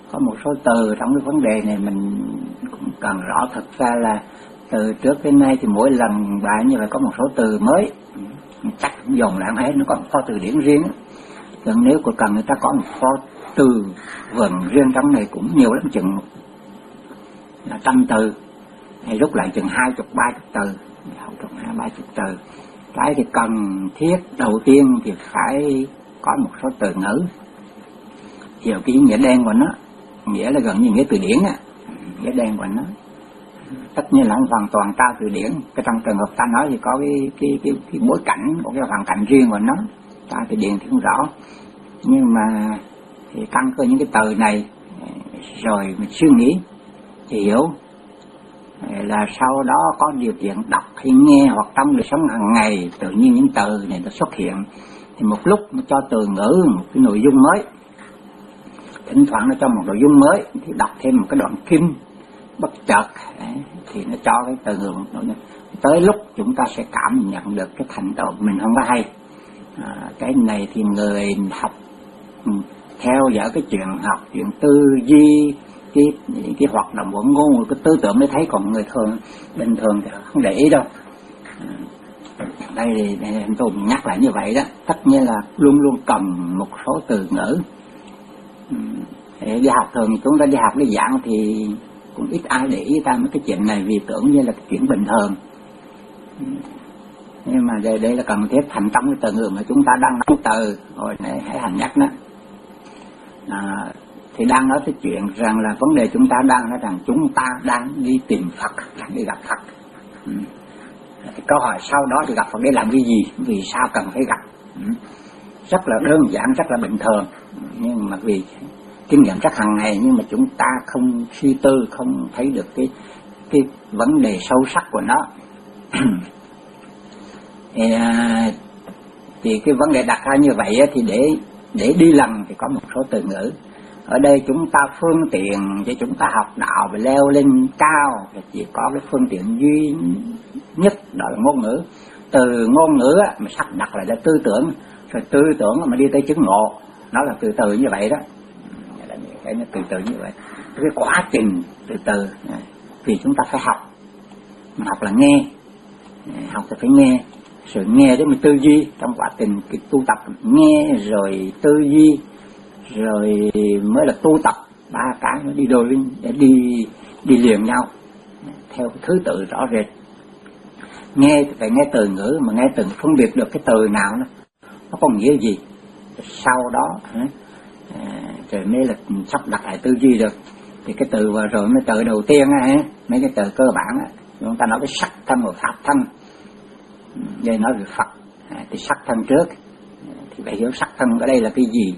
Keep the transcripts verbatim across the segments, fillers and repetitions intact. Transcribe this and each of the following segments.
có một số từ trong cái vấn đề này mình cũng cần rõ. Thật ra là từ trước đến nay thì mỗi lần bài như vậy có một số từ mới, chắc cũng dùng lại hết, nó có kho từ điển riêng. Còn nếu có cần người ta có một kho từ vựng riêng trong này cũng nhiều lắm, chừng là trăm từ, hay rút lại chừng hai chục ba chục từ, không chừng hai ba chục từ. Cái thì cần thiết đầu tiên thì phải có một số từ ngữ hiểu cái nghĩa đen của nó, nghĩa là gần như nghĩa từ điển á, nghĩa đen của nó. Tất nhiên là không hoàn toàn tra từ điển, cái trong trường hợp ta nói thì có cái cái cái, cái bối cảnh, có cái hoàn cảnh riêng của nó, tra từ điển thì không rõ. Nhưng mà thì căn cứ những cái từ này rồi mình suy nghĩ thì hiểu, là sau đó có điều kiện đọc hay nghe hoặc trong đời sống hàng ngày tự nhiên những từ này nó xuất hiện, thì một lúc nó cho từ ngữ một cái nội dung mới, thỉnh thoảng nó cho một nội dung mới thì đọc thêm một cái đoạn kinh bất chợt thì nó cho cái từ ngữ nội dung. Tới lúc chúng ta sẽ cảm nhận được cái thành tựu mình không có hay. À, cái này thì người học theo dõi cái chuyện học, chuyện tư duy, cái cái hoạt động của ngôn ngữ, cái tư tưởng mới thấy, còn người thường bình thường thì không để ý đâu. À, đây thì tôi nhắc lại như vậy đó. Tất nhiên là luôn luôn cầm một số từ ngữ. Để đi học thường chúng ta đi học cái dạng thì cũng ít ai để ý ta mấy cái chuyện này, vì tưởng như là cái chuyện bình thường. Nhưng mà đây, đây là cần thiết thành trong cái từ ngữ mà chúng ta đang nói từ, rồi này hãy hành nhắc đó. À, thì đang nói cái chuyện rằng là vấn đề chúng ta đang nói rằng chúng ta đang đi tìm Phật, đang đi gặp Phật. Ừ. Thì câu hỏi sau đó thì gặp Phật để làm cái gì, vì sao cần phải gặp. Ừ. Rất là đơn giản, rất là bình thường, nhưng mà vì kinh nghiệm rất hàng ngày, nhưng mà chúng ta không suy tư, không thấy được cái cái vấn đề sâu sắc của nó. thì, thì cái vấn đề đặt ra như vậy thì để để đi lần thì có một số từ ngữ. Ở đây chúng ta phương tiện cho chúng ta học đạo và leo lên cao thì chỉ có cái phương tiện duy nhất, đó là ngôn ngữ. Từ ngôn ngữ mà sắp đặt lại là tư tưởng, rồi tư tưởng mà đi tới chứng ngộ, nó là từ từ như vậy đó. Cái từ từ như vậy, cái quá trình từ từ, vì chúng ta phải học, học là nghe, học thì phải nghe, rồi nghe để mình tư duy. Trong quá trình cái tu tập nghe rồi tư duy rồi mới là tu tập, ba cái nó đi đôi để đi đi liền nhau theo cái thứ tự rõ rệt. Nghe thì phải nghe từ ngữ, mà nghe từ phân biệt được cái từ nào nó nó có nghĩa gì, sau đó rồi mới là sắp đặt lại tư duy được. Thì cái từ vừa rồi mấy từ đầu tiên á, mấy cái từ cơ bản á, chúng ta nói cái sắc thân và pháp thân. Đây nói về Phật thì sắc thân trước, thì phải hiểu sắc thân ở đây là cái gì.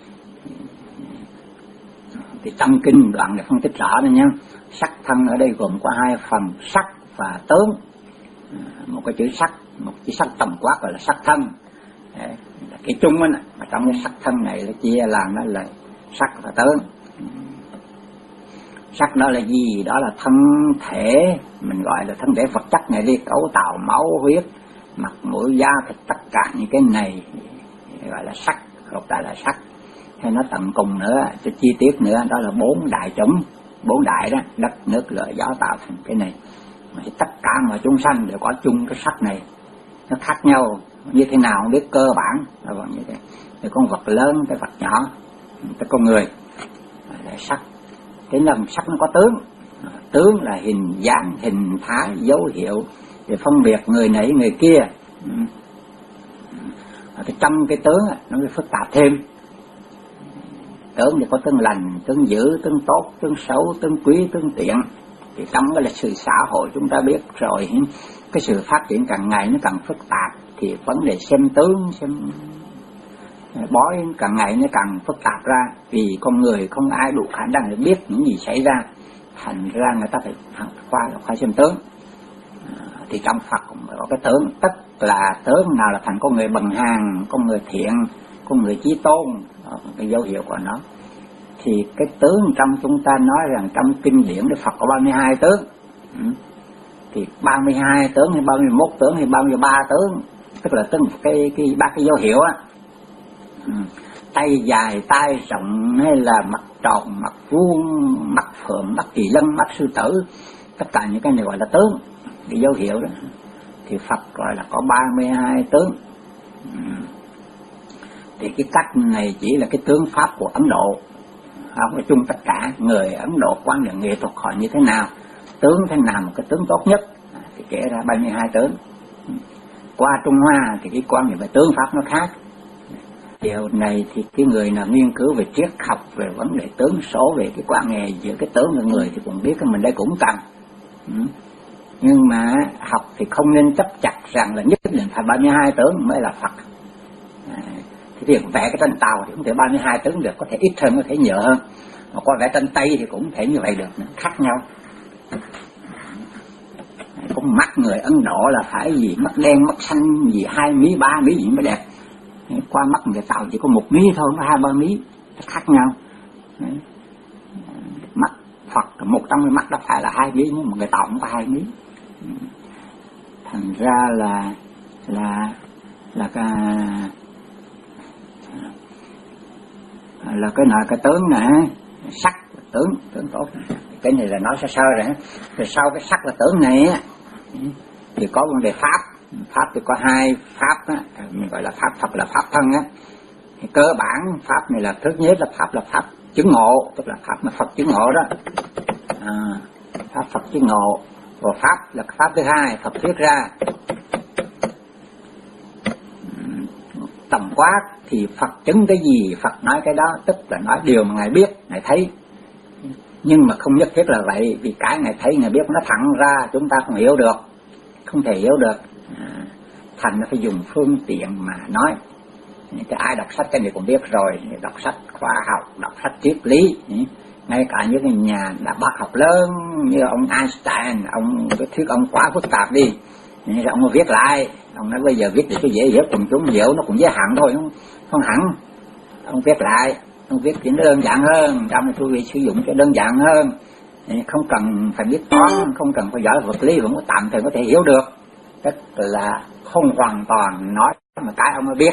Thì trong kinh đoạn để phân tích rõ này nhé. Sắc thân ở đây gồm có hai phần, sắc và tướng. Một cái chữ sắc, một chữ sắc tổng quát gọi là sắc thân. Cái chung á, mà trong cái sắc thân này là chia làm nó là sắc và tướng. Sắc đó là gì? Đó là thân thể, mình gọi là thân thể vật chất này đi, cấu tạo máu huyết, mặt mũi da thịt, tất cả những cái này gọi là sắc, gọi là, là sắc. Hay nó tận cùng nữa, cho chi tiết nữa, đó là bốn đại chủng, bốn đại đó, đất nước lửa gió tạo thành cái này. Mà tất cả mọi chúng sanh đều có chung cái sắc này, nó khác nhau như thế nào không biết, cơ bản là vẫn như thế. Từ con vật lớn tới vật nhỏ, tới con người là sắc. Thế là sắc nó có tướng, tướng là hình dáng, hình thái, dấu hiệu để phân biệt người này người kia. Thì trong cái tướng nó mới phức tạp thêm. Tướng thì có tướng lành, tướng dữ, tướng tốt, tướng xấu, tướng quý, tướng tiện. Thì trong cái lịch sử xã hội chúng ta biết rồi, cái sự phát triển càng ngày nó càng phức tạp, thì vấn đề xem tướng, xem bói càng ngày nó càng phức tạp ra, vì con người không ai đủ khả năng để biết những gì xảy ra, thành ra người ta phải qua khoa xem tướng. À, thì trong Phật cũng có cái tướng, tức là tướng nào là thành con người bằng hàng, con người thiện, con người chí tôn, đó, cái dấu hiệu của nó. Thì cái tướng trong chúng ta nói rằng trong kinh điển Đức Phật có ba mươi hai tướng. Ừ. Thì ba mươi hai tướng hay ba mươi mốt tướng hay ba mươi ba tướng, tức là tướng cái cái ba cái dấu hiệu á. Ừ. tay dài, tay rộng, hay là mặt tròn, mặt vuông, mắt phượng, mắt kỳ lân, mắt sư tử, tất cả những cái này gọi là tướng, cái dấu hiệu đó. Thì Phật gọi là có ba mươi hai tướng. Thì cái cách này chỉ là cái tướng pháp của Ấn Độ, không có chung tất cả người Ấn Độ quan niệm nghệ thuật họ như thế nào, tướng thế nào một cái tướng tốt nhất thì kể ra ba mươi hai tướng. Qua Trung Hoa thì cái quan niệm về tướng pháp nó khác. Điều này thì cái người nào nghiên cứu về triết học, về vấn đề tướng số, về cái quan hệ giữa cái tướng và người thì cũng biết cái mình đây cũng cần. Nhưng mà học thì không nên chấp chặt rằng là nhất định phải ba mươi hai tướng mới là Phật. À, thì việc vẽ cái tranh Tàu thì cũng thể ba mươi hai tướng được, có thể ít hơn, có thể nhiều hơn. Mà qua vẽ tranh Tây thì cũng thể như vậy được, khác nhau. Cũng mắt người Ấn Độ là phải gì mắt đen, mắt xanh, gì hai mí, ba mí gì mới đẹp. Qua mắt người Tàu chỉ có một mí thôi, có hai ba mí, khác nhau. Mắt Phật một trong cái mắt đó phải là hai mí, nhưng mà người Tàu cũng có hai mí. Thành ra là là là cái là cái nào cái tướng này sắc tướng tướng tốt, cái này là nói sơ sơ rồi. Rồi sau cái sắc là tướng này thì có vấn đề pháp. Pháp thì có hai pháp á, mình gọi là pháp Phật là pháp thân á. Thì cơ bản pháp này là thứ nhất là pháp là pháp chứng ngộ, tức là pháp mà Phật chứng ngộ đó. À, pháp Phật chứng ngộ. Và pháp là pháp thứ hai Phật thuyết ra. Tổng quát thì Phật chứng cái gì Phật nói cái đó, tức là nói điều mà Ngài biết, Ngài thấy. Nhưng mà không nhất thiết là vậy, vì cái Ngài thấy Ngài biết nó thẳng ra chúng ta không hiểu được, không thể hiểu được. À, thành nó phải dùng phương tiện mà nói. Cái ai đọc sách cái này cũng biết rồi, đọc sách khoa học, đọc sách triết lý, ngay cả những cái nhà đã bác học lớn như ông Einstein, ông cái thuyết ông quá phức tạp đi, rồi ông viết lại, ông nói bây giờ viết để cho dễ hiểu quần chúng hiểu, nó cũng dễ hạn thôi, không, không hẳn. Ông viết lại, ông viết chuyện đơn giản hơn, trong này tôi sử dụng cho đơn giản hơn, không cần phải biết toán, không cần phải giỏi vật lý, cũng có tạm thời có thể hiểu được, tức là không hoàn toàn nói mà cái ông mới biết.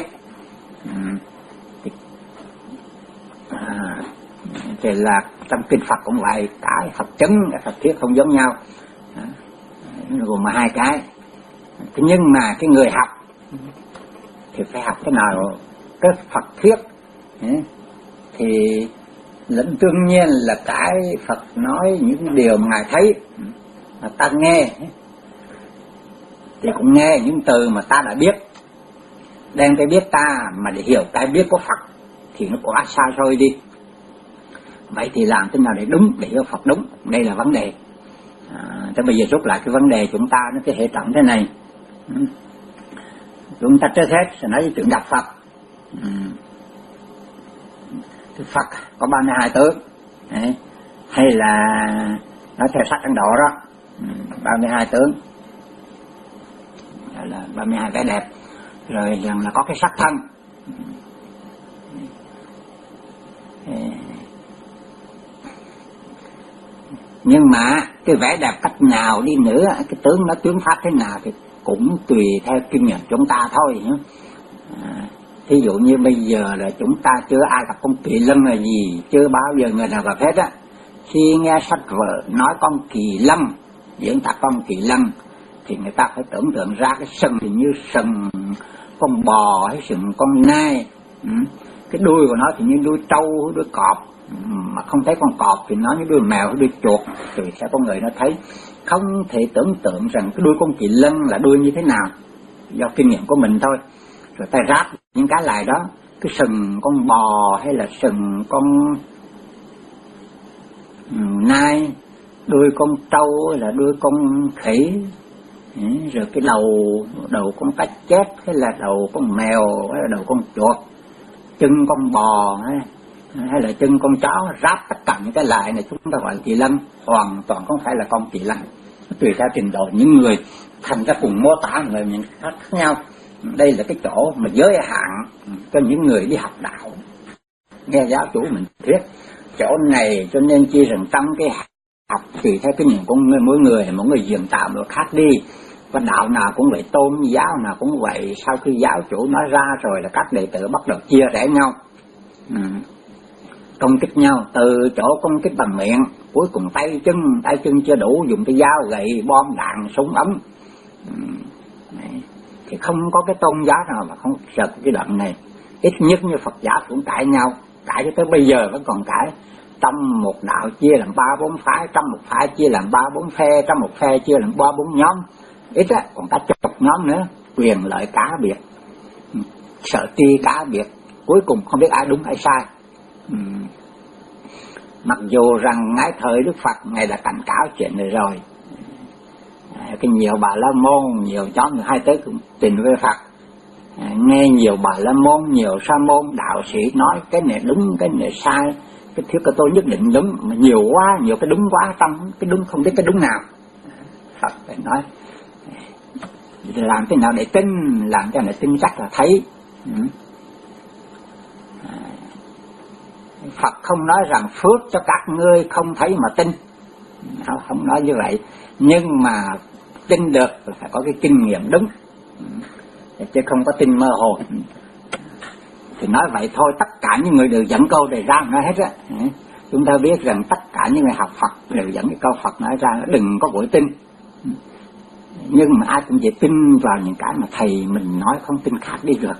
À, thì là trong kinh Phật cũng vậy, cái Phật chứng, cái Phật thuyết không giống nhau, gồm mà hai cái. Nhưng mà cái người học thì phải học cái nào cái Phật thuyết thì lẫn đương nhiên là cái Phật nói những điều mà Ngài thấy mà ta nghe thì cũng nghe những từ mà ta đã biết, đem cái biết ta mà để hiểu cái biết của Phật thì nó quá xa xôi đi. Vậy thì làm thế nào để đúng, để hiểu Phật đúng, đây là vấn đề. À, thế bây giờ rút lại cái vấn đề chúng ta nó cái hệ trọng thế này. Ừ. Chúng ta trước hết sẽ nói về chuyện gặp Phật. Ừ. Cái Phật có ba mươi hai tướng, đấy. Hay là nói theo sách Ấn Độ đó, ừ. ba mươi hai tướng, đó là ba mươi hai vẻ đẹp, rồi rằng là có cái sắc thân. Ừ. Nhưng mà cái vẻ đẹp cách nào đi nữa, cái tướng nó tướng pháp thế nào thì cũng tùy theo kinh nghiệm chúng ta thôi. À, thí dụ như bây giờ là chúng ta chưa ai gặp con kỳ lân là gì, chưa bao giờ người nào gặp hết á. Khi nghe sách vở nói con kỳ lân, diễn tả con kỳ lân, thì người ta phải tưởng tượng ra cái sừng thì như sừng con bò hay sừng con nai, ừ. Cái đuôi của nó thì như đuôi trâu, đuôi cọp, mà không thấy con cọp thì nó như đuôi mèo, đuôi chuột, tùy theo con người nó thấy. Không thể tưởng tượng rằng cái đuôi con kỳ lân là đuôi như thế nào, do kinh nghiệm của mình thôi. Rồi ta ráp những cái lại đó, cái sừng con bò hay là sừng con nai, đuôi con trâu hay là đuôi con khỉ, rồi cái đầu đầu con cá chép hay là đầu con mèo hay là đầu con chuột, chân con bò hay, hay là chân con chó, ráp tất cả những cái lại này chúng ta gọi là kỳ lân, hoàn toàn không phải là con kỳ lân. Tùy theo trình độ những người thành ra cùng mô tả người mình khác nhau. Đây là cái chỗ mà giới hạn cho những người đi học đạo, nghe giáo chủ mình thuyết chỗ này, cho nên chi rằng trong cái học tùy theo cái nhìn của mỗi người, mỗi người diễn tạo một khác đi. Và đạo nào cũng vậy, tôn giáo nào cũng vậy, sau khi giáo chủ nói ra rồi là các đệ tử bắt đầu chia rẽ nhau. Ừ. Công kích nhau, từ chỗ công kích bằng miệng, cuối cùng tay chân, tay chân chưa đủ, dùng cái dao gậy, bom đạn, súng ống. Ừ. Thì không có cái tôn giáo nào mà không sợ cái đoạn này. Ít nhất như Phật giáo cũng cãi nhau, cãi cho tới bây giờ vẫn còn cãi. Trong một đạo chia làm ba bốn phái, trong một phái chia làm ba bốn phe, trong một phe chia làm ba bốn nhóm, ít á, còn cả chục nhóm nữa, quyền lợi cá biệt, sợ tri cá biệt, cuối cùng không biết ai đúng ai sai. Uhm. Mặc dù rằng ngay thời Đức Phật Ngài đã cảnh cáo chuyện này rồi, à, cái nhiều bà la môn, nhiều chó người hay tới cũng trình với Phật, à, nghe nhiều bà la môn, nhiều sa môn đạo sĩ nói cái này đúng, cái này sai, cái thiếu cái tôi nhất định đúng, mà nhiều quá, nhiều cái đúng quá, trong cái đúng không biết cái đúng nào. Phật phải nói làm thế nào để tin, làm cho này tin chắc là thấy. Ừ. Phật không nói rằng phước cho các ngươi không thấy mà tin, nó không nói như vậy, nhưng mà tin được là phải có cái kinh nghiệm đúng, chứ không có tin mơ hồ. Thì nói vậy thôi, tất cả những người đều dẫn câu này ra nói hết á. Chúng ta biết rằng tất cả những người học Phật đều dẫn cái câu Phật nói ra, đừng có vội tin. Nhưng mà ai cũng chỉ tin vào những cái mà thầy mình nói, không tin khác đi được.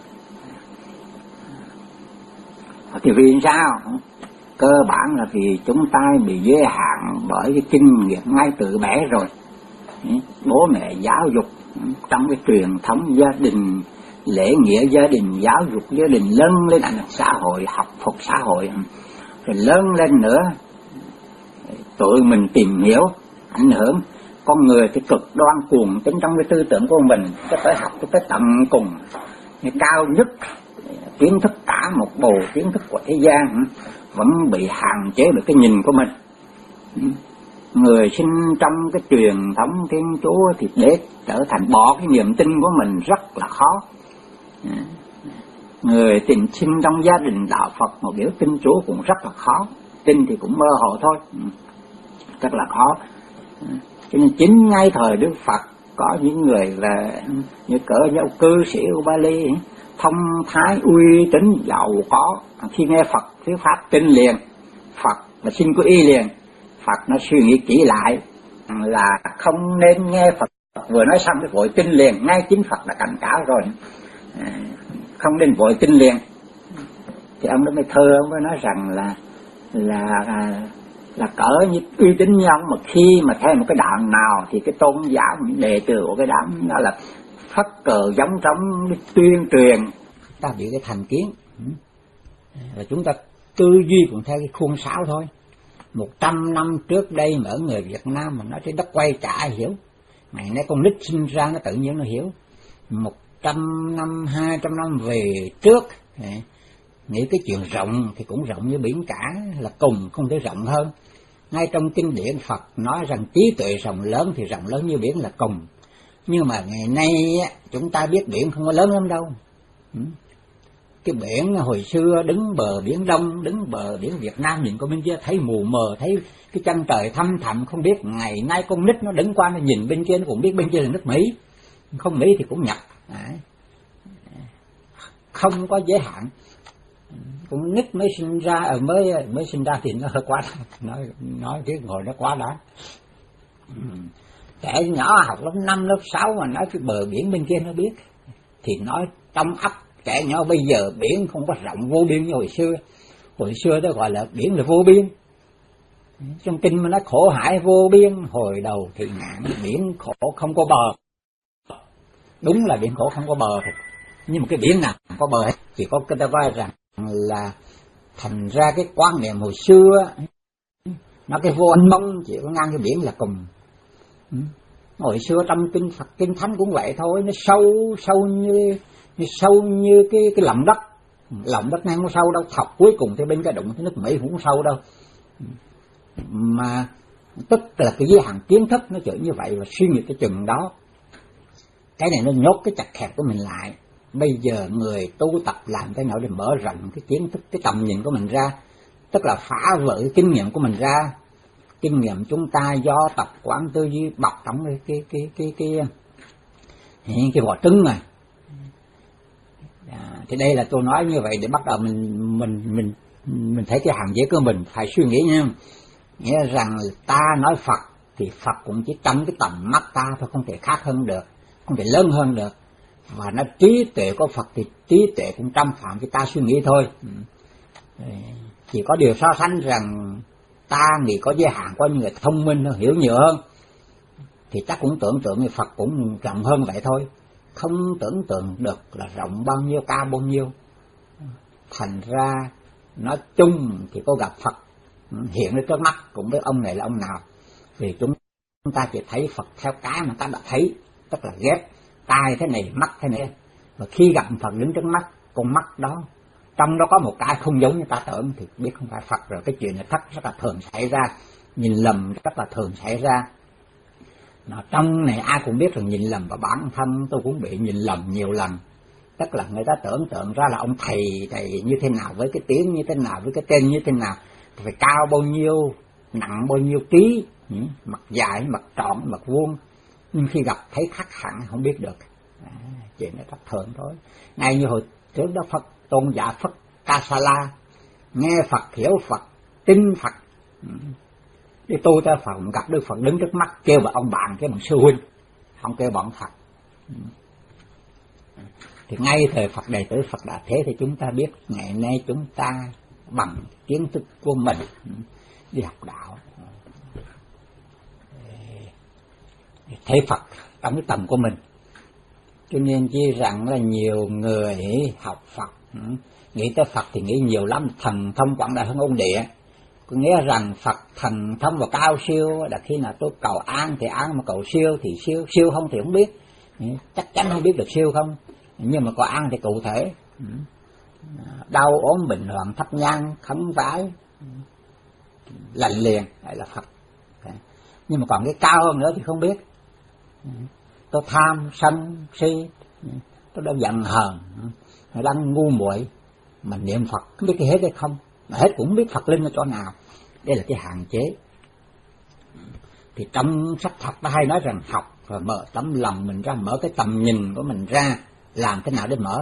Thì vì sao? Cơ bản là vì chúng ta bị giới hạn bởi cái kinh nghiệm ngay từ bé rồi. Bố mẹ giáo dục trong cái truyền thống gia đình, lễ nghĩa gia đình, giáo dục gia đình, lớn lên ảnh hưởng xã hội, học phục xã hội, rồi lớn lên nữa tụi mình tìm hiểu ảnh hưởng con người thì cực đoan cuồng tính trong cái tư tưởng của mình, cho tới học cho tới tận cùng, cao nhất kiến thức cả một bầu kiến thức của thế gian vẫn bị hạn chế bởi cái nhìn của mình. Người sinh trong cái truyền thống Thiên Chúa thì để trở thành bỏ cái niềm tin của mình rất là khó. Người tìm sinh trong gia đình đạo Phật mà biểu tin Chúa cũng rất là khó, tin thì cũng mơ hồ thôi, rất là khó. Cho nên chính ngay thời Đức Phật có những người là như cỡ như ông cư sĩ của Bali, thông thái uy tín giàu có, khi nghe Phật thuyết pháp tin liền, Phật là xin có y liền. Phật nó suy nghĩ kỹ lại là không nên nghe Phật vừa nói xong cái vội tin liền, ngay chính Phật đã cảnh cáo rồi, không nên vội tin liền. Thì ông đó mới thơ, ông mới nói rằng là là là cỡ như uy tín như ông, mà khi mà theo một cái đạo nào thì cái tôn giáo đệ tử của cái đạo đó là phất cờ giống trống tuyên truyền, ta bị cái thành kiến, là chúng ta tư duy cũng theo cái khuôn sáo thôi. Một trăm năm trước đây mà ở người Việt Nam mà nói trên đất quay chả hiểu, ngày nay con nít sinh ra nó tự nhiên nó hiểu. Một trăm năm, hai trăm năm về trước, nghĩ cái chuyện rộng thì cũng rộng như biển cả, là cùng không thể rộng hơn. Ngay trong kinh điển Phật nói rằng trí tuệ rộng lớn thì rộng lớn như biển là cùng. Nhưng mà ngày nay chúng ta biết biển không có lớn lắm đâu. Cái biển hồi xưa đứng bờ biển Đông, đứng bờ biển Việt Nam nhìn qua bên kia thấy mù mờ, thấy cái chân trời thăm thẳm không biết. Ngày nay con nít nó đứng qua nó nhìn bên kia nó cũng biết bên kia là nước Mỹ, không Mỹ thì cũng Nhật. Đấy. Không có giới hạn. Con nít mới sinh ra ở mới mới sinh ra thì nó hơi quá đáng, nói nói cái ngồi nó quá đáng. Trẻ nhỏ học lớp năm lớp sáu mà nói cái bờ biển bên kia nó biết thì nói trong ấp trẻ nhỏ bây giờ biển không có rộng vô biên như hồi xưa. Hồi xưa đó gọi là biển là vô biên. Trong kinh mà nói khổ hải vô biên, hồi đầu thì ngạn biển khổ không có bờ. Đúng là biển khổ không có bờ thật. Nhưng mà cái biển nào không có bờ hết, chỉ có người ta coi rằng là thành ra cái quan niệm hồi xưa nó cái vô anh mông chỉ có ngang cái biển là cùng. Hồi xưa trong kinh Phật kinh Thánh cũng vậy thôi, nó sâu sâu như, như sâu như cái cái lòng đất, lòng đất này không sâu đâu, thọc cuối cùng thì bên cái đụng cái nước Mỹ cũng không sâu đâu. Mà tức là cái giới hạn kiến thức nó trở như vậy và suy nghĩ cái chừng đó. Cái này nó nhốt cái chặt hẹp của mình lại. Bây giờ người tu tập làm thế nào để mở rộng cái kiến thức, cái tầm nhìn của mình ra, tức là phá vỡ cái kinh nghiệm của mình ra. Kinh nghiệm chúng ta do tập quán tư duy bọc trong cái cái cái cái cái cái, cái vỏ trứng mà. À, thì đây là tôi nói như vậy để bắt đầu mình mình mình mình thấy cái hàng giới của mình phải suy nghĩ nha. Nghĩa rằng ta nói Phật thì Phật cũng chỉ trong cái tầm mắt ta thôi, không thể khác hơn được, không thể lớn hơn được. Và nó trí tuệ của Phật thì trí tuệ cũng trong phạm vi ta suy nghĩ thôi. Chỉ có điều so sánh rằng ta nghĩ có giới hạn, có những người thông minh hơn, hiểu nhiều hơn, thì chắc cũng tưởng tượng như Phật cũng rộng hơn vậy thôi. Không tưởng tượng được là rộng bao nhiêu, cao bao nhiêu. Thành ra nói chung thì có gặp Phật hiện lên trước mắt cũng biết ông này là ông nào. Vì chúng ta chỉ thấy Phật theo cái mà ta đã thấy, tức là ghép tai thế này, mắt thế này. Và khi gặp Phật đứng trước mắt, con mắt đó trong đó có một cái không giống như ta tưởng thì biết không phải Phật rồi. Cái chuyện này thất rất là thường xảy ra, nhìn lầm rất là thường xảy ra. Nó trong này ai cũng biết rằng nhìn lầm, và bản thân tôi cũng bị nhìn lầm nhiều lần. Tức là người ta tưởng tượng ra là ông thầy thầy như thế nào, với cái tiếng như thế nào, với cái tên như thế nào, phải cao bao nhiêu, nặng bao nhiêu ký, mặt dài, mặt tròn, mặt vuông. Nhưng khi gặp thấy khác hẳn không biết được. À, chuyện này rất thường thôi. Ngay như hồi trước đó Phật tôn giả Phật Kasala, nghe Phật, hiểu Phật, tin Phật. Đi tu cho Phật, gặp Đức Phật đứng trước mắt, kêu bà ông bạn, kêu bằng sư huynh, không kêu bọn Phật. Thì ngay thời Phật đệ tử Phật đã thế thì chúng ta biết ngày nay chúng ta bằng kiến thức của mình đi học đạo, thấy Phật trong cái tầm của mình. Cho nên chỉ rằng là nhiều người học Phật, nghĩ tới Phật thì nghĩ nhiều lắm, thần thông quảng đại hơn ông địa. Có nghĩa rằng Phật thần thông và cao siêu là khi nào tôi cầu an thì an, mà cầu siêu thì siêu, siêu không thì không biết, chắc chắn không biết được siêu không. Nhưng mà cầu an thì cụ thể, đau ốm bệnh hoạn thắp nhang khấn vái lành liền, lại là Phật. Nhưng mà còn cái cao hơn nữa thì không biết. Tôi tham sân si, tôi đã giận hờn, đang ngu muội mà niệm Phật không biết cái hết hay không, mà hết cũng không biết Phật linh ở chỗ nào. Đây là cái hạn chế. Thì trong sách Phật ta hay nói rằng học và mở tấm lòng mình ra, mở cái tầm nhìn của mình ra. Làm thế nào để mở?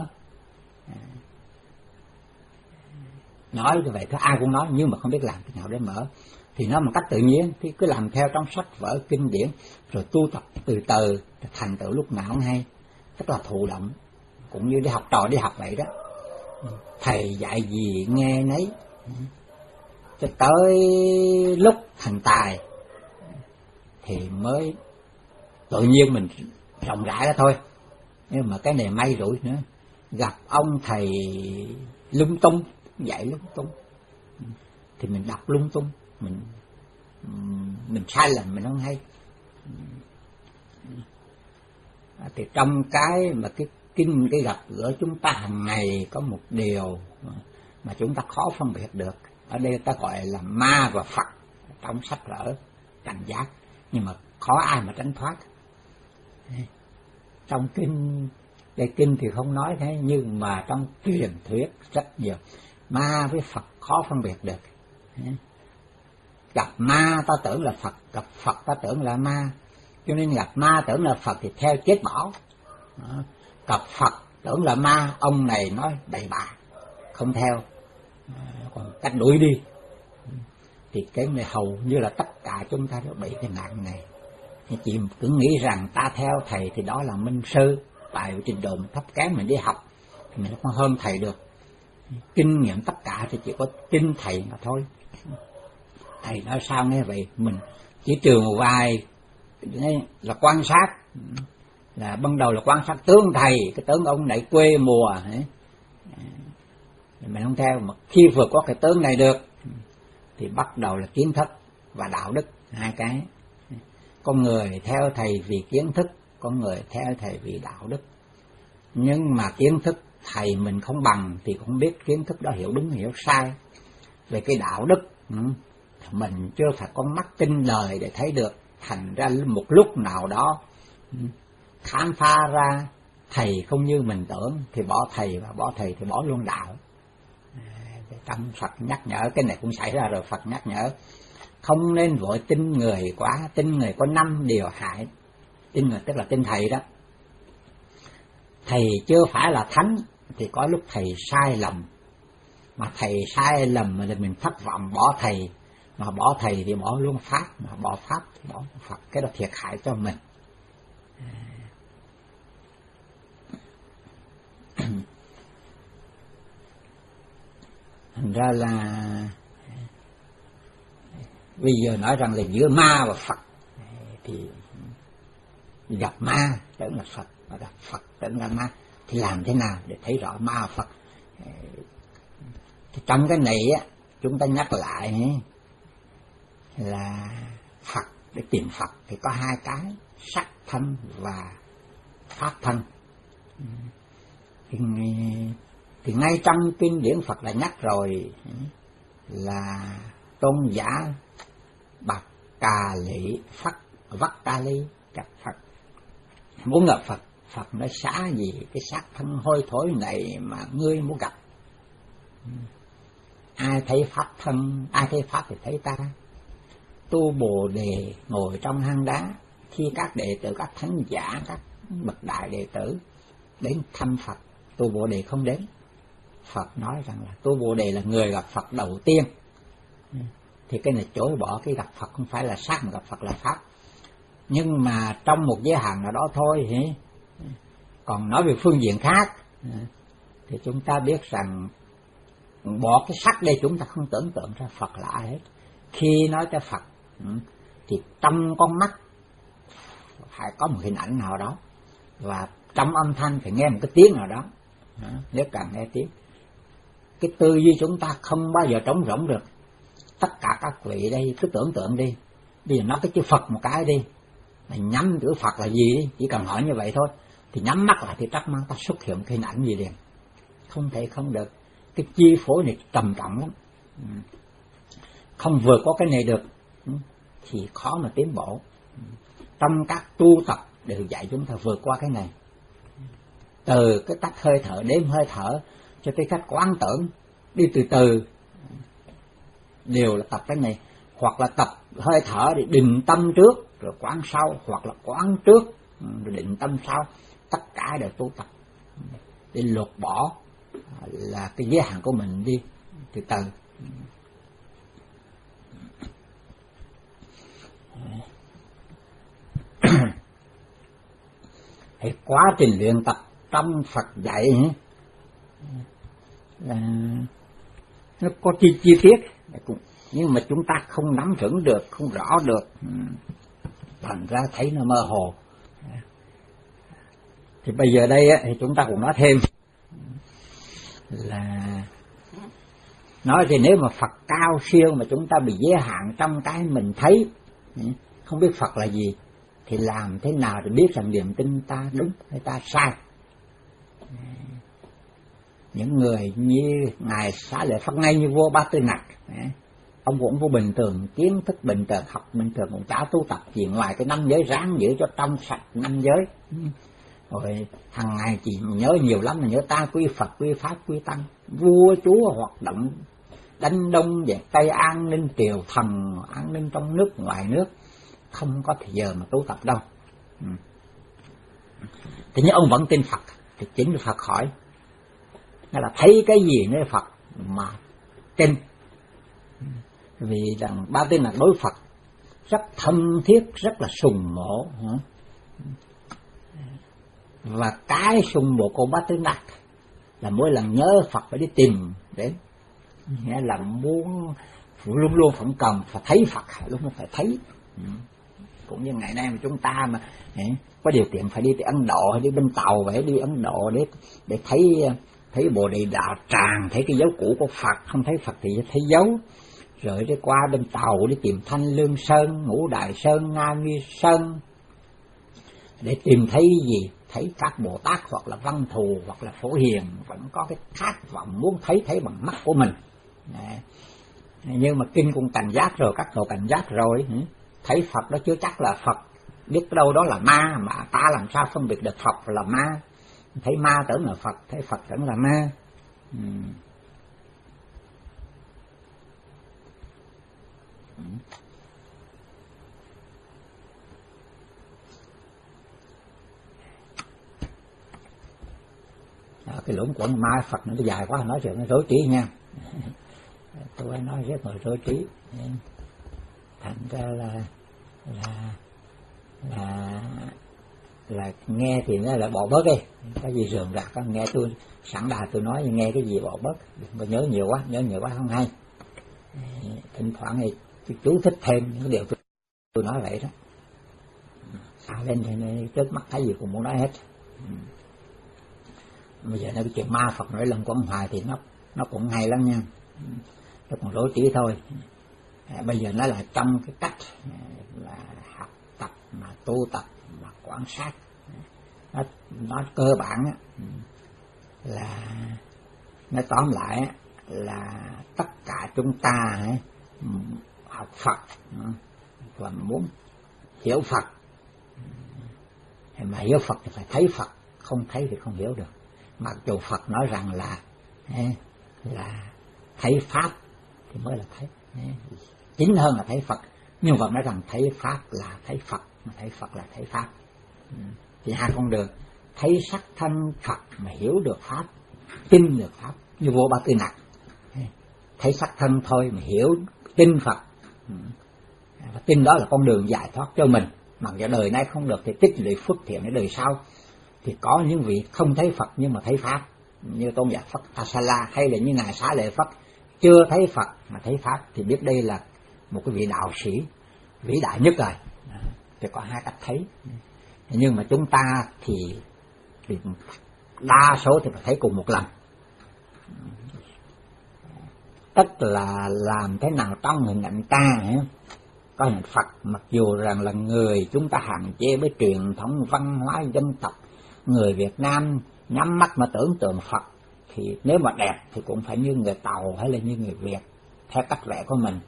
Nói như vậy thôi, ai cũng nói, nhưng mà không biết làm thế nào để mở. Thì nó một cách tự nhiên, thì cứ làm theo trong sách vở kinh điển, rồi tu tập từ từ, thành tựu lúc nào không hay. Tức là thụ động, cũng như đi học trò đi học vậy đó. Thầy dạy gì nghe nấy, cho tới lúc thành tài thì mới tự nhiên mình rộng rãi đó thôi. Nhưng mà cái này may rủi nữa, gặp ông thầy lung tung, dạy lung tung, thì mình đọc lung tung, mình mình sai lầm, mình không hay. Thì trong cái mà cái kinh cái gặp gỡ chúng ta hàng ngày có một điều mà chúng ta khó phân biệt được. Ở đây ta gọi là ma và Phật trong sách vở cảnh giác, nhưng mà khó ai mà tránh thoát. Trong kinh, đây kinh thì không nói thế, nhưng mà trong truyền thuyết rất nhiều. Ma với Phật khó phân biệt được. Gặp ma ta tưởng là Phật, gặp Phật ta tưởng là ma. Cho nên gặp ma tưởng là Phật thì theo chết bỏ. Gặp Phật tưởng là ma, ông này nói bậy bạ, không theo, còn cách đuổi đi. Thì cái này hầu như là tất cả chúng ta đều bị cái nạn này. Chị cứ nghĩ rằng ta theo thầy thì đó là minh sư, tại trình độ mình thấp kém, mình đi học thì mình không hơn thầy được. Kinh nghiệm tất cả thì chỉ có tin thầy mà thôi. Thầy nói sao nghe vậy, mình chỉ trường một vài là quan sát, là ban đầu là quan sát tướng thầy, cái tướng ông này quê mùa ấy. Mình không theo, mà khi vượt qua cái tướng này được thì bắt đầu là kiến thức và đạo đức, hai cái. Con người theo thầy vì kiến thức, con người theo thầy vì đạo đức. Nhưng mà kiến thức thầy mình không bằng thì cũng biết kiến thức đó hiểu đúng hiểu sai. Về cái đạo đức mình chưa phải con mắt tinh lời để thấy được. Thành ra một lúc nào đó khám phá ra thầy không như mình tưởng thì bỏ thầy, và bỏ thầy thì bỏ luôn đạo. Trong Phật nhắc nhở, cái này cũng xảy ra rồi, Phật nhắc nhở không nên vội tin người quá. Tin người có năm điều hại. Tin người tức là tin thầy đó. Thầy chưa phải là thánh, thì có lúc thầy sai lầm, mà thầy sai lầm thì mình thất vọng bỏ thầy, mà bỏ thầy thì bỏ luôn pháp, mà bỏ pháp thì bỏ Phật, cái đó thiệt hại cho mình. Thành ra là bây giờ nói rằng là giữa ma và Phật thì gặp ma tưởng là Phật, và gặp Phật tưởng là ma, thì làm thế nào để thấy rõ ma và Phật? Thì trong cái này á, chúng ta nhắc lại là Phật, để tìm Phật thì có hai cái, sắc thân và pháp thân. Thì, thì ngay trong kinh điển Phật là nhắc rồi, là tôn giả bạc cà lị Phật vắt ca ly gặp Phật. Muốn gặp Phật, Phật nói xá gì cái xác thân hôi thối này mà ngươi muốn gặp? Ai thấy pháp thân, ai thấy pháp thì thấy ta. Tu Bồ Đề ngồi trong hang đá, khi các đệ tử, các thánh giả, các bậc đại đệ tử đến thăm Phật, Tu Bồ Đề không đến. Phật nói rằng là Tu Bồ Đề là người gặp Phật đầu tiên. Thì cái này chối bỏ, cái gặp Phật không phải là xác mà gặp Phật là pháp. Nhưng mà trong một giới hạn nào đó thôi. Còn nói về phương diện khác thì chúng ta biết rằng bỏ cái sắc đây chúng ta không tưởng tượng ra Phật là ai hết. Khi nói tới Phật thì trong con mắt phải có một hình ảnh nào đó, và trong âm thanh phải nghe một cái tiếng nào đó. Nếu càng nghe tiếng, cái tư duy chúng ta không bao giờ trống rỗng được. Tất cả các vị đây cứ tưởng tượng đi, bây giờ nói cái chữ Phật một cái đi, là nhắm chữ Phật là gì đi, chỉ cần hỏi như vậy thôi, thì nhắm mắt lại thì chắc mang ta xuất hiện cái hình ảnh gì liền. Không thể không được. Cái chi phối này trầm trọng lắm, không vượt qua cái này được thì khó mà tiến bộ. Trong các tu tập đều dạy chúng ta vượt qua cái này, từ cái cách hơi thở, đếm hơi thở cho tới cách quán tưởng, đi từ từ đều là tập cái này. Hoặc là tập hơi thở để định tâm trước rồi quán sau, hoặc là quán trước rồi định tâm sau. Tất cả đều tu tập để lột bỏ là cái giới hạn của mình đi từ từ. Thì quá trình luyện tập trong Phật dạy là nó có chi chi tiết, nhưng mà chúng ta không nắm vững được, không rõ được, thành ra thấy nó mơ hồ. Thì bây giờ đây thì chúng ta cũng nói thêm là nói thì nếu mà Phật cao siêu mà chúng ta bị giới hạn trong cái mình thấy, không biết Phật là gì, thì làm thế nào để biết rằng niềm tin ta đúng hay ta sai? Những người như ngài Xá Lợi Phất, ngay như vua Ba Tư Nặc, ông cũng vô bình thường, kiến thức bình thường, học bình thường, cũng chả tu tập gì ngoài cái năm giới, ráng giữ cho trong sạch năm giới. Rồi hàng ngày chỉ nhớ nhiều lắm, là nhớ ta quy Phật, quy Pháp, quy Tăng. Vua chúa hoạt động đánh đông về Tây, an ninh triều thần, an ninh trong nước ngoài nước, không có thời giờ mà tu tập đâu. Ừ. Thì nhưng ông vẫn tin Phật, thì chính Phật hỏi, nó là thấy cái gì nơi Phật mà tin. Vì rằng Ba Tư Nặc đối Phật rất thân thiết, rất là sùng mộ. Và cái sùng mộ của Ba Tư Nặc là mỗi lần nhớ Phật phải đi tìm đến, nghĩa là muốn luôn luôn phụng cần phải thấy Phật, lúc nó phải thấy. Cũng như ngày nay mà chúng ta mà có điều kiện phải đi tới Ấn Độ hay đi bên tàu, phải đi Ấn Độ để để thấy thấy Bồ Đề Đạo Tràng, thấy cái dấu cũ của Phật, không thấy Phật thì thấy dấu. Rồi đi qua bên tàu đi tìm Thanh Lương Sơn, Ngũ Đại Sơn, Nga Mi Sơn để tìm thấy gì, thấy các Bồ Tát hoặc là Văn Thù hoặc là Phổ Hiền, vẫn có cái khát vọng muốn thấy thấy bằng mắt của mình. Đấy. Nhưng mà kinh cũng cảnh giác rồi, các độ cảnh giác rồi, thấy Phật đó chưa chắc là Phật, biết đâu đó là ma, mà ta làm sao phân biệt được Phật là ma? Thấy ma tưởng là Phật, thấy Phật tưởng là ma. uhm. cái luẩn quẩn mai Phật nó dài quá, nói chuyện nó rối trí nha. Tôi nói rất là rối trí, thành ra là là là là nghe thì nó lại bỏ bớt đi, cái gì rườm rà có nghe tôi sẵn đà tôi nói nghe cái gì bỏ bớt, đừng có nhớ nhiều quá, nhớ nhiều quá không hay. Thỉnh thoảng thì chú thích thêm những điều tôi, tôi nói vậy đó. À, lên thì trước mắt thấy gì cũng muốn nói hết. Bây giờ nói cái chuyện ma Phật nói lần quẩn hoài thì nó nó cũng hay lắm nha, nó còn rối trí thôi. À, bây giờ nó là trong cái cách là học tập mà tu tập mà quan sát, nó nó cơ bản á, là nó tóm lại là tất cả chúng ta ấy, học Phật và muốn hiểu Phật, mà hiểu Phật thì phải thấy Phật, không thấy thì không hiểu được. Mặc dù Phật nói rằng là là thấy Pháp thì mới là thấy, chính hơn là thấy Phật, nhưng Phật nói rằng thấy Pháp là thấy Phật, mà thấy Phật là thấy Pháp. Thì hai con đường, thấy sắc thân Phật mà hiểu được Pháp, tin được Pháp, như vô Ba Tư Nặc, thấy sắc thân thôi mà hiểu tin Phật, và tin đó là con đường giải thoát cho mình. Mặc dù đời nay không được thì tích lũy phước thiện đến đời sau. Thì có những vị không thấy Phật nhưng mà thấy Pháp, như tôn giả Phật Asala hay là như ngài Xá Lợi Phất, chưa thấy Phật mà thấy Pháp, thì biết đây là một cái vị đạo sĩ vĩ đại nhất rồi. Thì có hai cách thấy, nhưng mà chúng ta thì, thì đa số thì phải thấy cùng một lần. Tức là làm thế nào trong hình ảnh ta ấy, có hình Phật, mặc dù rằng là người chúng ta hạn chế với truyền thống văn hóa dân tộc, người Việt Nam nhắm mắt mà tưởng tượng Phật, thì nếu mà đẹp thì cũng phải như người Tàu hay là như người Việt, theo cách vẽ của mình.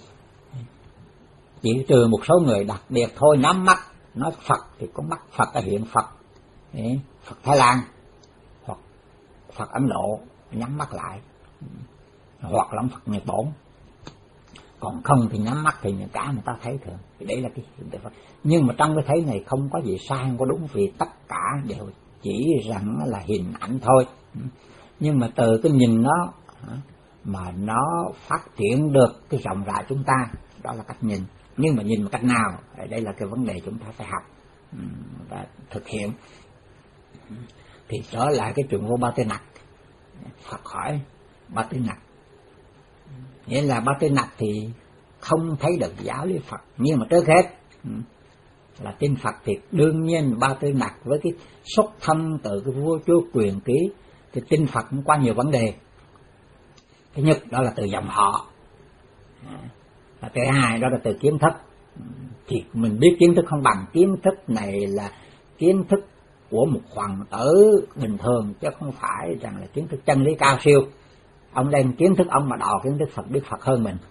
Chỉ trừ một số người đặc biệt thôi, nhắm mắt nói Phật thì có mắt Phật ở hiện Phật, Phật Thái Lan hoặc Phật Ấn Độ nhắm mắt lại, hoặc là Phật Nhật Bản. Còn không thì nhắm mắt thì những cả người ta thấy thường, thì đấy là cái hiện Phật. Nhưng mà trong cái thấy này không có gì sai, không có đúng, vì tất cả đều chỉ rằng là hình ảnh thôi. Nhưng mà từ cái nhìn nó mà nó phát triển được cái rộng rãi chúng ta, đó là cách nhìn. Nhưng mà nhìn một cách nào, đây là cái vấn đề chúng ta phải học và thực hiện. Thì trở lại cái chuyện vô Ba Tư Nặc, Phật hỏi Ba Tư Nặc, nghĩa là Ba Tư Nặc thì không thấy được giáo lý Phật, nhưng mà trước hết là tin Phật. Thì đương nhiên Ba Tư Nặc với cái xuất thân từ cái vua chúa quyền ký thì tin Phật cũng qua nhiều vấn đề. Thứ nhất đó là từ dòng họ, và thứ hai đó là từ kiến thức. Thì mình biết kiến thức không bằng, kiến thức này là kiến thức của một hoàng tử bình thường, chứ không phải rằng là kiến thức chân lý cao siêu. Ông đem kiến thức ông mà đòi kiến thức Phật, biết Phật hơn mình,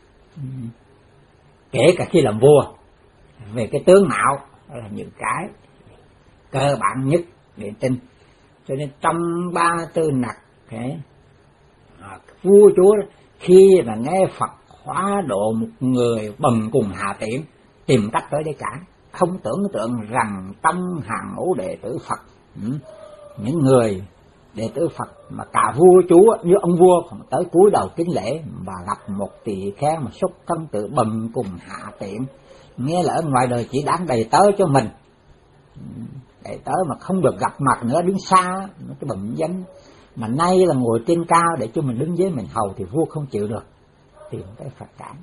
kể cả khi làm vua. Về cái tướng mạo đó là những cái cơ bản nhất để tin. Cho nên trong Ba Tư Nặc, okay, à, vua chúa khi mà nghe Phật hóa độ một người bần cùng hạ tiện, tìm cách tới để cản, không tưởng tượng rằng trong hàng ngũ đệ tử Phật, những người đệ tử Phật mà cả vua chúa như ông vua còn tới cúi đầu kính lễ, mà gặp một tỳ kheo mà xuất thân tự bần cùng hạ tiện, nghe là ở ngoài đời chỉ đáng đầy tớ cho mình, đầy tớ mà không được gặp mặt nữa, đứng xa, cái bẩm danh, mà nay là ngồi trên cao để cho mình đứng dưới mình hầu, thì vua không chịu được, tìm cái Phật cản.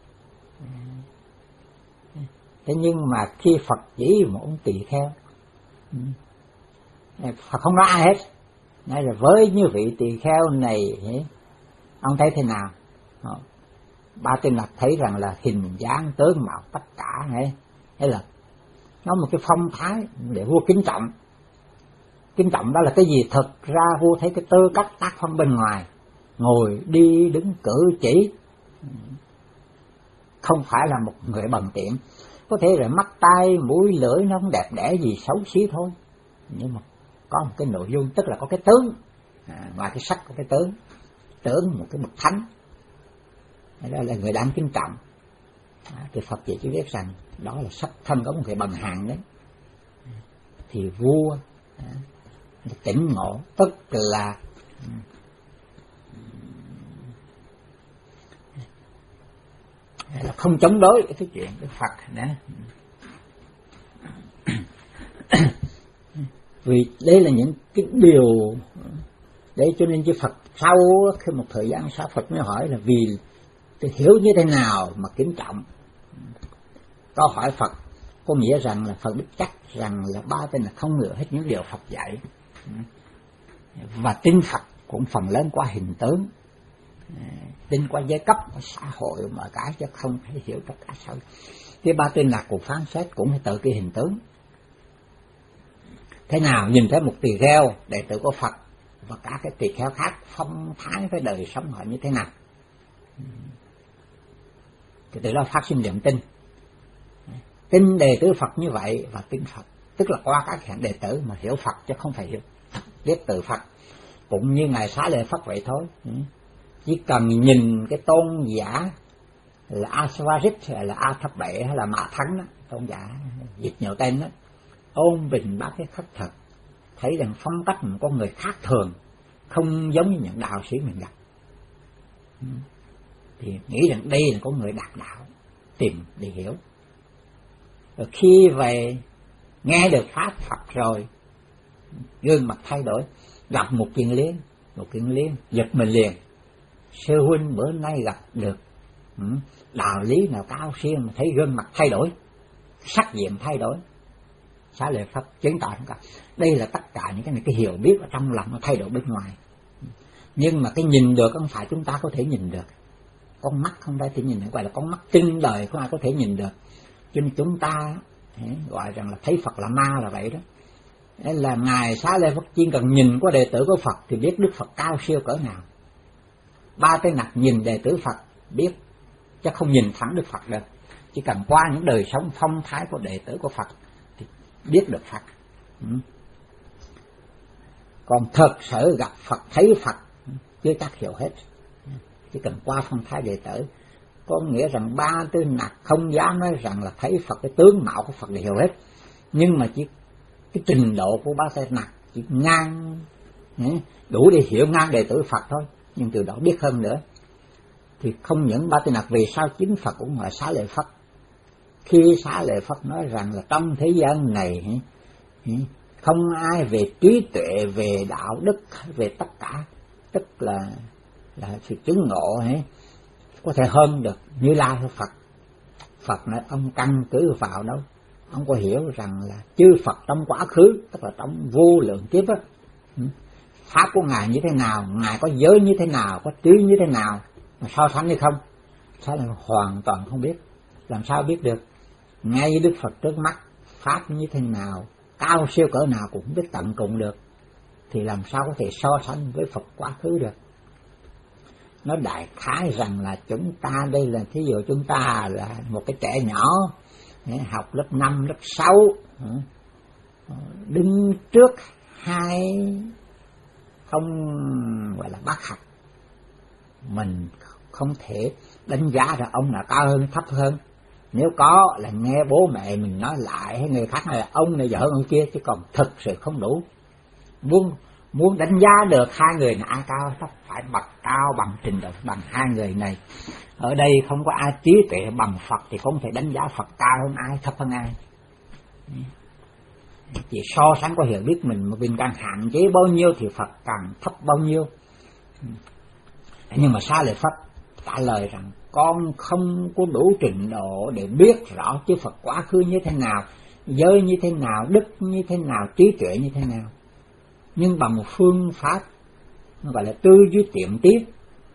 Thế nhưng mà khi Phật chỉ một ông tỳ kheo, Phật không nói ai hết, nói là với như vị tỳ kheo này ông thấy thế nào? Ba Tư Nặc thấy rằng là hình dáng tướng mạo tất cả hay, hay là nó một cái phong thái để vua kính trọng. Kính trọng đó là cái gì? Thực ra vua thấy cái tư cách tác phong bên ngoài, ngồi đi đứng cử chỉ, không phải là một người bần tiện. Có thể là mắt tai mũi lưỡi nó không đẹp đẽ gì, xấu xí thôi, nhưng mà có một cái nội dung, tức là có cái tướng, à, ngoài cái sắc có cái tướng, tướng một cái bậc thánh, đó là người đáng kính trọng. À, thì Phật chỉ biết rằng đó là sắc thân có một người bằng hàng đấy. Thì vua à, tỉnh ngộ, tức là là không chống đối cái chuyện Đức Phật đó. Vì đây là những cái điều đấy, cho nên chư Phật sau khi một thời gian sau Phật mới hỏi là vì tôi hiểu như thế nào mà kính trọng. Câu hỏi Phật có nghĩa rằng là Phật biết chắc rằng là ba tên là không ngờ hết những điều Phật dạy, và tin Phật cũng phần lớn qua hình tướng, tin qua giai cấp, qua xã hội mà cả, chứ không thể hiểu tất cả sao. Cái ba tên lạc của phán xét cũng phải tự cái hình tướng. Thế nào nhìn thấy một tỳ kheo đệ tử của Phật và cả cái tỳ kheo khác phong thái với đời sống họ như thế nào, thì từ đó phát sinh niềm tin. Tin đệ tử Phật như vậy và tin Phật, tức là qua các hạng đệ tử mà hiểu Phật chứ không phải hiểu biết từ Phật. Cũng như ngài Xá Lợi Phất vậy thôi, chỉ cần nhìn cái tôn giả là Asvarit hay là A Thập Bệ hay là Mã Thắng đó, tôn giả dịch nhiều tên đó, ôn bình bác cái khắc thật, thấy rằng phong cách một con người khác thường, không giống như những đạo sĩ mình gặp, thì nghĩ rằng đây là con người đạt đạo, tìm để hiểu. Rồi khi về nghe được pháp Phật rồi, gương mặt thay đổi, gặp một chuyện liên, một chuyện liên giật mình liền. Sư huynh bữa nay gặp được đạo lý nào cao siêu mà thấy gương mặt thay đổi, sắc diện thay đổi. Xá Lợi Phất chứng tỏ cả đây là tất cả những cái này, cái hiểu biết ở trong lòng nó thay đổi bên ngoài, nhưng mà cái nhìn được không phải chúng ta có thể nhìn được, con mắt không thể nhìn được, gọi là con mắt tinh đời không ai có thể nhìn được. Cho nên chúng ta gọi rằng là thấy Phật là ma là vậy đó. Đấy là ngài Xá Lợi Phất chỉ cần nhìn qua đệ tử của Phật thì biết Đức Phật cao siêu cỡ nào. Ba Tây Nặc nhìn đệ tử Phật biết, chứ không nhìn thẳng Đức Phật được. Chỉ cần qua những đời sống phong thái của đệ tử của Phật thì biết được Phật. Ừ. Còn thật sự gặp Phật, thấy Phật chưa chắc hiểu hết. Chỉ cần qua phong thái đệ tử, có nghĩa rằng Ba Tư Nặc không dám nói rằng là thấy Phật, cái tướng mạo của Phật để hiểu hết, nhưng mà chỉ cái trình độ của Ba Tư Nặc chỉ ngang, đủ để hiểu ngang đệ tử Phật thôi, nhưng từ đó biết hơn nữa. Thì không những Ba Tư Nặc, vì sao chính Phật cũng là Xá Lợi Phất. Khi Xá Lợi Phất nói rằng là trong thế gian này không ai về trí tuệ, về đạo đức, về tất cả, tức là là sự chứng ngộ ấy, có thể hơn được Như Lai hay Phật. Phật nói ông căn cứ vào đâu, ông có hiểu rằng là chư Phật trong quá khứ, tức là trong vô lượng kiếp á, pháp của ngài như thế nào, ngài có giới như thế nào, có trí như thế nào, mà so sánh hay không? Sao là hoàn toàn không biết. Làm sao biết được? Ngay Đức Phật trước mắt, pháp như thế nào, cao siêu cỡ nào cũng biết tận cùng được, thì làm sao có thể so sánh với Phật quá khứ được? Nó đại khái rằng là chúng ta đây là, thí dụ chúng ta là một cái trẻ nhỏ học lớp năm, lớp sáu, đứng trước hai không gọi là bác học, mình không thể đánh giá ra ông nào cao hơn thấp hơn. Nếu có là nghe bố mẹ mình nói lại, hay người khác nói là ông này giỏi hơn ông kia, chứ còn thực sự không đủ. Muốn muốn đánh giá được hai người nào ai cao thấp, phải bậc cao bằng trình độ bằng hai người này. Ở đây không có ai trí tuệ bằng Phật thì không thể đánh giá Phật cao hơn ai, thấp hơn ai. Chỉ so sánh có hiểu biết mình, mà mình càng hạn chế bao nhiêu thì Phật càng thấp bao nhiêu. Nhưng mà Xá Lợi Phất trả lời rằng con không có đủ trình độ để biết rõ chứ Phật quá khứ như thế nào, giới như thế nào, đức như thế nào, trí tuệ như thế nào, nhưng bằng một phương pháp nó gọi là tư duy tiệm tiết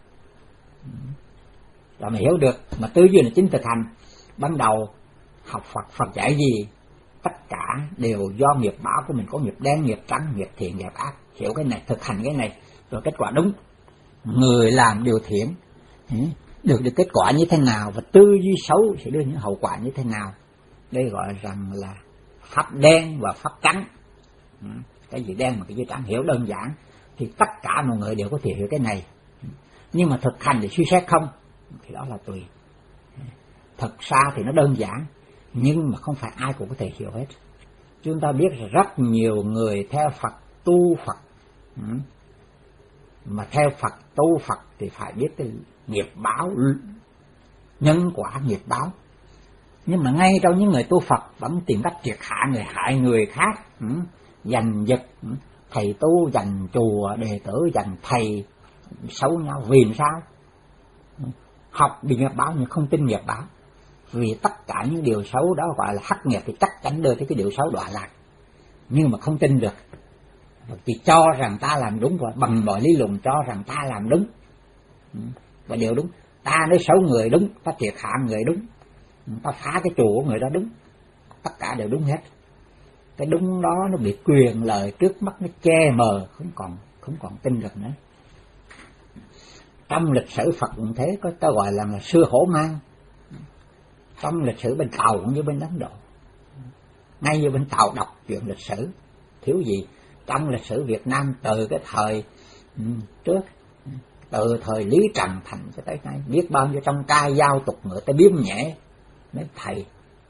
là mày hiểu được. Mà tư duy là chính thực hành. Ban đầu học Phật, Phật dạy gì tất cả đều do nghiệp báo của mình, có nghiệp đen, nghiệp trắng, nghiệp thiện, nghiệp ác. Hiểu cái này, thực hành cái này, rồi kết quả đúng. Người làm điều thiện được được kết quả như thế nào, và tư duy xấu sẽ đưa những hậu quả như thế nào. Đây gọi rằng là pháp đen và pháp trắng. Cái gì đen mà cái gì trắng hiểu đơn giản thì tất cả mọi người đều có thể hiểu cái này. Nhưng mà thực hành để suy xét không thì đó là tùy. Thật ra thì nó đơn giản, nhưng mà không phải ai cũng có thể hiểu hết. Chúng ta biết rất nhiều người theo Phật tu tu Phật. Ừ. Mà theo Phật, tu Phật thì phải biết cái nghiệp báo, nhân quả nghiệp báo. Nhưng mà ngay trong những người tu Phật vẫn tìm cách triệt hạ người, hại người khác, ừ. giành giật, ừ. thầy tu giành chùa, đệ tử giành thầy, xấu nhau. Vì sao? Ừ. Học bị nghiệp báo nhưng không tin nghiệp báo. Vì tất cả những điều xấu đó gọi là hắc nghiệp thì chắc chắn đưa tới cái điều xấu đọa lạc, nhưng mà không tin được. Vì cho rằng ta làm đúng và bằng mọi lý luận cho rằng ta làm đúng, ừ. và điều đúng. Ta nói xấu người đúng, ta triệt hạ người đúng, ta phá cái chùa của người đó đúng, tất cả đều đúng hết. Cái đúng đó nó bị quyền lời trước mắt, nó che mờ, không còn không còn tin được nữa. Trong lịch sử Phật cũng thế, có ta gọi là, là xưa hổ mang. Trong lịch sử bên Tàu cũng như bên Ấn Độ, ngay như bên Tàu đọc chuyện lịch sử thiếu gì. Trong lịch sử Việt Nam từ cái thời um, trước, từ thời Lý Trần Thành cho tới nay, biết bao nhiêu trong ca dao tục ngựa ta biếm nhẹ mấy thầy,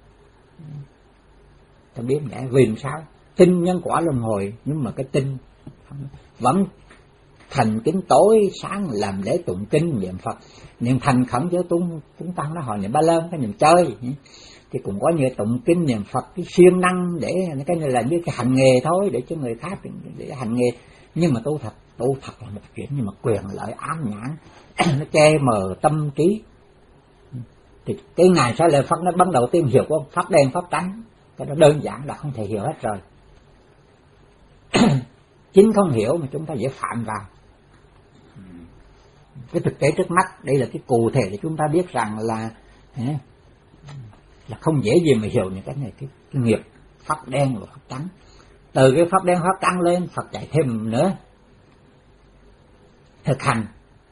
ta biếm nhẹ. Vì sao? Tin nhân quả luân hồi, nhưng mà cái tin vẫn thành kính tối sáng làm lễ tụng kinh niệm Phật. Niệm thành khẩn với tung chúng tăng nó hỏi niệm ba lơn, cái niệm chơi thì cũng có như tụng kinh niệm Phật, cái siêng năng để cái này là như cái hành nghề thôi, để cho người khác để hành nghề. Nhưng mà tu thật, tu thật là một chuyện, nhưng mà quyền lợi ám nhãn nó che mờ tâm trí. Thì cái ngày sau lời Phật nó bắt đầu tiên hiểu của pháp đen pháp trắng, cái đó đơn giản là không thể hiểu hết rồi. Chính không hiểu mà chúng ta dễ phạm vào. Cái thực tế trước mắt đây là cái cụ thể để chúng ta biết rằng là là không dễ gì mà hiểu những cái này, cái, cái nghiệp pháp đen và pháp trắng. Từ cái pháp đen pháp trắng lên, Phật dạy thêm nữa, thực hành.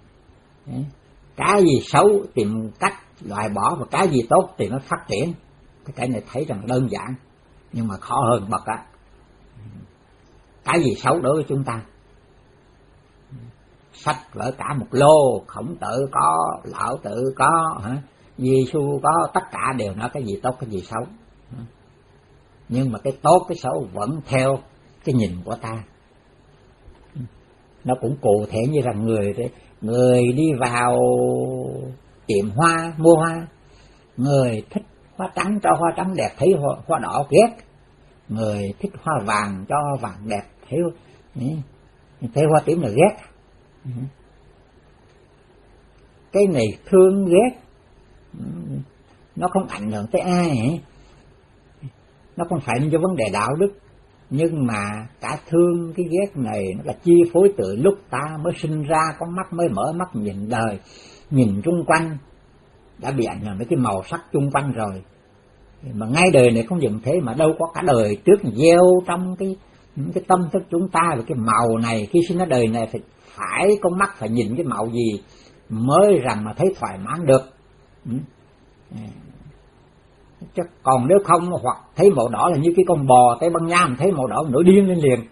Cái gì xấu tìm cách loại bỏ, và cái gì tốt thì nó phát triển. Cái cái này thấy rằng đơn giản, nhưng mà khó hơn bậc á. Cái gì xấu đối với chúng ta? Sách vở cả một lô, Khổng Tử có, Lão Tử có, hả? Giê-xu có, tất cả đều nói cái gì tốt, cái gì xấu. Nhưng mà cái tốt, cái xấu vẫn theo cái nhìn của ta. Nó cũng cụ thể như là người người đi vào tiệm hoa mua hoa, người thích hoa trắng cho hoa trắng đẹp, thấy hoa, hoa đỏ ghét. Người thích hoa vàng cho vàng đẹp, thấy thấy hoa tím là ghét. Cái này thương ghét nó không ảnh hưởng tới ai ấy. Nó không phải do vấn đề đạo đức, nhưng mà cả thương cái ghét này nó là chi phối từ lúc ta mới sinh ra, con mắt mới mở mắt nhìn đời, nhìn chung quanh đã bị ảnh hưởng đến cái màu sắc chung quanh rồi. Mà ngay đời này không dừng thế, mà đâu có cả đời trước gieo trong cái cái tâm thức chúng ta về cái màu này. Khi sinh ra đời này phải phải con mắt phải nhìn cái màu gì mới rằng mà thấy thoải mái được. Chứ còn nếu không, hoặc thấy màu đỏ là như cái con bò Tây Ban Nha, mình thấy màu đỏ nổi điên lên liền.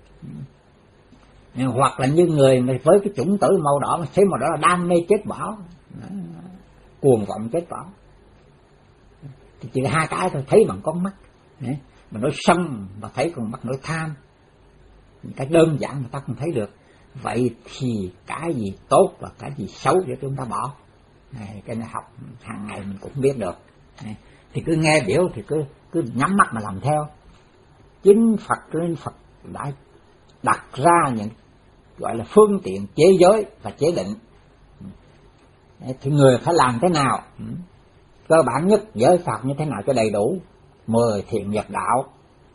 Hoặc là như người mà với cái chủng tử màu đỏ mà thấy màu đỏ là đam mê chết bỏ, cuồng vọng chết bỏ. Thì chỉ hai cái thôi, thấy bằng con mắt, mà nỗi sân mà thấy con mắt nỗi tham. Cái đơn giản mà ta không thấy được. Vậy thì cái gì tốt và cái gì xấu để chúng ta bỏ. Này, cái này học hàng ngày mình cũng biết được. Này, thì cứ nghe biểu thì cứ cứ nhắm mắt mà làm theo. Chính Phật nên Phật đã đặt ra những gọi là phương tiện chế giới và chế định. Thì người phải làm thế nào? Cơ bản nhất giới Phật như thế nào cho đầy đủ? Mười thiện nghiệp đạo.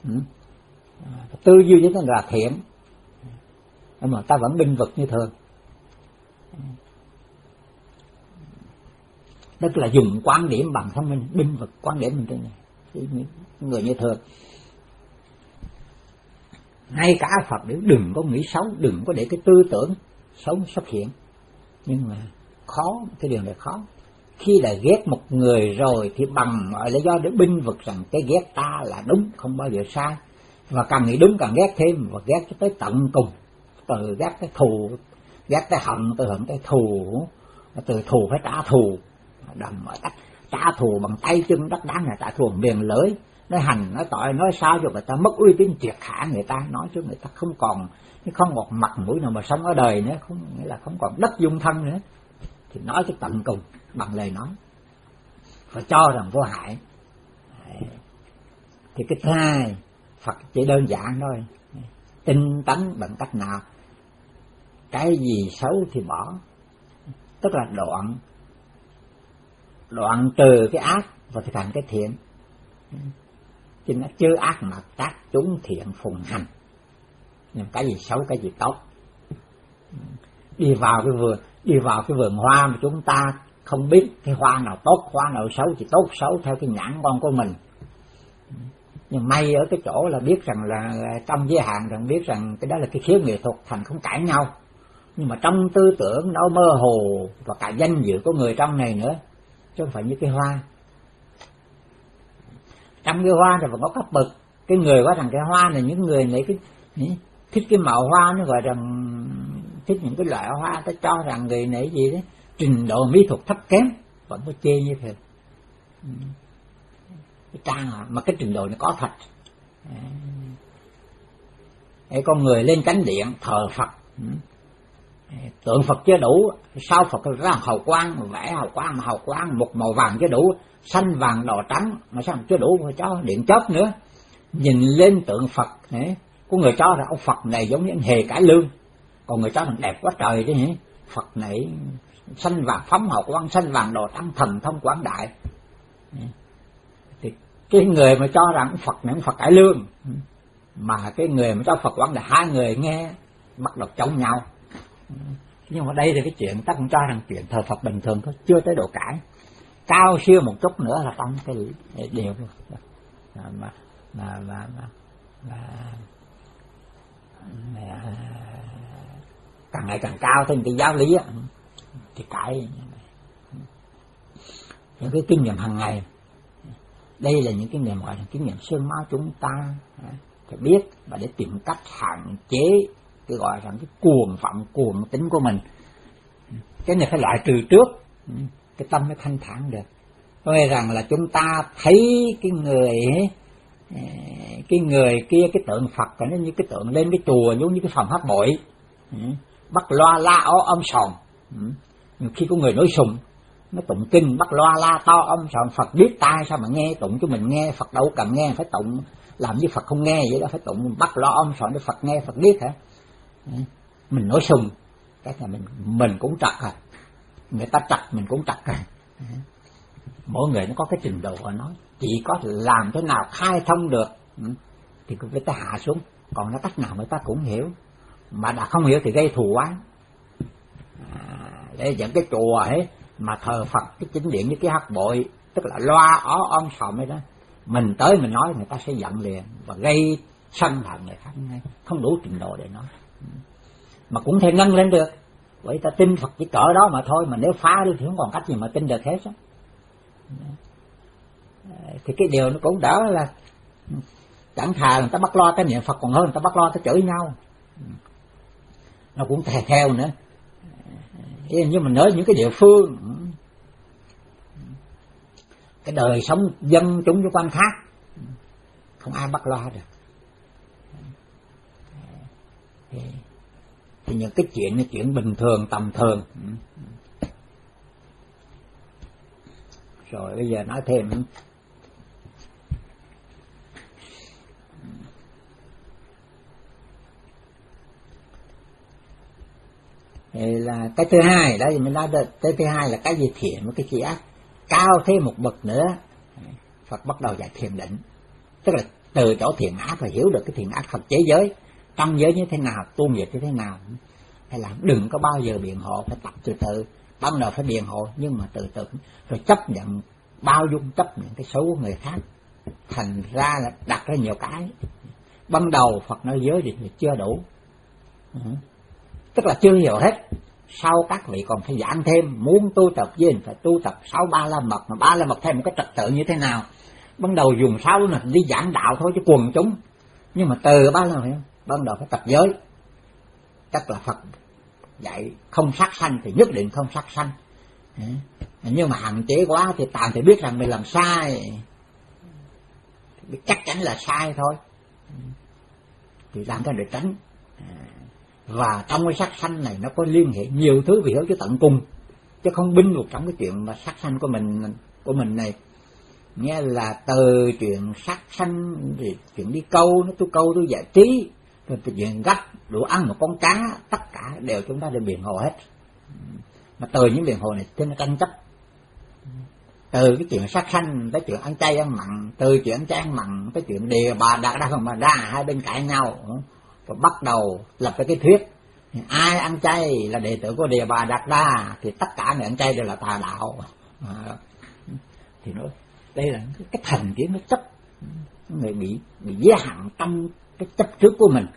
Tư duy như thế nào là thiện, nhưng mà ta vẫn binh vực như thường. Tức là dùng quan điểm bằng thông minh, binh vực quan điểm mình thế này, người như thường. Ngay cả Phật đều đừng có nghĩ xấu, đừng có để cái tư tưởng xấu xuất hiện. Nhưng mà khó, cái điều này khó. Khi đã ghét một người rồi thì bằng mọi lý do để binh vực rằng cái ghét ta là đúng, không bao giờ sai. Và càng nghĩ đúng càng ghét thêm, và ghét cho tới tận cùng. Từ ghét tới thù, ghét tới hận, từ hận tới thù, từ thù phải trả thù. Đầm mọi cách trả thù bằng tay chân đắc đáng là trả thù bằng miệng lưỡi, nói hành, nói tội, nói sao cho người ta mất uy tín, triệt hạ người ta, nói cho người ta không còn không còn mặt mũi nào mà sống ở đời nữa, không nghĩa là không còn đất dung thân nữa, thì nói cho tận cùng bằng lời nói và cho rằng vô hại. Thì cái thứ hai, Phật chỉ đơn giản thôi, tinh tấn bằng cách nào, cái gì xấu thì bỏ, tức là đoạn đoạn trừ cái ác và thực hành cái thiện. Chứ nó chớ ác mà tác chúng thiện phùng hành, nhưng cái gì xấu cái gì tốt. Đi vào cái vườn đi vào cái vườn hoa mà chúng ta không biết cái hoa nào tốt, hoa nào xấu, thì tốt xấu theo cái nhãn quan của mình. Nhưng may ở cái chỗ là biết rằng là, là trong giới hạn rằng biết rằng cái đó là cái khiếu nghệ thuật, thành không cãi nhau. Nhưng mà trong tư tưởng nó mơ hồ và cả danh dự của người trong này nữa, chứ không phải như cái hoa. Trong cái hoa thì vẫn có các bậc. Cái người nói rằng cái hoa này, những người này cái thích cái màu hoa, nó gọi rằng thích những cái loại hoa, ta cho rằng người này gì đấy trình độ mỹ thuật thấp kém, vẫn có chê như thế. Cái trang mà cái trình độ nó có thật. Cái con người lên chánh điện thờ Phật, tượng Phật chưa đủ, sao Phật ra hào quang, vẽ hào quang mà hào quang một màu vàng chưa đủ, xanh vàng đỏ trắng mà sao chưa đủ, phải cho điện chớp nữa. Nhìn lên tượng Phật ấy, có người cho rằng ông Phật này giống như anh hề cải lương, còn người cho rằng đẹp quá trời đấy nhỉ. Phật này xanh vàng phóng hào quang, xanh vàng đỏ trắng thần thông quảng đại. Thì cái người mà cho rằng Phật này ông Phật cải lương, mà cái người mà cho Phật quảng đại, hai người nghe bắt đầu chống nhau. Nhưng mà đây là cái chuyện ta cũng cho rằng chuyện thờ Phật bình thường thôi, chưa tới độ cãi. Cao siêu một chút nữa là trong cái điều mà mà mà mà, mà, mà càng ngày càng cao thêm cái giáo lý á, thì cãi. Những cái kinh nghiệm hàng ngày, đây là những kinh nghiệm gọi là kinh nghiệm xương máu chúng ta phải biết và để tìm cách hạn chế cái gọi rằng cái cuồng vọng cuồng tính của mình. Cái này phải loại trừ trước, cái tâm mới thanh thản được. Có nghĩa rằng là chúng ta thấy cái người cái người kia, cái tượng Phật nó như cái tượng lên cái chùa, giống như cái phòng hát bội, bắt loa la ó âm sòn. Nhưng khi có người nói sùng, nó tụng kinh bắt loa la to âm sòn, Phật biết tai sao mà nghe, tụng cho mình nghe, Phật đâu cần nghe, phải tụng làm như Phật không nghe vậy đó, phải tụng bắt loa âm sòn để Phật nghe, Phật biết hả? Mình nói sùng, cái là mình mình cũng trật rồi, người ta trật mình cũng trật rồi. Mỗi người nó có cái trình độ của nó, chỉ có làm thế nào khai thông được thì người ta hạ xuống, còn nó cách nào người ta cũng hiểu, mà đã không hiểu thì gây thù oán. À, để dẫn cái chùa ấy mà thờ Phật cái chính điện như cái hát bội, tức là loa ó om sòm ấy đó, mình tới mình nói người ta sẽ giận liền và gây sân hận người khác, không đủ trình độ để nói. Mà cũng thể nâng lên được, bởi ta tin Phật chỉ cỡ đó mà thôi, mà nếu phá đi thì không còn cách gì mà tin được hết á. Thì cái điều nó cũng đỡ là chẳng thà người ta bắt lo cái niệm Phật còn hơn người ta bắt lo cái chửi nhau, nó cũng theo theo nữa. Nhưng mà nói những cái địa phương, cái đời sống dân chúng của quan khác, không ai bắt lo được. Thì, thì những cái chuyện là chuyện bình thường tầm thường. Rồi bây giờ nói thêm thì là cái thứ hai đó, thì mình nói cái thứ hai là cái gì thiện với cái gì ác. Cao thêm một bậc nữa, Phật bắt đầu dạy thiền định, tức là từ chỗ thiện ác phải hiểu được cái thiện ác Phật chế giới, trong giới như thế nào, tu nghiệp như thế nào. Hay là đừng có bao giờ biện hộ, phải tập từ từ. Ban đầu phải biện hộ nhưng mà từ từ rồi chấp nhận, bao dung chấp nhận cái xấu của người khác, thành ra là đặt ra nhiều cái. Ban đầu Phật nói giới thì chưa đủ, tức là chưa hiểu hết. Sau các vị còn phải giảng thêm, muốn tu tập với phải tu tập sáu ba la mật, mà ba la mật thêm một cái trật tự như thế nào. Ban đầu dùng sáu là đi giảng đạo thôi chứ quần chúng, nhưng mà từ ba la mật ban đầu phải tập giới. Chắc là Phật dạy không sát sanh thì nhất định không sát sanh, nhưng mà hạn chế quá thì tạm thì biết rằng mình làm sai chắc chắn là sai thôi, thì làm sao để tránh. Và trong cái sát sanh này nó có liên hệ nhiều thứ vì hiểu cho tận cùng, chứ không binh một trong cái chuyện mà sát sanh của mình của mình này. Nghĩa là từ chuyện sát sanh thì chuyện đi câu, nó tôi câu tôi giải trí, rồi chuyện gắt đủ ăn một con cá, tất cả đều chúng ta đều biện hộ hết. Mà từ những biện hộ này trên tranh chấp, từ cái chuyện sát sanh tới chuyện ăn chay ăn mặn, từ chuyện ăn chay ăn mặn tới chuyện đề bà đạt đa không mà đa, hai bên cãi nhau, và bắt đầu lập ra cái thuyết ai ăn chay là đệ tử của đề bà đạt đa thì tất cả người ăn chay đều là tà đạo. À, thì nó đây là cái thành kiến nó chấp, người bị bị giới hạn trong cái chấp trước của mình,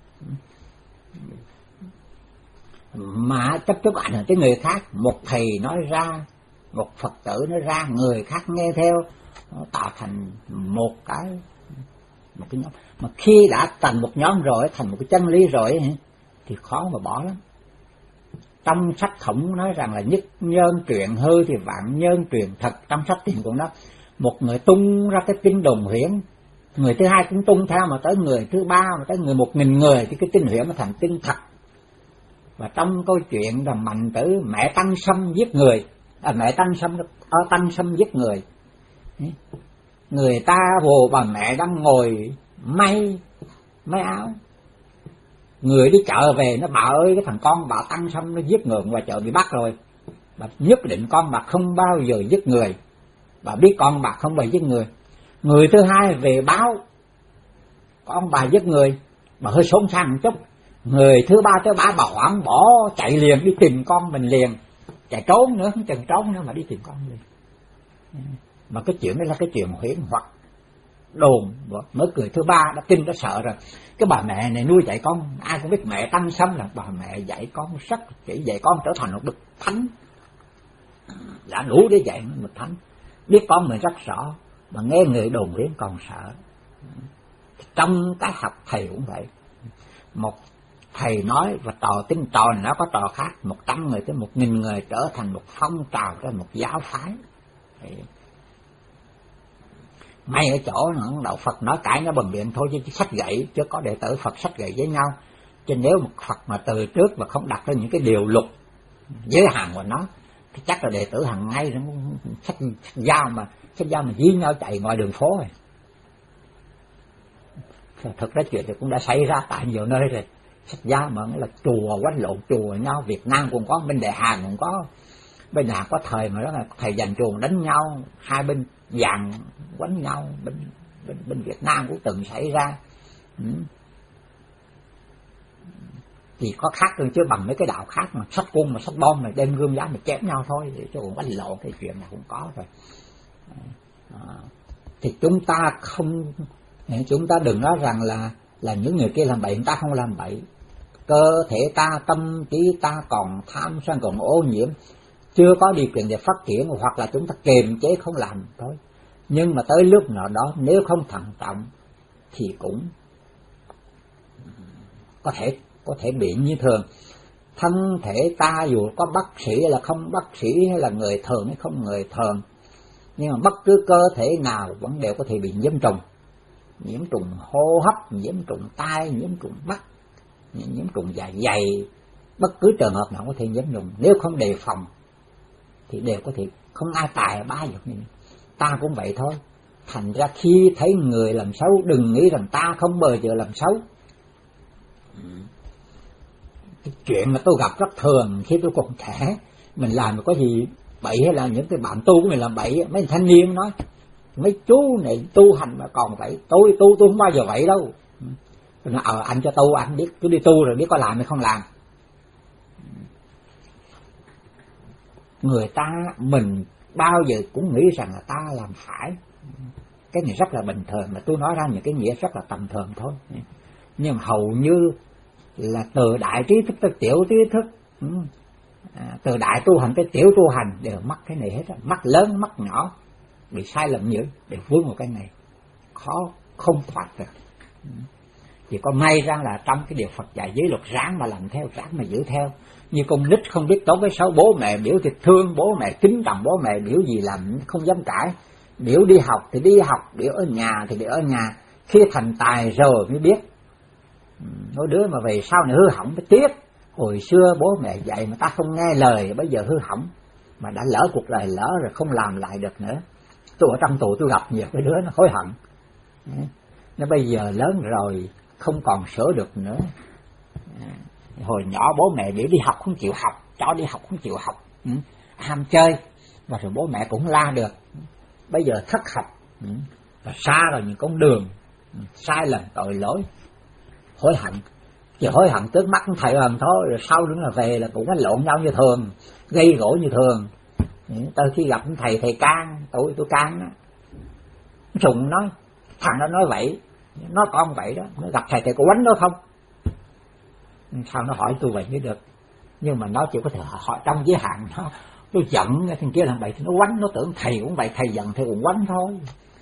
mà chấp trước ảnh hưởng tới người khác. Một thầy nói ra, một Phật tử nói ra, người khác nghe theo, nó tạo thành một cái một cái nhóm. Mà khi đã thành một nhóm rồi, thành một cái chân lý rồi thì khó mà bỏ lắm. Trong sách Khổng nói rằng là nhất nhân truyền hư thì vạn nhân truyền thật. Trong sách Tiền cũng nói một người tung ra cái tin đồn huyễn, người thứ hai cũng tung theo, mà tới người thứ ba, mà tới người một nghìn người thì cái tin huyễn nó thành tin thật. Và trong câu chuyện là Mạnh Tử mẹ Tăng Sâm giết người, à, mẹ Tăng Sâm ở Tăng Sâm giết người, người ta vô bà mẹ đang ngồi may may áo, người đi chợ về nó bà ơi cái thằng con bà Tăng Sâm nó giết người ngoài chợ bị bắt rồi, bà nhất định con bà không bao giờ giết người, bà biết con bà không bao giờ giết người. Người thứ hai về báo con bà giết người, bà hơi xốn sang một chút. Người thứ ba thứ ba bà hoảng bỏ chạy liền đi tìm con mình liền, chạy trốn nữa, không chừng trốn nữa mà đi tìm con liền. Mà cái chuyện đó là cái chuyện huyễn hoặc đồn, mới cười thứ ba đã tin đã sợ rồi. Cái bà mẹ này nuôi dạy con, ai cũng biết mẹ Tăng Sâm là bà mẹ dạy con rất chỉ dạy con trở thành một bậc thánh, đã đủ để dạy một thánh, biết con mình rất rõ, mà nghe người đồn huyễn còn sợ. Trong cái học thầy cũng vậy, một thầy nói và trò tin trò này nó có trò khác, một trăm người tới một nghìn người trở thành một phong trào, ra một giáo phái. Thì may ở chỗ đạo Phật nói cãi nó bằng miệng thôi, chứ sách gậy, chứ có đệ tử Phật sách gậy với nhau. Chứ nếu một Phật mà từ trước mà không đặt ra những cái điều luật giới hạn của nó thì chắc là đệ tử hàng ngày nó sách dao mà sách dao mà dí nhau chạy ngoài đường phố rồi. Thực ra chuyện thì cũng đã xảy ra tại nhiều nơi rồi. Sách dao mà là chùa quánh lộn chùa nhau, Việt Nam cũng có, bên Đại Hàn cũng có. Bên Hàn có thời mà đó là thầy giành chùa đánh nhau, hai bên dàn quánh nhau, bên, bên, bên Việt Nam cũng từng xảy ra. Ừ. Chỉ có khác hơn chứ bằng mấy cái đạo khác mà sách cung mà sách bom mà đem gươm giá mà chém nhau thôi, chứ còn quánh lộn cái chuyện này cũng có rồi. À, thì chúng ta không, chúng ta đừng nói rằng là là những người kia làm bậy, ta không làm bậy. Cơ thể ta, tâm trí ta còn tham sân còn ô nhiễm, chưa có điều kiện để phát triển, hoặc là chúng ta kiềm chế không làm thôi. Nhưng mà tới lúc nào đó nếu không thận trọng thì cũng có thể có thể bị như thường. Thân thể ta dù có bác sĩ hay là không bác sĩ, hay là người thường hay không người thường, nhưng mà bất cứ cơ thể nào vẫn đều có thể bị nhiễm trùng, nhiễm trùng hô hấp, nhiễm trùng tai, nhiễm trùng mắt, nhiễm trùng dạ dày. Bất cứ trường hợp nào có thể nhiễm trùng, nếu không đề phòng thì đều có thể, không ai tài ba được như ta cũng vậy thôi. Thành ra khi thấy người làm xấu đừng nghĩ rằng ta không bao giờ làm xấu. Cái chuyện mà tôi gặp rất thường khi tôi còn trẻ, mình làm có gì bậy hay là những cái bạn tu của mình làm bậy, mấy thanh niên nói mấy chú này tu hành mà còn vậy, tôi tu tôi không bao giờ vậy đâu. Tôi nói ờ anh cho tu, anh biết cứ đi tu rồi biết có làm hay không làm. Người ta mình bao giờ cũng nghĩ rằng là ta làm phải, cái này rất là bình thường, mà tôi nói ra những cái nghĩa rất là tầm thường thôi. Nhưng mà hầu như là từ đại trí thức tới tiểu trí thức, à, từ đại tu hành tới tiểu tu hành đều mắc cái này hết, mắc lớn mắc nhỏ, bị sai lầm nhiều để vướng vào cái này, khó không thoát được. Chỉ có may ra là trong cái điều Phật dạy giới luật ráng mà làm theo, ráng mà giữ theo. Như con nít không biết tốt với xấu, bố mẹ biểu thì thương, bố mẹ kính trọng, bố mẹ biểu gì làm không dám cãi, Biểu đi học thì đi học, biểu ở nhà thì biểu ở nhà. Khi thành tài rồi mới biết. Nói đứa mà về sau này hư hỏng mới tiếc. Hồi xưa bố mẹ dạy mà ta không nghe lời, bây giờ hư hỏng. Mà đã lỡ cuộc đời lỡ rồi không làm lại được nữa. Tôi ở trong tù tôi gặp nhiều cái đứa nó hối hận. Nó bây giờ lớn rồi không còn sửa được nữa. Hồi nhỏ bố mẹ để đi học không chịu học, cho đi học không chịu học, ham chơi, và rồi bố mẹ cũng la được. Bây giờ thất học và xa rồi những con đường sai lầm tội lỗi, hối hận. Chỉ hối hận trước mắt thầy hận thôi, rồi sau nữa là về là cũng đánh lộn nhau như thường, gây gỗ như thường. Tới khi gặp thầy, thầy can, tôi tôi can đó. Sùng nói, thằng đó nói vậy, nó con vậy đó, nó gặp thầy thầy có quánh nó không? Sao nó hỏi tôi vậy mới được. Nhưng mà nó chỉ có thể hỏi trong giới hạn. Nó nó giận thằng kia làm vậy thì nó quánh, nó tưởng thầy cũng vậy, thầy giận thầy cũng quánh thôi.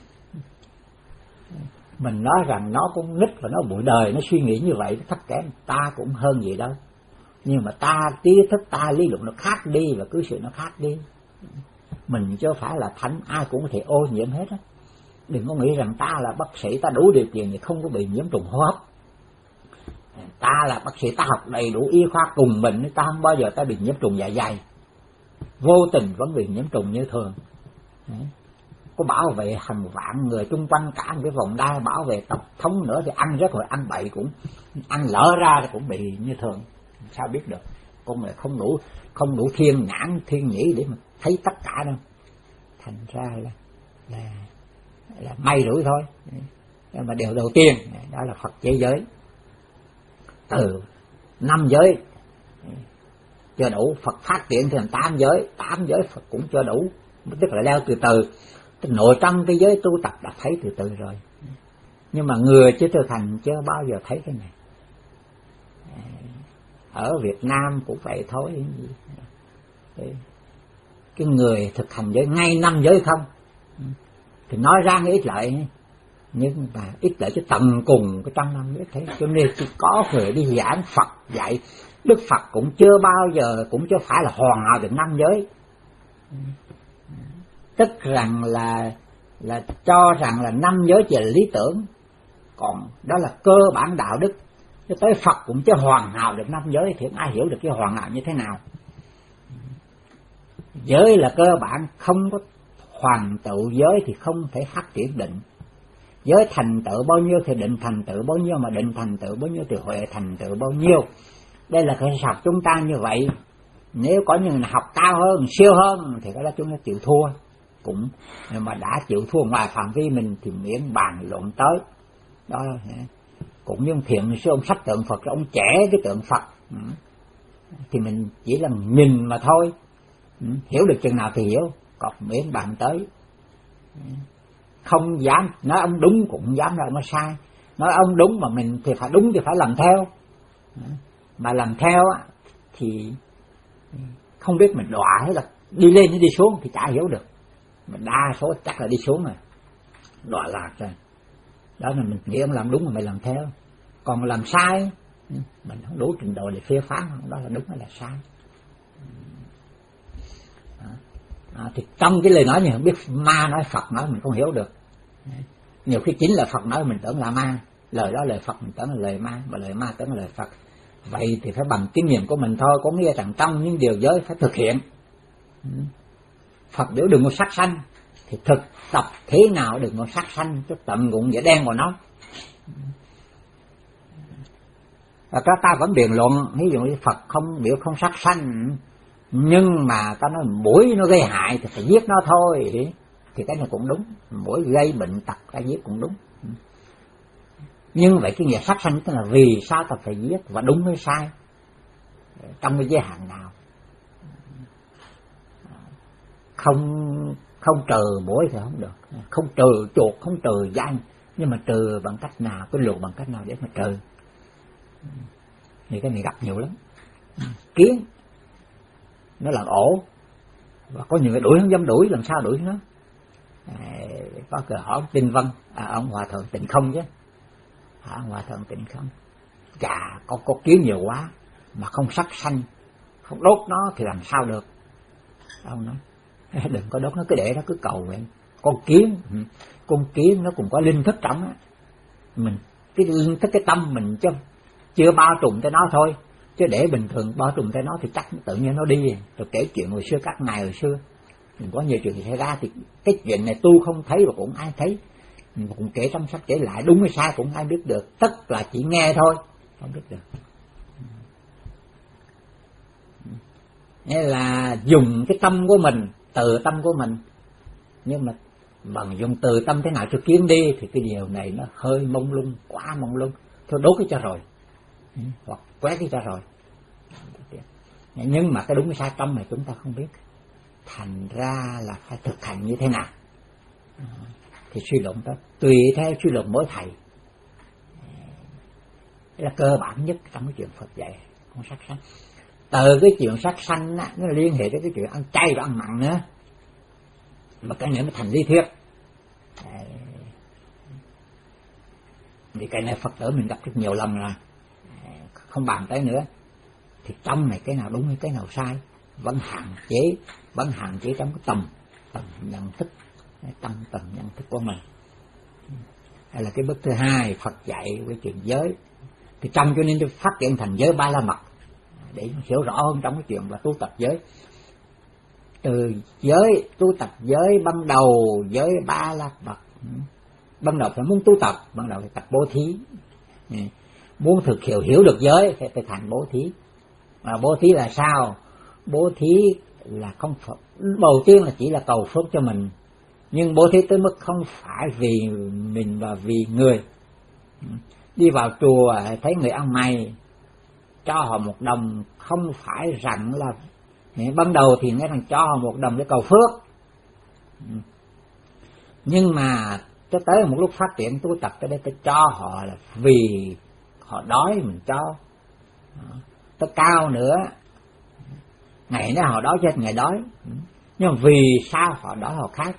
Mình nói rằng nó cũng nít và nó bụi đời, nó suy nghĩ như vậy, nó thấp kém, ta cũng hơn gì đâu. Nhưng mà ta trí thức, ta lý luận nó khác đi, và cứ sự nó khác đi. Mình chứ phải là thánh, ai cũng có thể ô nhiễm hết á. Đừng có nghĩ rằng ta là bác sĩ, ta đủ điều kiện thì không có bị nhiễm trùng hô hấp. Ta là bác sĩ, ta học đầy đủ y khoa cùng mình, ta không bao giờ ta bị nhiễm trùng dạ dày. Vô tình vẫn bị nhiễm trùng như thường. Có bảo vệ hàng vạn người chung quanh cả một cái vòng đai, bảo vệ tổng thống nữa thì ăn rất rồi ăn bậy cũng ăn lỡ ra thì cũng bị như thường. Sao biết được? Con người không đủ không đủ thiên nhãn thiên nhĩ để mà thấy tất cả đâu. Thành ra là là là may rủi thôi. Nhưng mà điều đầu tiên đó là Phật chế giới. Từ năm giới chưa đủ, Phật phát triển thành tám giới, tám giới Phật cũng chưa đủ, tức là leo từ từ. Nội trong cái giới tu tập đã thấy từ từ rồi, nhưng mà người chưa thực hành chưa bao giờ thấy cái này. Ở Việt Nam cũng vậy thôi. Cái người thực hành giới ngay năm giới không thì nói ra cái ít lợi, nhưng mà ít lợi cho tận cùng cái trong năm giới thế. Cho nên chỉ có người đi giảng Phật dạy, Đức Phật cũng chưa bao giờ, cũng chưa phải là hoàn hảo được năm giới. Tức rằng là là cho rằng là năm giới chỉ là lý tưởng, còn đó là cơ bản đạo đức. Cho tới Phật cũng chưa hoàn hảo được năm giới thì ai hiểu được cái hoàn hảo như thế nào. Giới là cơ bản, không có hoàn tựu giới thì không thể phát triển định. Giới thành tựu bao nhiêu thì định thành tựu bao nhiêu, mà định thành tựu bao nhiêu thì huệ thành tựu bao nhiêu. Đây là cái học chúng ta như vậy. Nếu có những học cao hơn, siêu hơn thì cái đó chúng ta chịu thua cũng, nhưng mà đã chịu thua ngoài phạm vi mình thì miễn bàn luận tới đó. Cũng như thiện sư ông sách tượng Phật, ông trẻ cái tượng Phật thì mình chỉ là nhìn mà thôi, hiểu được chừng nào thì hiểu, còn miễn bàn tới. Không dám nói ông đúng, cũng dám nói ông sai. Nói ông đúng mà mình thì phải đúng thì phải làm theo, mà làm theo thì không biết mình đọa hay là đi lên hay đi xuống thì chả hiểu được. Mà đa số chắc là đi xuống rồi, đọa lạc rồi. Đó là mình nghĩ ông làm đúng mà mày làm theo. Còn làm sai mình không đủ trình độ để phê phán đó là đúng hay là sai. À, thì trong cái lời nói này không biết ma nói Phật nói mình không hiểu được. Nhiều khi chính là Phật nói mình tưởng là ma, lời đó lời Phật mình tưởng là lời ma, mà lời ma tưởng là lời Phật. Vậy thì phải bằng kinh nghiệm của mình thôi, có nghĩa rằng trong những điều giới phải thực hiện. Phật biểu đừng có sát sanh thì thực tập thế nào đừng có sát sanh, cho tận dụng dễ đen vào nó. Và các ta vẫn biện luận, ví dụ như Phật không biểu không sát sanh, nhưng mà ta nói mũi nó gây hại thì phải giết nó thôi, thì cái này cũng đúng. Mũi gây bệnh tật ta giết cũng đúng. Nhưng vậy cái nghĩa sát sanh tức là vì sao ta phải giết, và đúng hay sai, trong cái giới hạn nào. Không không trừ mũi thì không được, không trừ chuột, không trừ danh, nhưng mà trừ bằng cách nào, cái luật bằng cách nào để mà trừ. Thì cái này gặp nhiều lắm. Kiến nó là ổ, và có nhiều người đuổi không dám đuổi, làm sao đuổi nó. À, có cơ hỏi Tinh Vân, à, ông Hòa Thượng Tịnh Không chứ, à, ông Hòa Thượng Tịnh Không, chà có có kiến nhiều quá mà không sát sanh, không đốt nó thì làm sao được. Ông nói đừng có đốt nó, cứ để nó cứ cầu nguyện, con kiến, con kiến nó cũng có linh thức trong á, mình cái linh thức cái tâm mình chứ chưa bao trùm tới nó thôi, chứ để bình thường bao trùm tới nó thì chắc tự nhiên nó đi. Rồi kể chuyện hồi xưa các ngài hồi xưa mình có nhiều chuyện xảy ra, thì cái chuyện này tu không thấy và cũng ai thấy, mình cũng kể trong sách kể lại, đúng hay sai cũng ai biết được, tức là chỉ nghe thôi không biết được. Nghĩa là dùng cái tâm của mình, từ tâm của mình, nhưng mà bằng dùng từ tâm thế nào cho kiến đi thì cái điều này nó hơi mông lung, quá mông lung, thôi đốt cái cho rồi, hoặc quét cái cho rồi. Nhưng mà cái đúng cái sai tâm này chúng ta không biết, thành ra là phải thực hành như thế nào thì suy luận đó tùy theo suy luận mỗi thầy. Đây là cơ bản nhất trong cái chuyện Phật dạy con sát sanh. Từ cái chuyện sát sanh á, nó liên hệ tới cái chuyện ăn chay và ăn mặn nữa, mà cái này nó thành lý thuyết. Vì cái này Phật tử mình gặp rất nhiều lần là không bàn tới nữa. Thì trong này cái nào đúng hay cái nào sai vẫn hạn chế, vẫn hạn chế trong cái tầm tầm nhận thức, tâm tầm nhận thức của mình. Đây là cái bước thứ hai Phật dạy với chuyện giới. Thì trong cho nên tôi phát triển thành giới ba la mật để hiểu rõ hơn trong cái chuyện là tu tập giới. Từ giới tu tập giới ban đầu, giới ba la mật, ban đầu phải muốn tu tập, ban đầu phải tập bố thí. Muốn thực hiểu hiểu được giới phải thực hành bố thí. Mà bố thí là sao? Bố thí là không phải, đầu tiên là chỉ là cầu phước cho mình, nhưng bố thí tới mức không phải vì mình và vì người. Đi vào chùa thấy người ăn mày cho họ một đồng, không phải rằng là ban đầu thì nghe rằng cho họ một đồng để cầu phước, nhưng mà cho tới một lúc phát triển tu tập tới đây tôi cho họ là vì họ đói mình cho. Tới cao nữa, ngày đó họ đói chết ngày đói, nhưng vì sao họ đói họ khác?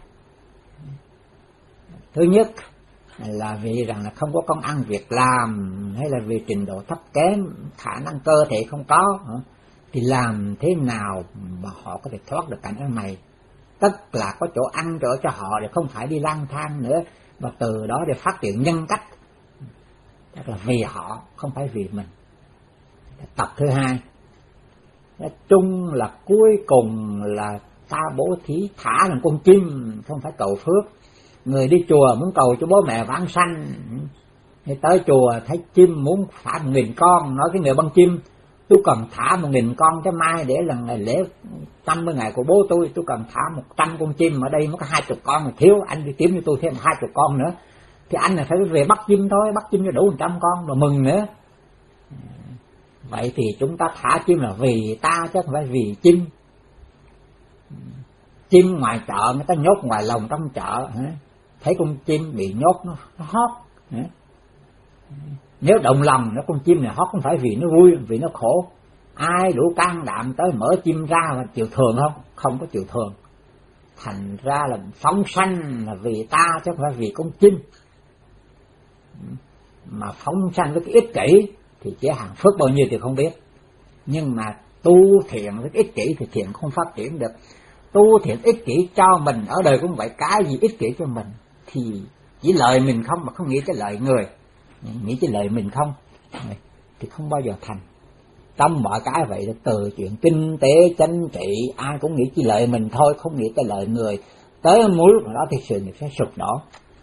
Thứ nhất là vì rằng là không có công ăn việc làm, hay là vì trình độ thấp kém, khả năng cơ thể không có, thì làm thế nào mà họ có thể thoát được cảnh ăn mày? Tức là có chỗ ăn chỗ cho họ để không phải đi lang thang nữa, và từ đó để phát triển nhân cách. Tức là vì họ, không phải vì mình. Tập thứ hai, nói chung là cuối cùng là ta bố thí thả làm con chim, không phải cầu phước. Người đi chùa muốn cầu cho bố mẹ vãng sanh, thì tới chùa thấy chim muốn thả một nghìn con, nói cái người băng chim, tôi cần thả một nghìn con cho mai để là ngày lễ năm mươi ngày của bố tôi, tôi cần thả một trăm con chim, ở đây nó có hai chục con mà thiếu, anh đi kiếm cho tôi thêm hai chục con nữa, thì anh là phải về bắt chim thôi, bắt chim cho đủ một trăm con rồi mừng nữa. Vậy thì chúng ta thả chim là vì ta chứ không phải vì chim. Chim ngoài chợ người ta nhốt ngoài lồng trong chợ, thấy con chim bị nhốt nó, nó hót. Nếu động lòng nó con chim này hót không phải vì nó vui, vì nó khổ. Ai đủ can đảm tới mở chim ra và chịu thường không? Không có chịu thường. Thành ra là phóng sanh là vì ta chứ không phải vì con chim. Mà phóng sanh với cái ích kỷ thì chỉ hàng phước bao nhiêu thì không biết. Nhưng mà tu thiện với ích kỷ thì thiện không phát triển được. Tu thiện ích kỷ cho mình, ở đời cũng vậy, cái gì ích kỷ cho mình thì chỉ lợi mình không mà không nghĩ tới lợi người, nghĩ tới lợi mình không thì không bao giờ thành. Trong mọi cái vậy, từ chuyện kinh tế chính trị ai cũng nghĩ chỉ lợi mình thôi, không nghĩ tới lợi người, tới một lúc đó thì sự nghiệp sẽ sụp đổ.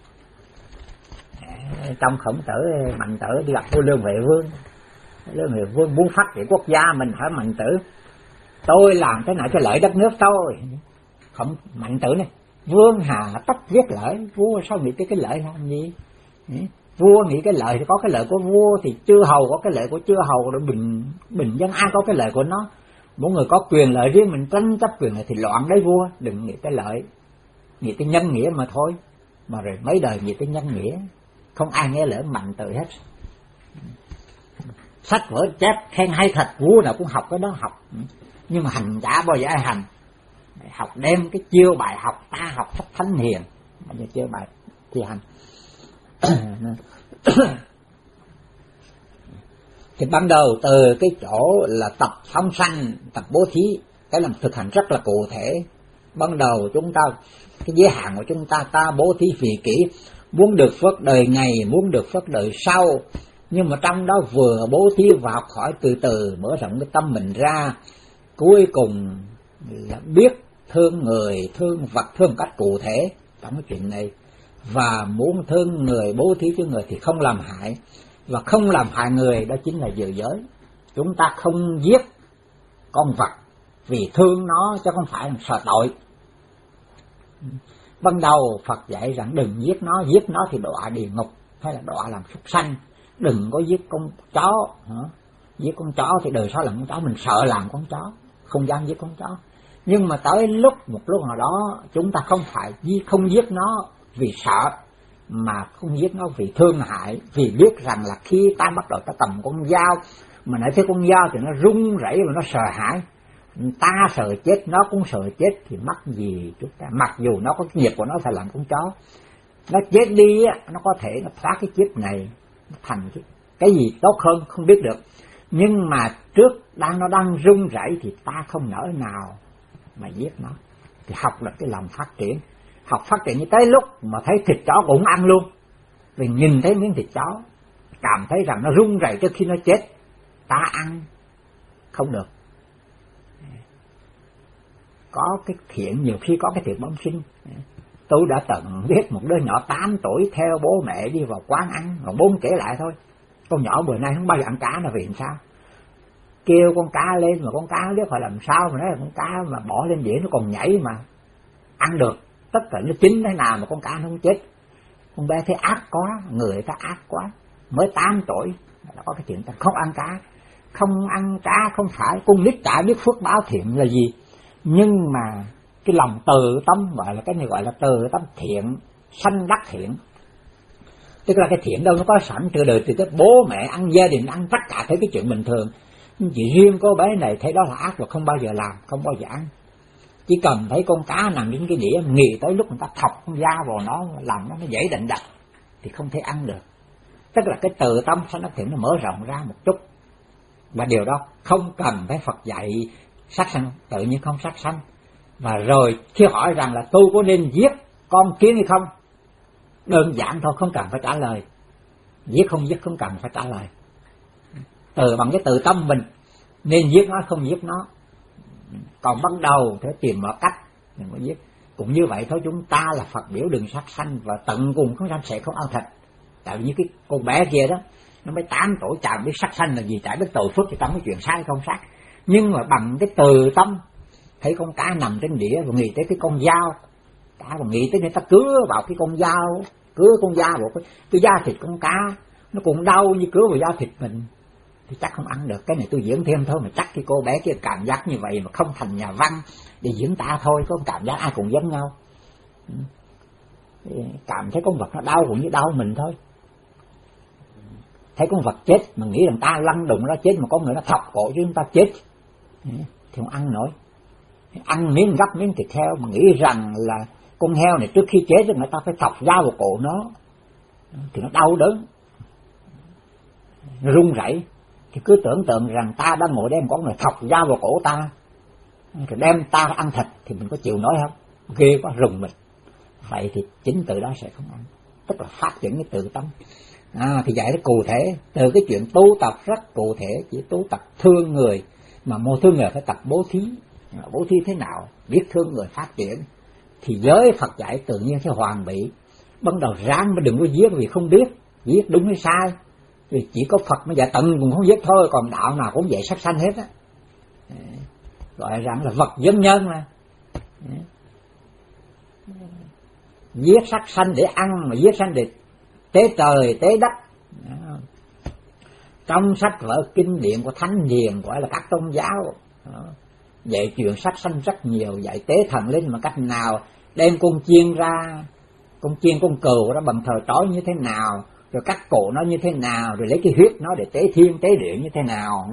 Trong Khổng Tử, Mạnh Tử đi gặp vua Lương Huệ Vương. Lương Huệ Vương muốn phát triển quốc gia, mình hỏi Mạnh Tử tôi làm thế nào cho lợi đất nước tôi? Không, Mạnh Tử này, vương hà tất giết lợi, vua sao nghĩ tới cái lợi làm gì? Vua nghĩ cái lợi thì có cái lợi của vua, thì chư hầu có cái lợi của chư hầu, rồi bình bình dân ai có cái lợi của nó. Mỗi người có quyền lợi riêng, mình tranh chấp quyền lợi thì loạn đấy vua, đừng nghĩ tới lợi, nghĩ tới nhân nghĩa mà thôi. Mà rồi mấy đời nghĩ tới nhân nghĩa, không ai nghe lời Mạnh Tử hết. Sách vở chép khen hay thật, vua nào cũng học cái đó học, nhưng mà hành chả bao giờ ai hành. Học đem cái chiêu bài học, ta học sách thánh hiền, mà giờ chiêu bài thì hành. Thì ban đầu từ cái chỗ là tập phóng sanh, tập bố thí, cái làm thực hành rất là cụ thể. Ban đầu chúng ta, cái giới hạn của chúng ta, ta bố thí vì kỷ, muốn được phước đời ngày, muốn được phước đời sau. Nhưng mà trong đó vừa bố thí và học hỏi từ từ, mở rộng cái tâm mình ra, cuối cùng là biết thương người, thương vật, thương cách cụ thể trong cái chuyện này. Và muốn thương người, bố thí cho người thì không làm hại, và không làm hại người, đó chính là giữ giới. Chúng ta không giết con vật vì thương nó, chứ không phải là sợ tội. Ban đầu Phật dạy rằng đừng giết nó, giết nó thì đọa địa ngục hay là đọa làm súc sanh. Đừng có giết con chó, hả? Giết con chó thì đời sau làm con chó, mình sợ làm con chó, không dám giết con chó. Nhưng mà tới lúc một lúc nào đó chúng ta không phải giết, không giết nó vì sợ, mà không giết nó vì thương hại, vì biết rằng là khi ta bắt đầu ta cầm con dao, mà nãy thấy con dao thì nó run rẩy và nó sợ hãi. Ta sợ chết, nó cũng sợ chết, thì mắc gì chúng ta, mặc dù nó có cái nghiệp của nó phải làm con chó. Nó chết đi á, nó có thể nó phá cái kiếp này thành cái, cái gì tốt hơn không biết được. Nhưng mà trước đang nó đang run rẩy thì ta không nỡ nào mà giết nó. Thì học là cái lòng phát triển. Học phát triển như tới lúc mà thấy thịt chó cũng ăn luôn, vì nhìn thấy miếng thịt chó cảm thấy rằng nó run rẩy trước khi nó chết, ta ăn không được. Có cái thiện, nhiều khi có cái thiện bẩm sinh. Tôi đã từng biết một đứa nhỏ tám tuổi theo bố mẹ đi vào quán ăn, còn bố kể lại thôi, con nhỏ bữa nay không bao giờ ăn cá, là vì làm sao? Kêu con cá lên mà con cá không biết phải làm sao, mà nói là con cá mà bỏ lên đĩa nó còn nhảy mà ăn được. Tất cả nó chín thế nào mà con cá nó không chết. Con bé thấy ác quá, người ta ác quá, mới tám tuổi đã có cái chuyện ta không ăn cá. Không ăn cá không phải con nít chả biết phước báo thiện là gì, nhưng mà cái lòng từ tâm, gọi là cái này gọi là từ tâm thiện, sanh đắc thiện. Tức là cái thiện đâu nó có sẵn từ đời từ tới bố mẹ ăn, gia đình ăn, tất cả thấy cái chuyện bình thường. Nhưng chỉ riêng cô bé này thấy đó là ác và không bao giờ làm, không bao giờ ăn. Chỉ cần thấy con cá nằm trên cái đĩa, nghĩ tới lúc người ta thọc con da vào nó, làm nó nó dễ định đập thì không thể ăn được. Tức là cái từ tâm sanh đắc thiện nó mở rộng ra một chút. Và điều đó không cần phải Phật dạy sát sanh, tự nhiên không sát sanh. Và rồi khi hỏi rằng là tôi có nên giết con kiến hay không, đơn giản thôi, không cần phải trả lời. Giết không giết không cần phải trả lời. Từ bằng cái từ tâm mình, nên giết nó không giết nó. Còn ban đầu phải tìm mọi cách đừng có giết. Cũng như vậy thôi, chúng ta là Phật biểu đừng sát sanh, và tận cùng không dám sẽ không ăn thịt. Tại vì như cái con bé kia đó, nó mới tám tuổi chả biết sát sanh là gì, chả biết tội phước thì trong cái chuyện sai không sát. Nhưng mà bằng cái từ tâm, thấy con cá nằm trên đĩa và nghĩ tới cái con dao, ta còn nghĩ tới người ta cứa vào cái con dao, cứa con dao vào cái, cái da thịt con cá, nó cũng đau như cứa vào da thịt mình, thì chắc không ăn được. Cái này tôi diễn thêm thôi, mà chắc cái cô bé kia cảm giác như vậy mà không thành nhà văn để diễn tả thôi, có cảm giác ai cũng giống nhau. Cảm thấy con vật nó đau cũng như đau mình thôi. Thấy con vật chết mà nghĩ rằng ta lăn đụng nó chết, mà có người nó thọc cổ chứ chúng ta chết thì không ăn nổi. Ăn miếng gấp miếng thịt heo mà nghĩ rằng là con heo này trước khi chết người ta phải thọc dao vào cổ nó thì nó đau đớn, nó run rẩy. Thì cứ tưởng tượng rằng ta đang ngồi đem con người thọc dao vào cổ ta, rồi đem ta ăn thịt thì mình có chịu nổi không? Ghê quá, rùng mình. Vậy thì chính từ đó sẽ không ăn. Tức là phát triển cái tự tâm. À, thì dạy nó cụ thể, từ cái chuyện tu tập rất cụ thể, chỉ tu tập thương người, mà một thương người phải tập bố thí. Bố thí thế nào? Biết thương người phát triển. Thì giới Phật dạy tự nhiên sẽ hoàn bị. Ban đầu ráng mà đừng có giết vì không biết, giết đúng hay sai. Vì chỉ có Phật mới dạy tận cũng không giết thôi, còn đạo nào cũng dạy sát sanh hết á. Gọi rằng là vật dân nhân mà. Giết sát sanh để ăn, mà giết sanh để tế trời, tế đất. Trong sách vở kinh điển của Thánh Hiền, gọi là các tôn giáo, dạy chuyện sát sanh rất nhiều, dạy tế thần lên mà cách nào, đem con chiên ra, con chiên con cừu đó bằng thờ trói như thế nào, rồi cắt cổ nó như thế nào, rồi lấy cái huyết nó để tế thiên tế địa như thế nào.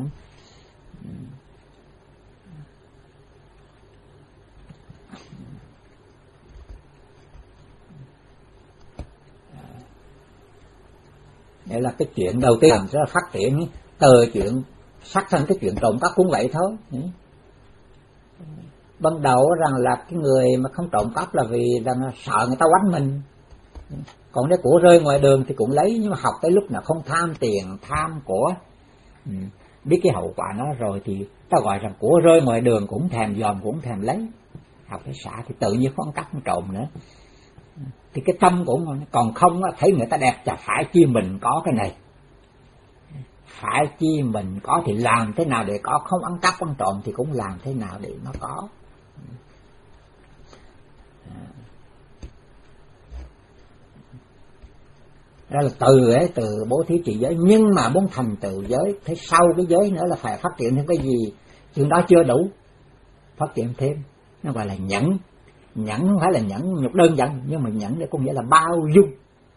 Đây là cái chuyện đầu tiên sẽ phát triển từ chuyện sát sanh, cái chuyện trộm cắp cũng vậy thôi. ban đầu rằng là cái người mà không trộm cắp là vì rằng là sợ người ta quánh mình, còn nếu của rơi ngoài đường thì cũng lấy, nhưng mà học tới lúc nào không tham tiền tham của, ừ. biết cái hậu quả nó rồi thì ta gọi rằng của rơi ngoài đường cũng thèm dòm cũng thèm lấy. Học cái xã thì tự nhiên không cắp không trộm nữa, thì cái tâm cũng còn không thấy người ta đẹp chả phải chi mình có cái này, phải chi mình có thì làm thế nào để có, không ăn cắp ăn trộm thì cũng làm thế nào để nó có. Đó là từ ấy, từ bố thí trì giới, nhưng mà muốn thành tựu giới, thế sau cái giới nữa là phải phát triển thêm cái gì, chuyện đó chưa đủ, phát triển thêm, nó gọi là nhẫn. Nhẫn không phải là nhẫn nhục đơn giản, nhưng mà nhẫn để có nghĩa là bao dung.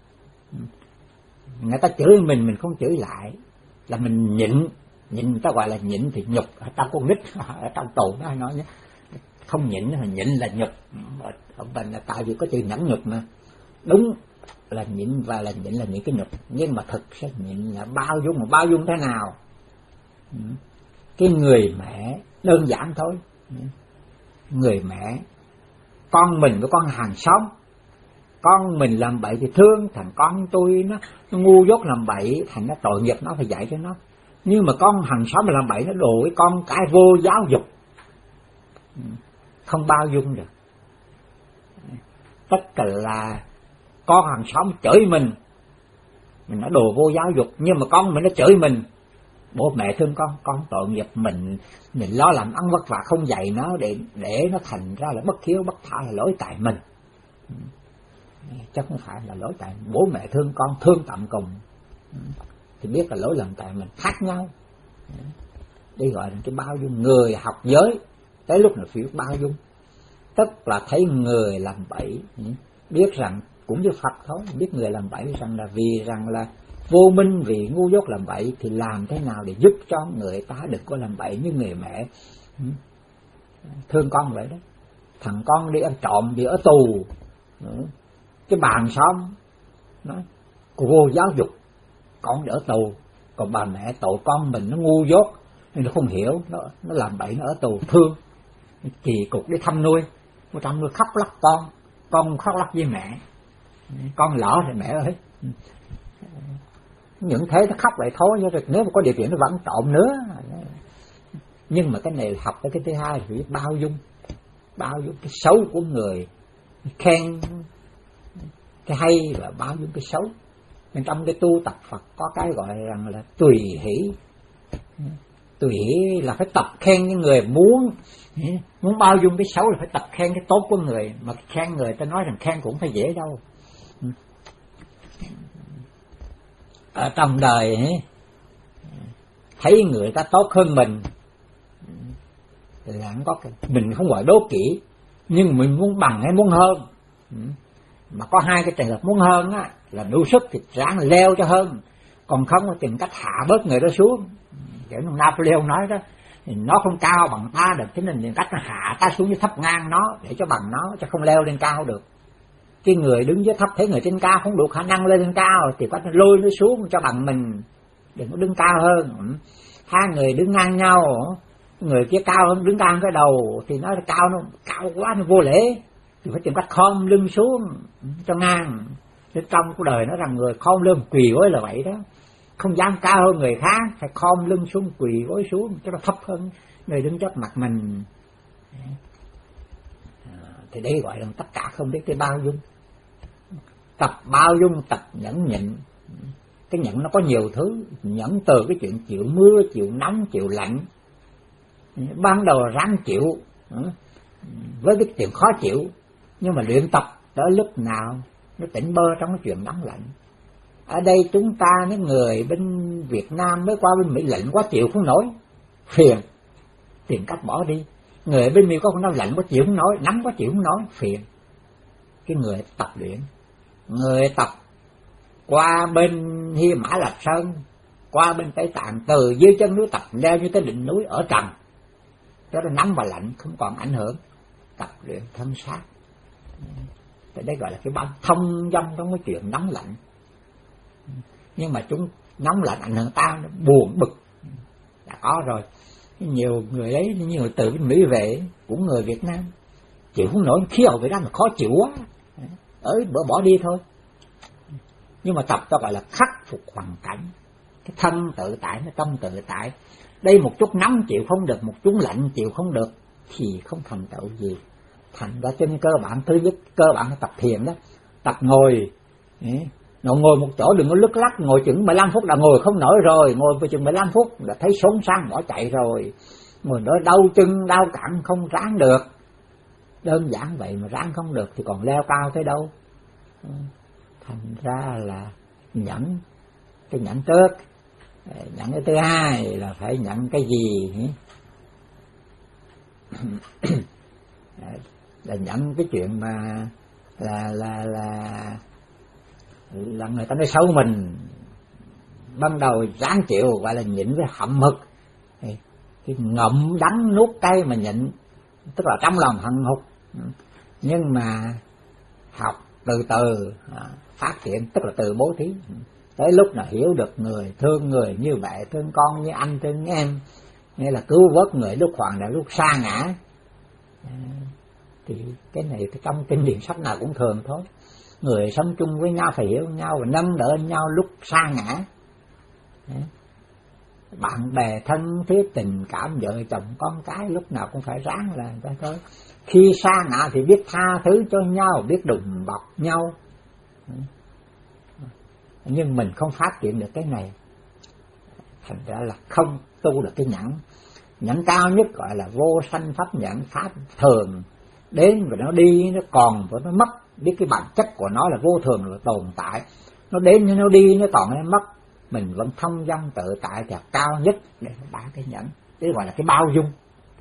Người ta chửi mình mình không chửi lại, là mình nhịn, nhịn người ta gọi là nhịn thì nhục. Ở trong con nít ở trong tù nó hay nói nhé, không nhịn là nhịn là nhục. Ở bên là tại vì có chữ nhẫn nhục mà, đúng là nhịn và là nhịn là những cái nhục, nhưng mà thực sẽ nhịn là bao dung. Mà bao dung thế nào? Cái người mẹ đơn giản thôi, người mẹ con mình với con hàng xóm, con mình làm bậy thì thương, thằng con tôi nó, nó ngu dốt làm bậy, thành nó tội nghiệp nó phải dạy cho nó. Nhưng mà con hàng xóm mà làm bậy nó đồ với con cái vô giáo dục, không bao dung được. Tất cả là con hàng xóm chửi mình, mình nói đồ vô giáo dục, nhưng mà con mình nó chửi mình, bố mẹ thương con, con tội nghiệp mình, mình lo làm ăn vất vả không dạy nó để để nó thành ra là bất hiếu bất thả, là lỗi tại mình, chứ không phải là lỗi tại bố mẹ thương con thương tận cùng, thì biết là lỗi lầm tại mình, khác nhau. Đây gọi là cái bao dung. Người học giới tới lúc nào phải biết bao dung, tức là thấy người làm bậy, biết rằng cũng như Phật thôi, biết người làm bậy rằng là vì rằng là vô minh, vì ngu dốt làm bậy, thì làm thế nào để giúp cho người ta đừng có làm bậy. Như người mẹ thương con vậy đó, thằng con đi ăn trộm đi ở tù, cái bà hàng xóm nói cô vô giáo dục con đi ở tù, còn bà mẹ tội con mình nó ngu dốt nên nó không hiểu, nó nó làm bậy nó ở tù, thương kỳ cục để thăm nuôi, một trăm nuôi khóc lóc con, con khóc lóc với mẹ, con lỡ thì mẹ ơi. Những thế nó khóc lại thôi, chứ nếu mà có điều kiện nó vẫn trộm nữa. Nhưng mà cái này học tới cái thứ hai thì biết bao dung, bao dung cái xấu của người, khen cái hay và bao dung cái xấu. Nên trong cái tu tập Phật có cái gọi rằng là tùy hỷ. Tùy hỷ là phải tập khen những người, muốn muốn bao dung cái xấu là phải tập khen cái tốt của người. Mà khen người ta nói rằng khen cũng phải dễ đâu. Ở trong đời thấy người ta tốt hơn mình là không có cái, mình không gọi đố kỵ, nhưng mình muốn bằng hay muốn hơn. Mà có hai cái trường hợp muốn hơn á, là đủ sức thì ráng leo cho hơn, còn không có tìm cách hạ bớt người đó xuống. Kiểu Napoleon nói đó, nó không cao bằng ta được, cho nên tìm cách nó hạ ta xuống như thấp ngang nó để cho bằng nó, cho không leo lên cao được. Cái người đứng dưới thấp thấy người trên cao không đủ khả năng lên lên cao thì có thể lôi nó xuống cho bằng mình, đừng có đứng cao hơn. Hai người đứng ngang nhau, người kia cao hơn đứng ngang cái đầu thì nó cao, nó cao quá nó vô lễ, thì phải tìm cách khom lưng xuống cho ngang. Thế trong cuộc đời nó rằng người khom lưng quỳ gối là vậy đó, không dám cao hơn người khác, phải khom lưng xuống quỳ gối xuống cho nó thấp hơn người đứng trước mặt mình. Thì đây gọi là tất cả không biết cái bao dung. Tập bao dung, tập nhẫn nhịn. Cái nhẫn nó có nhiều thứ, nhẫn từ cái chuyện chịu mưa, chịu nóng, chịu lạnh. Ban đầu ráng chịu với cái chuyện khó chịu, nhưng mà luyện tập tới lúc nào nó tỉnh bơ trong cái chuyện nóng lạnh. Ở đây chúng ta những người bên Việt Nam mới qua bên Mỹ lạnh quá chịu không nổi, phiền, tìm cách bỏ đi. Người bên Mỹ có con lạnh quá chịu không nổi, nóng quá chịu không nổi, phiền. Cái người tập luyện, người tập qua bên Hy Mã Lạp Sơn, qua bên Tây Tạng, từ dưới chân núi tập leo như tới đỉnh núi ở trần, cho nó nóng và lạnh không còn ảnh hưởng. Tập luyện thân xác, thì đây gọi là cái ban thông dong trong cái chuyện nóng lạnh. Nhưng mà chúng nóng lạnh ảnh hưởng ta, nó buồn bực đã có rồi, Nhiều người đấy, nhiều người từ bên Mỹ về cũng người Việt Nam chịu không nổi, khí hậu Việt Nam là khó chịu quá, ở bữa bỏ đi thôi. Nhưng mà tập ta gọi là khắc phục hoàn cảnh, cái thân tự tại, cái tâm tự tại. Đây một chút nóng chịu không được, một chút lạnh chịu không được thì không thành tựu gì. Thành ra trên cơ bản thứ nhất, cơ bản là tập thiền đó, tập ngồi, nó ngồi một chỗ đừng có lướt lắc, ngồi chừng mười lăm phút là ngồi không nổi rồi, ngồi với chừng mười lăm phút là thấy sốn sang bỏ chạy rồi, ngồi đó đau chân đau cẳng không ráng được. Đơn giản vậy mà ráng không được thì còn leo cao tới đâu. Thành ra là nhẫn, cái nhẫn trước, nhẫn cái thứ hai là phải nhận cái gì là nhận cái chuyện mà là là là là người ta nói xấu mình, ban đầu ráng chịu gọi là nhịn với hậm hực, cái ngậm đắng nuốt cay mà nhịn, tức là trong lòng hận hụt. Nhưng mà học từ từ phát triển, tức là từ bố thí, tới lúc nào hiểu được người, thương người như vậy, thương con như anh, thương em, nghĩa là cứu vớt người lúc hoạn nạn, lúc sa ngã. Thì cái này thì trong kinh điển sách nào cũng thường thôi. Người sống chung với nhau phải hiểu nhau và nâng đỡ nhau lúc sa ngã. Bạn bè thân thiết, tình cảm vợ chồng con cái lúc nào cũng phải ráng là cho thôi. Khi sa ngã thì biết tha thứ cho nhau, biết đùm bọc nhau. Nhưng mình không phát triển được cái này, thành ra là không tu được cái nhẫn. Nhẫn cao nhất gọi là vô sanh pháp nhẫn, pháp thường đến và nó đi, nó còn và nó mất. Biết cái bản chất của nó là vô thường, là tồn tại. Nó đến nó đi, nó còn nó mất. Mình vẫn thông dong tự tại thì cao nhất để bả cái nhẫn. Đấy gọi là cái bao dung.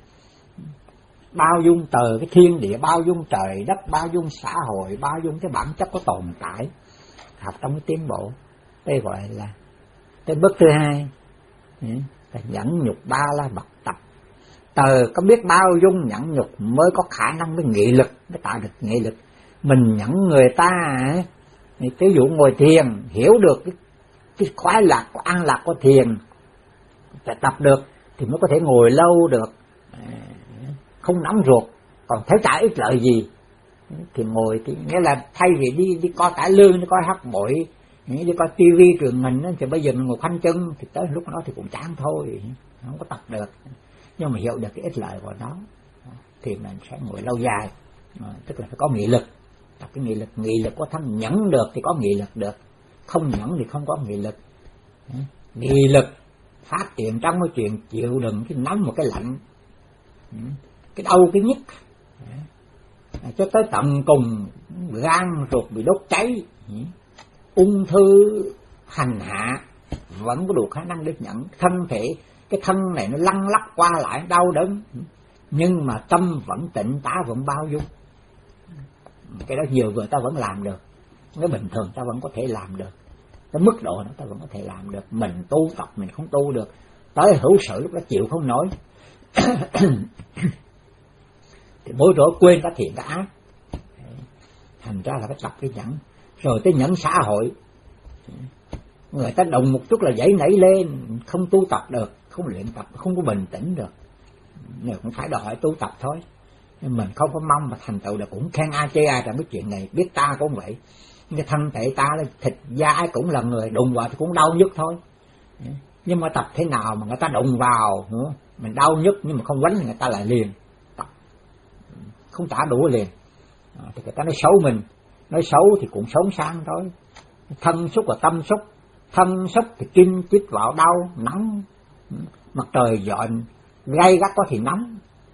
Bao dung từ cái thiên địa, bao dung trời đất, bao dung xã hội, bao dung cái bản chất có tồn tại. Học trong cái tiến bộ. Đây gọi là cái bước thứ hai là nhẫn nhục ba la mật tập. Từ có biết bao dung nhẫn nhục mới có khả năng với nghị lực, mới tạo được nghị lực. Mình nhẫn người ta, ví dụ ngồi thiền hiểu được cái, cái khoái lạc, có an lạc của thiền, phải tập được thì mới có thể ngồi lâu được, không nóng ruột. Còn thấy chả ích lợi gì thì ngồi thì nghĩa là thay vì đi đi coi cải lương, đi coi hát bội, đi coi tivi truyền hình thì bây giờ mình ngồi khoanh chân thì tới lúc đó thì cũng chán thôi, không có tập được. Nhưng mà hiểu được cái ích lợi của nó thì mình sẽ ngồi lâu dài, tức là phải có nghị lực. Tập cái nghị lực, nghị lực có thân nhẫn được thì có nghị lực được, không nhẫn thì không có nghị lực. Nghị lực phát triển trong cái chuyện chịu đựng cái nóng một cái lạnh, cái đau cái nhức, cho tới tận cùng gan ruột bị đốt cháy, ung thư hành hạ vẫn có đủ khả năng để nhẫn. Thân thể cái thân này nó lăn lắc qua lại đau đớn, nhưng mà tâm vẫn tịnh tá, vẫn bao dung. Cái đó nhiều người ta vẫn làm được, cái bình thường ta vẫn có thể làm được, cái mức độ đó ta vẫn có thể làm được. Mình tu tập mình không tu được, tới hữu sự lúc đó chịu không nổi thì bối rối quên cả thiện cả ác. Thành ra là phải tập cái nhẫn. Rồi tới nhẫn xã hội, người ta động một chút là dãy nảy lên, không tu tập được, không luyện tập, không có bình tĩnh được. Nếu cũng phải đòi hỏi tu tập thôi. Nhưng mình không có mong mà thành tựu được, cũng khen ai chê ai trong cái chuyện này. Biết ta cũng vậy, cái thân thể ta là thịt da, ai cũng là người, đụng vào thì cũng đau nhức thôi. Nhưng mà tập thế nào mà người ta đụng vào nữa mình đau nhức, nhưng mà không quánh người ta lại liền, tập không trả đủ liền. À, thì người ta nói xấu mình, nói xấu thì cũng sống sang thôi. Thân xúc là tâm xúc, thân xúc thì kim chích vào đau nóng, mặt trời dọn gay gắt quá thì nóng,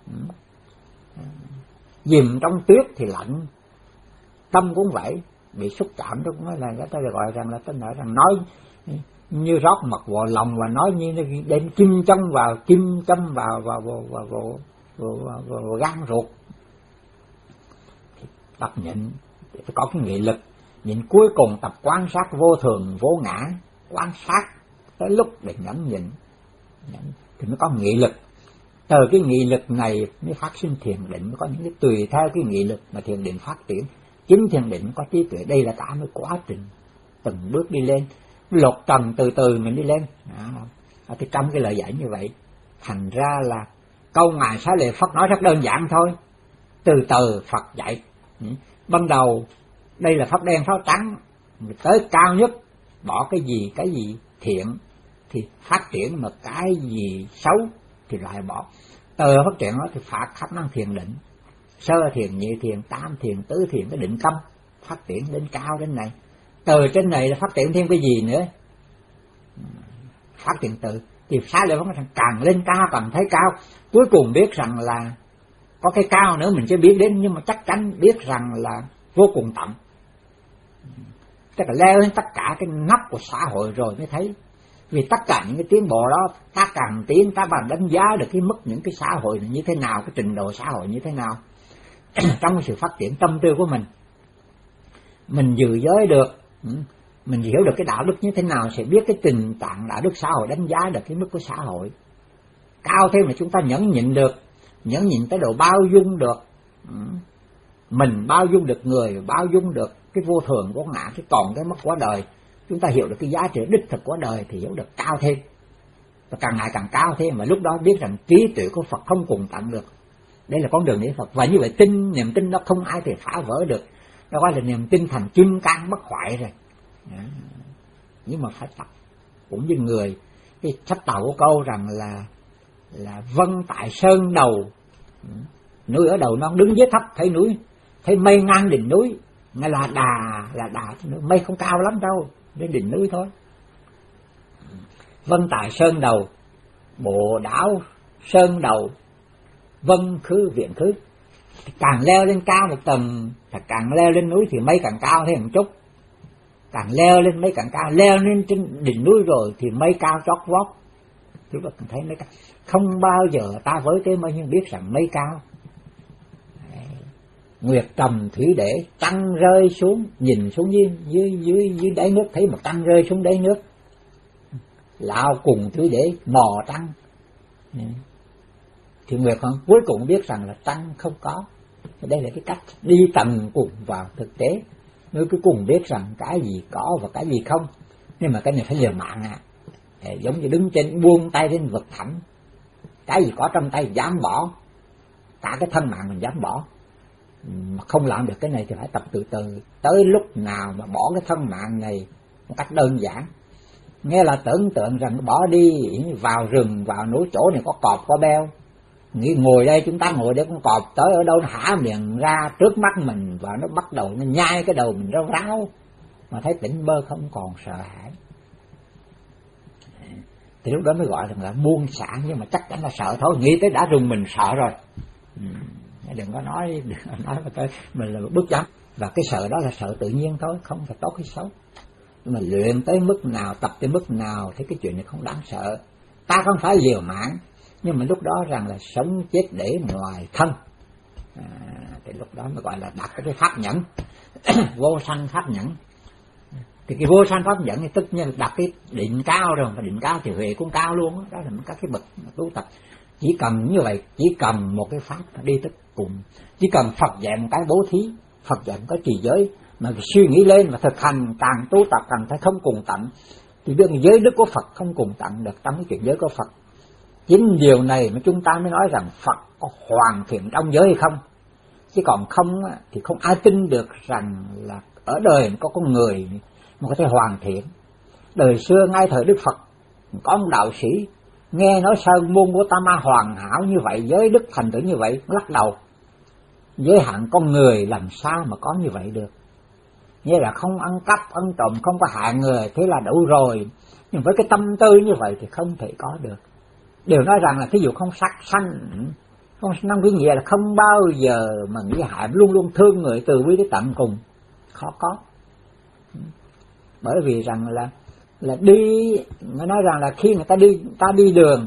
dìm trong tuyết thì lạnh. Tâm cũng vậy, bị xúc chạm đó cũng là người ta gọi rằng là tôi nói rằng nói như rót mật vào lòng và nói như đem kim châm vào, kim châm vào vào vào vào vào, vào, vào, vào, vào gan ruột. Tập nhịn phải có cái nghị lực, nhịn cuối cùng tập quan sát vô thường vô ngã, quan sát tới lúc để nhẫn nhịn, nhẫn thì mới có nghị lực. Từ cái nghị lực này mới phát sinh thiền định, mới có những cái tùy theo cái nghị lực mà thiền định phát triển. Chính thiền định có trí tuệ, đây là cả một quá trình từng bước đi lên, lột trần từ từ mình đi lên. À, thì trong cái lời giải như vậy, Thành ra là câu Ngài Xá Lợi Phất nói rất đơn giản thôi. Từ từ Phật dạy. Ban đầu đây là pháp đen pháp trắng, tới cao nhất bỏ cái gì cái gì thiện thì phát triển, mà cái gì xấu thì loại bỏ. Từ phát triển đó thì phát khắp năng thiền định, sơ thiền, nhị thiền, tam thiền, tứ thiền, cái định tâm phát triển đến cao đến này. Từ trên này là phát triển thêm cái gì nữa? Phát triển từ thì Xá Lợi Phất càng lên cao càng thấy cao, cuối cùng biết rằng là có cái cao nữa mình chưa biết đến, nhưng mà chắc chắn biết rằng là vô cùng tận. Tức là leo lên tất cả cái nắp của xã hội rồi mới thấy. Vì tất cả những cái tiến bộ đó, ta càng tiến ta bằng đánh giá được cái mức những cái xã hội như thế nào, cái trình độ xã hội như thế nào. Trong cái sự phát triển tâm tư của mình, mình dự giới được, mình hiểu được cái đạo đức như thế nào, sẽ biết cái tình trạng đạo đức xã hội, đánh giá được cái mức của xã hội. Cao thêm là chúng ta nhẫn nhịn được, nhẫn nhịn tới độ bao dung được mình, bao dung được người, bao dung được cái vô thường của ngã, cái còn cái mất của đời. Chúng ta hiểu được cái giá trị đích thực của đời thì hiểu được cao thêm, và càng ngày càng cao thêm, mà lúc đó biết rằng trí tuệ của Phật không cùng tận được. Đây là con đường niệm Phật, và như vậy tin, niềm tin đó không ai thể phá vỡ được. Đó gọi là niềm tin thành kim cang bất hoại rồi. Đó. Nhưng mà phải tập, cũng như người cái sách Tàu có câu rằng là là vân tại sơn đầu, núi ở đầu non, đứng dưới thấp thấy núi, thấy mây ngang đỉnh núi, ngay là đà là đà, mây không cao lắm đâu, đến đỉnh núi thôi. Vân tại sơn đầu, bộ đảo sơn đầu, vân khứ viện khứ. Càng leo lên cao một tầng, càng leo lên núi thì mây càng cao thêm một chút, càng leo lên mây càng cao, leo lên trên đỉnh núi rồi thì mây cao chót vót. Chúng ta thấy mây cao, không bao giờ ta với cái mây nhưng biết rằng mây cao. Nguyệt trầm thủy để, trăng rơi xuống, nhìn xuống dưới dưới dưới dưới đáy nước thấy một trăng rơi xuống đáy nước. Lão cùng thủy để mò trăng. Thì Nguyệt không cuối cùng biết rằng là trăng không có. Đây là cái cách đi tầng cùng vào thực tế, mới cuối cùng biết rằng cái gì có và cái gì không. Nhưng mà cái này phải liều mạng à. Giống như đứng trên buông tay lên vực thẳm, cái gì có trong tay dám bỏ, cả cái thân mạng mình dám bỏ. Mà không làm được cái này thì phải tập từ từ, tới lúc nào mà bỏ cái thân mạng này một cách đơn giản. Nghe là tưởng tượng rằng bỏ đi vào rừng, vào núi, chỗ này có cọp có beo, nghĩ ngồi đây, chúng ta ngồi đây con cọp tới ở đâu nó hả miệng ra trước mắt mình và nó bắt đầu nó nhai cái đầu mình ráo ráo, mà thấy tỉnh bơ không còn sợ hãi. Thì lúc đó mới gọi là buông xả, nhưng mà chắc chắn là sợ thôi, nghĩ tới đã rùng mình sợ rồi. Ừ. Đừng có nói, đừng có nói mà tới mình là bước chấm. Và cái sợ đó là sợ tự nhiên thôi, không phải tốt hay xấu. Nhưng mà luyện tới mức nào, tập tới mức nào thì cái chuyện này không đáng sợ. Ta không phải liều mạng, nhưng mà lúc đó rằng là sống chết để ngoài thân. À, thì lúc đó mới gọi là đặt cái pháp nhẫn, vô sanh pháp nhẫn. Thì cái vô sanh pháp nhẫn thì tất nhiên là đặt cái định cao rồi, và định cao thì huệ cũng cao luôn đó, đó là các cái bậc tu tập. Chỉ cần như vậy, chỉ cần một cái pháp đi tới cùng, chỉ cần Phật dạy một cái bố thí, Phật dạy một cái trì giới, mà suy nghĩ lên và thực hành, càng tu tập càng thấy không cùng tận, thì biết giới đức của Phật không cùng tận được trong cái chuyện giới của Phật. Chính điều này mà chúng ta mới nói rằng Phật có hoàn thiện trong giới hay không, chứ còn không thì không ai tin được rằng là ở đời có con người mà có thể hoàn thiện. Đời xưa ngay thời Đức Phật có một đạo sĩ nghe nói sơn môn của Ta Ma hoàn hảo như vậy, giới đức thành tựu như vậy, lắc đầu. Giới hạn con người làm sao mà có như vậy được? Nghĩa là không ăn cắp, ăn trộm, không có hại người, thế là đủ rồi. Nhưng với cái tâm tư như vậy thì không thể có được. Đều nói rằng là thí dụ không sát sanh, không năm cái nghĩa là không bao giờ mà nghĩ hại, luôn luôn thương người từ bi tới tận cùng, khó có. Bởi vì rằng là là đi, người nói rằng là khi người ta đi ta đi đường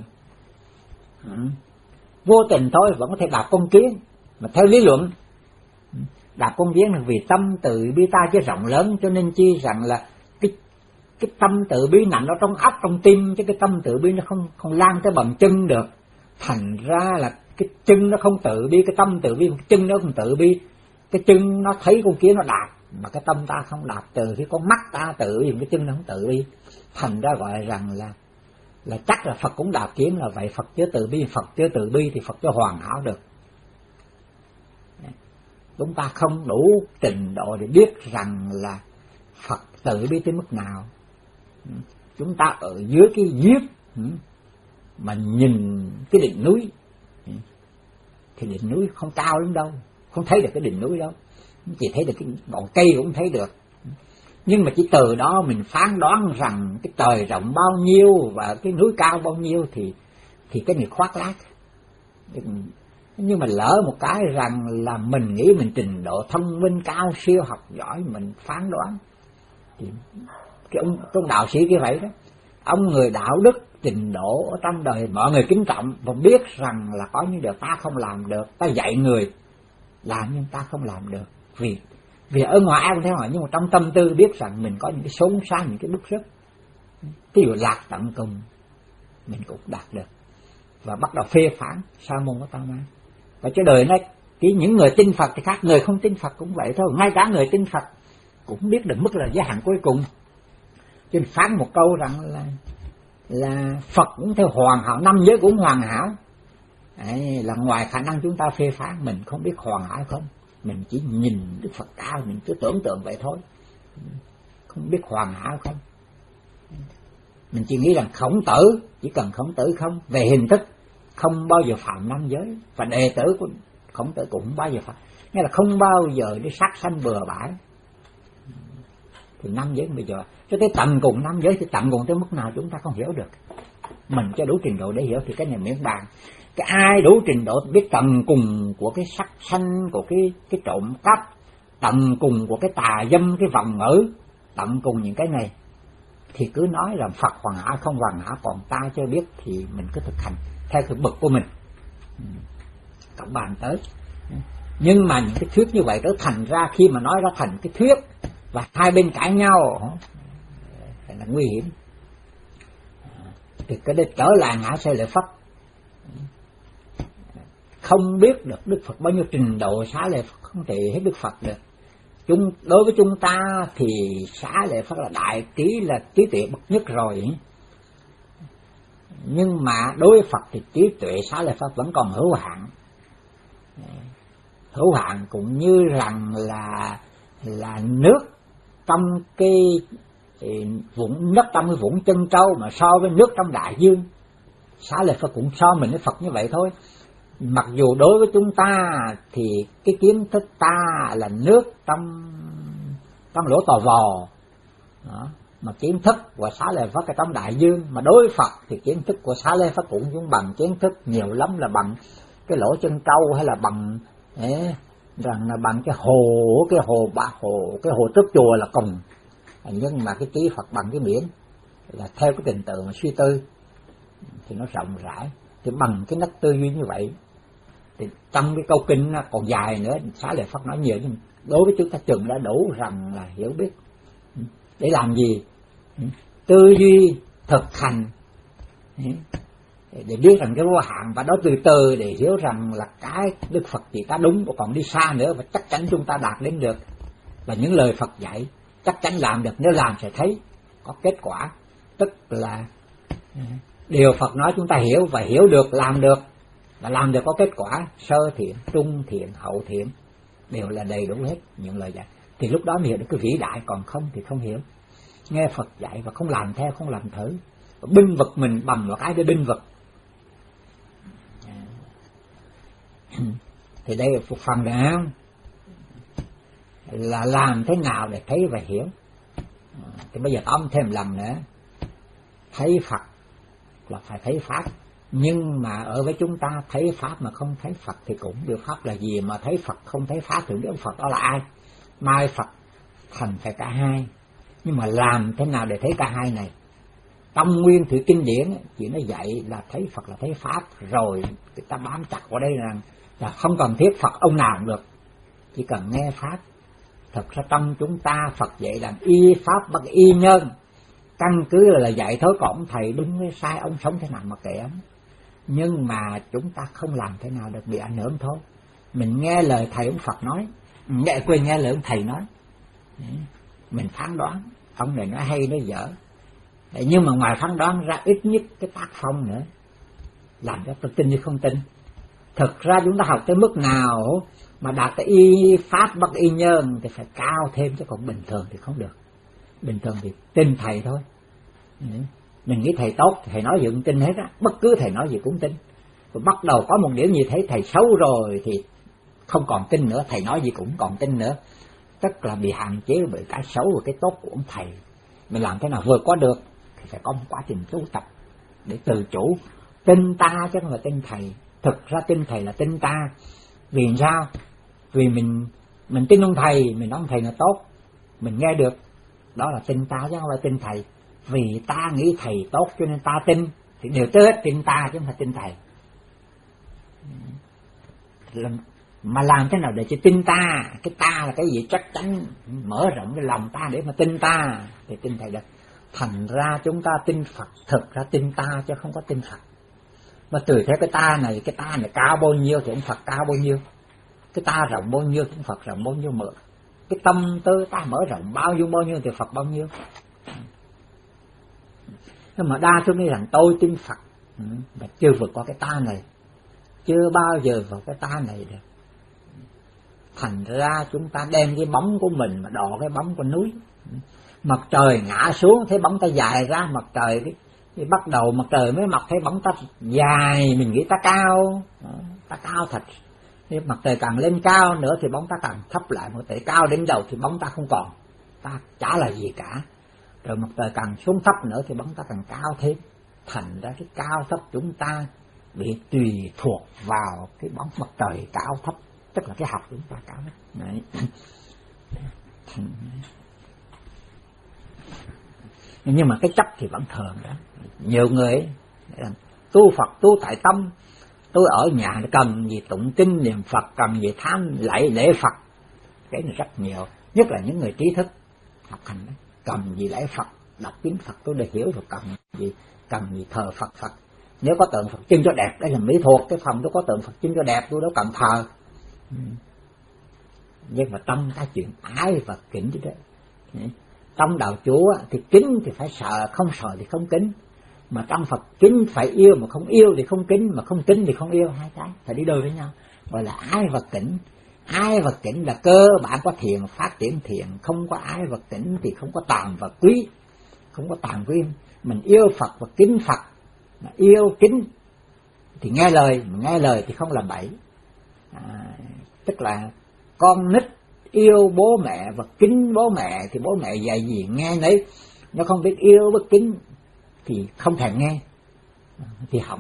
vô tình thôi vẫn có thể đạp con kiến, mà theo lý luận đạp con kiến là vì tâm từ bi ta chứ rộng lớn, cho nên chi rằng là cái cái tâm từ bi nằm ở trong óc trong tim, chứ cái tâm từ bi nó không không lan tới bằng chân được. Thành ra là cái chân nó không tự bi, cái tâm tự bi, cái chân nó không tự bi. Cái chân nó thấy con kiến nó đạp, mà cái tâm ta không đạp, từ khi con mắt ta tự bi, cái chân nó không tự bi. Thành ra gọi rằng là là chắc là Phật cũng đạp kiếm là vậy. Phật chứa từ bi, Phật chứa từ bi thì Phật cho hoàn hảo được. Chúng ta không đủ trình độ để biết rằng là Phật từ bi tới mức nào. Chúng ta ở dưới cái giếng mà nhìn cái đỉnh núi thì đỉnh núi không cao lắm đâu, không thấy được cái đỉnh núi đâu, chỉ thấy được cái ngọn cây cũng thấy được. Nhưng mà chỉ từ đó mình phán đoán rằng cái trời rộng bao nhiêu và cái núi cao bao nhiêu thì thì cái này khoác lác. Nhưng mà lỡ một cái rằng là mình nghĩ mình trình độ thông minh cao siêu học giỏi, mình phán đoán thì cái ông, cái ông đạo sĩ kia vậy đó, ông người đạo đức trình độ ở trong đời mọi người kính trọng và biết rằng là có những điều ta không làm được, ta dạy người làm nhưng ta không làm được vì vì ở ngoài ai cũng thấy hỏi, nhưng mà trong tâm tư biết rằng mình có những cái xốn xá, những cái bức rứt, ví dụ lạc tận cùng mình cũng đạt được và bắt đầu phê phán sa môn của ta ma. Và cái đời này chỉ những người tin Phật thì khác, người không tin Phật cũng vậy thôi, ngay cả người tin Phật cũng biết được mức là giới hạn cuối cùng. Cho nên phán một câu rằng là là Phật cũng theo hoàn hảo, năm giới cũng hoàn hảo. Đấy, là ngoài khả năng chúng ta phê phán, mình không biết hoàn hảo không, mình chỉ nhìn Đức Phật cao, mình cứ tưởng tượng vậy thôi, không biết hoàn hảo không. Mình chỉ nghĩ rằng Khổng Tử, chỉ cần Khổng Tử không, về hình thức không bao giờ phạm năm giới, và đệ tử của Khổng Tử cũng không bao giờ phạm, nghĩa là không bao giờ đi sát sanh bừa bãi. Thì năm giới bây giờ cho tới tận cùng năm giới thì tận cùng tới mức nào chúng ta không hiểu được. Mình cho đủ trình độ để hiểu thì cái này miễn bàn. Cái ai đủ trình độ biết tận cùng của cái sắc sanh, của cái cái trộm cắp, tận cùng của cái tà dâm, cái vòng ngữ, tận cùng những cái này thì cứ nói là Phật hoàn hảo không hoàn hảo, còn ta chưa biết thì mình cứ thực hành theo cái bậc của mình, cộng bàn tới. Nhưng mà những cái thuyết như vậy trở thành ra, khi mà nói ra thành cái thuyết và hai bên cãi nhau là nguy hiểm, thì cái đây trở lại ngã sai lợi Phật. Không biết được Đức Phật bao nhiêu trình độ, xá lợi Phật không thể hết Đức Phật được. Chúng đối với chúng ta thì xá lợi Phật là đại trí, là trí tuệ bậc nhất rồi, nhưng mà đối với Phật thì trí tuệ xá lợi Phật vẫn còn hữu hạn. Hữu hạn cũng như rằng là là nước trong cái vũng, nước trong cái vũng chân trâu mà so với nước trong đại dương. Xá lợi Phật cũng so mình với Phật như vậy thôi. Mặc dù đối với chúng ta thì cái kiến thức ta là nước trong trong lỗ tò vò đó, mà kiến thức của xá lợi Phật ở trong đại dương, mà đối với Phật thì kiến thức của xá lợi Phật cũng cũng bằng kiến thức nhiều lắm là bằng cái lỗ chân trâu, hay là bằng ấy, rằng là bằng cái hồ cái hồ bạc hồ cái hồ trước chùa là cùng. Nhưng mà cái trí Phật bằng cái biển là theo cái trình tự mà suy tư thì nó rộng rãi, thì bằng cái nấc tư duy như vậy. Thì trong cái câu kinh nó còn dài nữa, xá lợi Phật nói nhiều, nhưng đối với chúng ta chừng đã đủ rằng là hiểu biết. Để làm gì? Tư duy thực hành để biết rằng cái vô hạn, và đó từ từ để hiểu rằng là cái Đức Phật chỉ ta đúng, còn đi xa nữa và chắc chắn chúng ta đạt đến được. Và những lời Phật dạy chắc chắn làm được, nếu làm sẽ thấy có kết quả. Tức là điều Phật nói chúng ta hiểu, và hiểu được làm được, và làm được có kết quả, sơ thiện, trung thiện, hậu thiện đều là đầy đủ hết những lời dạy. Thì lúc đó mình hiểu được cái vĩ đại, còn không thì không hiểu. Nghe Phật dạy và không làm theo, không làm thử, binh vực mình bằng vào cái để binh vực. Thì đây là một phần nữa là làm thế nào để thấy và hiểu. Thì bây giờ tóm thêm lần nữa, thấy Phật là phải thấy Pháp. Nhưng mà ở với chúng ta thấy Pháp mà không thấy Phật thì cũng được. Pháp là gì mà thấy Phật không thấy Pháp thì biết Phật đó là ai. Mai Phật thành phải cả hai. Nhưng mà làm thế nào để thấy cả hai này? Trong nguyên thủy kinh điển chỉ nó dạy là thấy Phật là thấy Pháp, rồi người ta bám chặt vào đây rằng là không cần thiết Phật ông nào cũng được, chỉ cần nghe Pháp. Thật ra trong chúng ta Phật dạy là y Pháp bất y nhân, căn cứ là dạy thôi, còn thầy đúng hay sai, ông sống thế nào mà kệ ông. Nhưng mà chúng ta không làm thế nào được, bị ảnh hưởng thôi. Mình nghe lời thầy ông Phật nói, nghe quên nghe lời ông thầy nói, mình phán đoán ông này nói hay nói dở. Nhưng mà ngoài phán đoán ra ít nhất cái tác phong nữa, làm cho tôi tin hay không tin. Thực ra chúng ta học tới mức nào mà đạt tới y pháp bất y nhân thì phải cao thêm, chứ còn bình thường thì không được. Bình thường thì tin thầy thôi. Mình nghĩ thầy tốt, thầy nói gì cũng tin hết á, bất cứ thầy nói gì cũng tin. Rồi bắt đầu có một điểm gì thấy thầy xấu rồi thì không còn tin nữa, thầy nói gì cũng còn tin nữa. Tức là bị hạn chế bởi cái xấu và cái tốt của ông thầy. Mình làm thế nào vượt qua được thì phải có một quá trình tu tập để tự chủ. Tin ta chứ không phải tin thầy. Thực ra tin thầy là tin ta. Vì sao? Vì mình mình tin ông thầy, mình nói ông thầy là tốt, mình nghe được, đó là tin ta chứ không phải tin thầy. Vì ta nghĩ thầy tốt cho nên ta tin, thì đều tới hết tin ta chứ không phải tin thầy. Mà làm thế nào để cho tin ta? Cái ta là cái gì chắc chắn, mở rộng cái lòng ta để mà tin ta thì tin thầy được. Thành ra chúng ta tin Phật, thực ra tin ta chứ không có tin Phật. Mà từ theo cái ta này, cái ta này cao bao nhiêu thì ông Phật cao bao nhiêu. Cái ta rộng bao nhiêu thì ông Phật rộng bao nhiêu mở. Cái tâm tư ta mở rộng bao nhiêu bao nhiêu thì Phật bao nhiêu. Nhưng mà đa số nghĩ rằng tôi tin Phật mà chưa vượt qua cái ta này, chưa bao giờ vào cái ta này được. Thành ra chúng ta đem cái bóng của mình mà đọ cái bóng của núi. Mặt trời ngã xuống thấy bóng ta dài ra, mặt trời cái, cái bắt đầu mặt trời mới mọc thấy bóng ta dài, mình nghĩ ta cao, ta cao thật. Nhưng mặt trời càng lên cao nữa thì bóng ta càng thấp lại, mặt trời cao đến đầu thì bóng ta không còn, ta chả là gì cả. Rồi mặt trời càng xuống thấp nữa thì bóng ta càng cao thêm. Thành ra cái cao thấp chúng ta bị tùy thuộc vào cái bóng mặt trời cao thấp, tức là cái học chúng ta cao thấp. Đấy. Nhưng mà cái chấp thì vẫn thường đó. Nhiều người tu Phật tu tại tâm, tôi ở nhà cầm gì tụng kinh niệm Phật, cầm gì tham lạy lễ Phật, cái này rất nhiều, nhất là những người trí thức học hành đó. Cầm gì lễ Phật, đọc kinh Phật tôi để hiểu rồi, cầm gì cầm gì thờ Phật Phật. Nếu có tượng Phật trưng cho đẹp, đây là mỹ thuật, cái phòng tôi có tượng Phật trưng cho đẹp tôi đâu cần thờ. Nhưng mà trong cái chuyện ái và kính chứ đấy. Trong đạo Chúa thì kính thì phải sợ, không sợ thì không kính. Mà trong Phật kính phải yêu, mà không yêu thì không kính, mà không kính thì không yêu, hai cái phải đi đôi với nhau. Gọi là ái và kính. Ái và kính là cơ bản có thiện, phát triển thiện. Không có ái và kính thì không có tàm và quý, không có tàm quý. Mình yêu Phật và kính Phật, mà yêu kính thì nghe lời, mà nghe lời thì không làm bậy. À, tức là con nít yêu bố mẹ và kính bố mẹ thì bố mẹ dạy gì nghe nấy. Nó không biết yêu bất kính thì không thèm nghe, thì hỏng.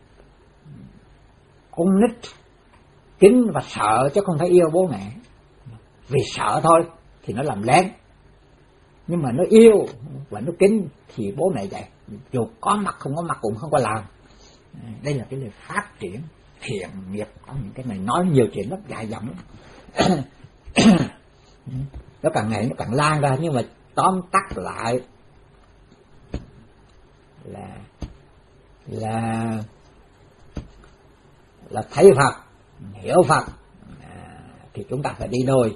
Con nít kính và sợ chứ không phải yêu bố mẹ. Vì sợ thôi thì nó làm lén, nhưng mà nó yêu và nó kính thì bố mẹ dạy, dù có mặt không có mặt cũng không có làm. Đây là cái lời phát triển thiện nghiệp. Có những cái này nói nhiều chuyện lắm, dài dòng lắm. Nó càng ngày nó càng lan ra, nhưng mà tóm tắt lại là là là thấy Phật, hiểu Phật, à, thì chúng ta phải đi đôi.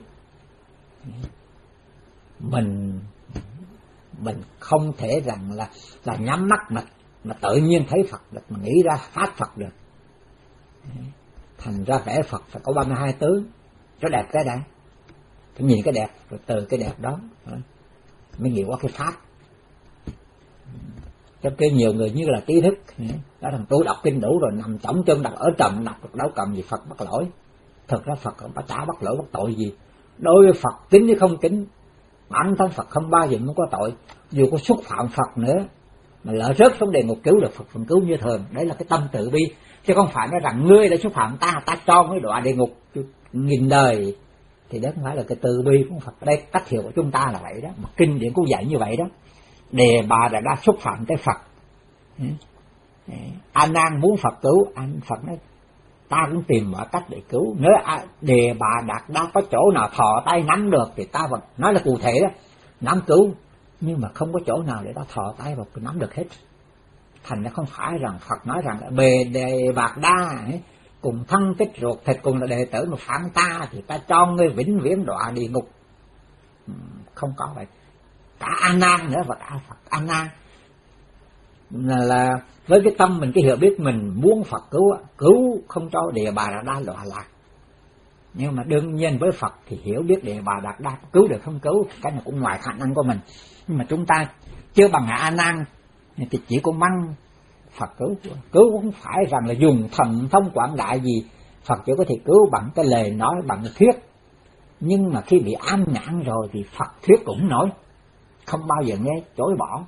Mình mình không thể rằng là là nhắm mắt mà mà tự nhiên thấy Phật được, mà nghĩ ra phát Phật được. Thành ra vẽ Phật phải có ba mươi hai tướng, cho đẹp cái đã, phải nhìn cái đẹp, rồi từ cái đẹp đó mới nghĩ qua cái pháp. Trong cái nhiều người như là trí thức đó, thằng tôi đọc kinh đủ rồi nằm chống chân đọc ở trầm, đọc đâu cầm gì Phật bắt lỗi. Thực ra Phật không chả bắt lỗi bắt tội gì. Đối với Phật kính hay không kính, bản thân Phật không bao giờ muốn có tội. Dù có xúc phạm Phật nữa mà lỡ rớt xuống địa ngục cứu được Phật phần cứu như thường. Đấy là cái tâm từ bi, chứ không phải nói rằng ngươi đã xúc phạm ta, ta cho ngươi đọa địa ngục nghìn đời. Thì đó không phải là cái từ bi của Phật. Đây cách hiểu của chúng ta là vậy đó, mà kinh điển cũng dạy như vậy đó. Đề bà đã, đã xúc phạm tới Phật, A Nan muốn Phật cứu, anh Phật nói ta cũng tìm mọi cách để cứu. Nếu Đề bà đạt đã có chỗ nào thò tay nắm được thì ta vẫn nói là cụ thể đó, nắm cứu. Nhưng mà không có chỗ nào để ta thò tay vào nắm được hết. Thành ra không phải rằng Phật nói rằng bề Đề Bạc Đa cùng thân tích ruột thịt cùng là đệ tử mà phạm ta thì ta cho ngươi vĩnh viễn đọa địa ngục. Không có vậy. Cả A Nan nữa và cả Phật A Nan là, là với cái tâm mình, cái hiểu biết mình muốn Phật cứu, cứu không cho Địa Bà Đạt Đa đọa lạc. Nhưng mà đương nhiên với Phật thì hiểu biết Địa Bà Đạt Đa cứu được không cứu, cái này cũng ngoài khả năng của mình. Nhưng mà chúng ta chưa bằng A Nan thì chỉ có mong Phật cứu. Cứu cũng không phải rằng là dùng thần thông quảng đại gì, Phật chỉ có thể cứu bằng cái lời nói, bằng cái thuyết. Nhưng mà khi bị ám nhãn rồi thì Phật thuyết cũng nói, không bao giờ nghe chối bỏ.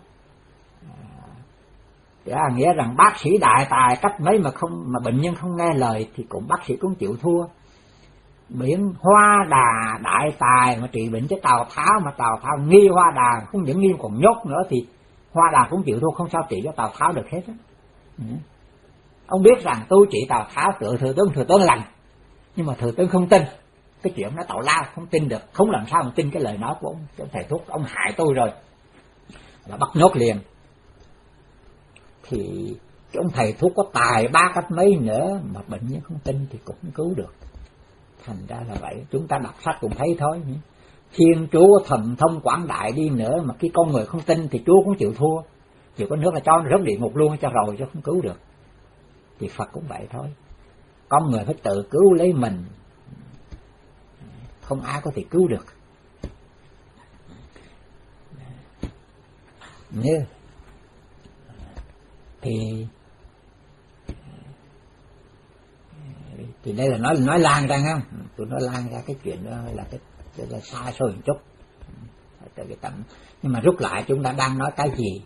À, nghĩa rằng bác sĩ đại tài cách mấy mà không mà bệnh nhân không nghe lời thì cũng bác sĩ cũng chịu thua. Biển Hoa Đà đại tài mà trị bệnh cho Tào Tháo, mà Tào Tháo nghi Hoa Đà, không những nghi còn nhốt nữa thì Hoa Đà cũng chịu thua, không sao trị cho Tào Tháo được hết á. Ừ. Ông biết rằng tôi trị Tào Tháo tự thừa tướng, thừa tướng lành, nhưng mà thừa tướng không tin. Cái chuyện nó tào lao, không tin được, không làm sao mà tin cái lời nói của ông, ông thầy thuốc, ông hại tôi rồi, là bắt nhốt liền. Thì cái ông thầy thuốc có tài ba cách mấy nữa mà bệnh nhân không tin thì cũng không cứu được. Thành ra là vậy, chúng ta đọc sách cũng thấy thôi. Thiên Chúa thần thông quảng đại đi nữa mà cái con người không tin thì Chúa cũng chịu thua, chỉ có nước là cho nó rớt địa ngục luôn cho rồi, chứ không cứu được. Thì Phật cũng vậy thôi, con người phải tự cứu lấy mình, không ai có thể cứu được. Như thì thì đây là nói nói lan ra không, tôi nói lan ra cái chuyện đó là cái, cái là xa xôi một chút, cái tầm. Nhưng mà rút lại chúng ta đang nói cái gì,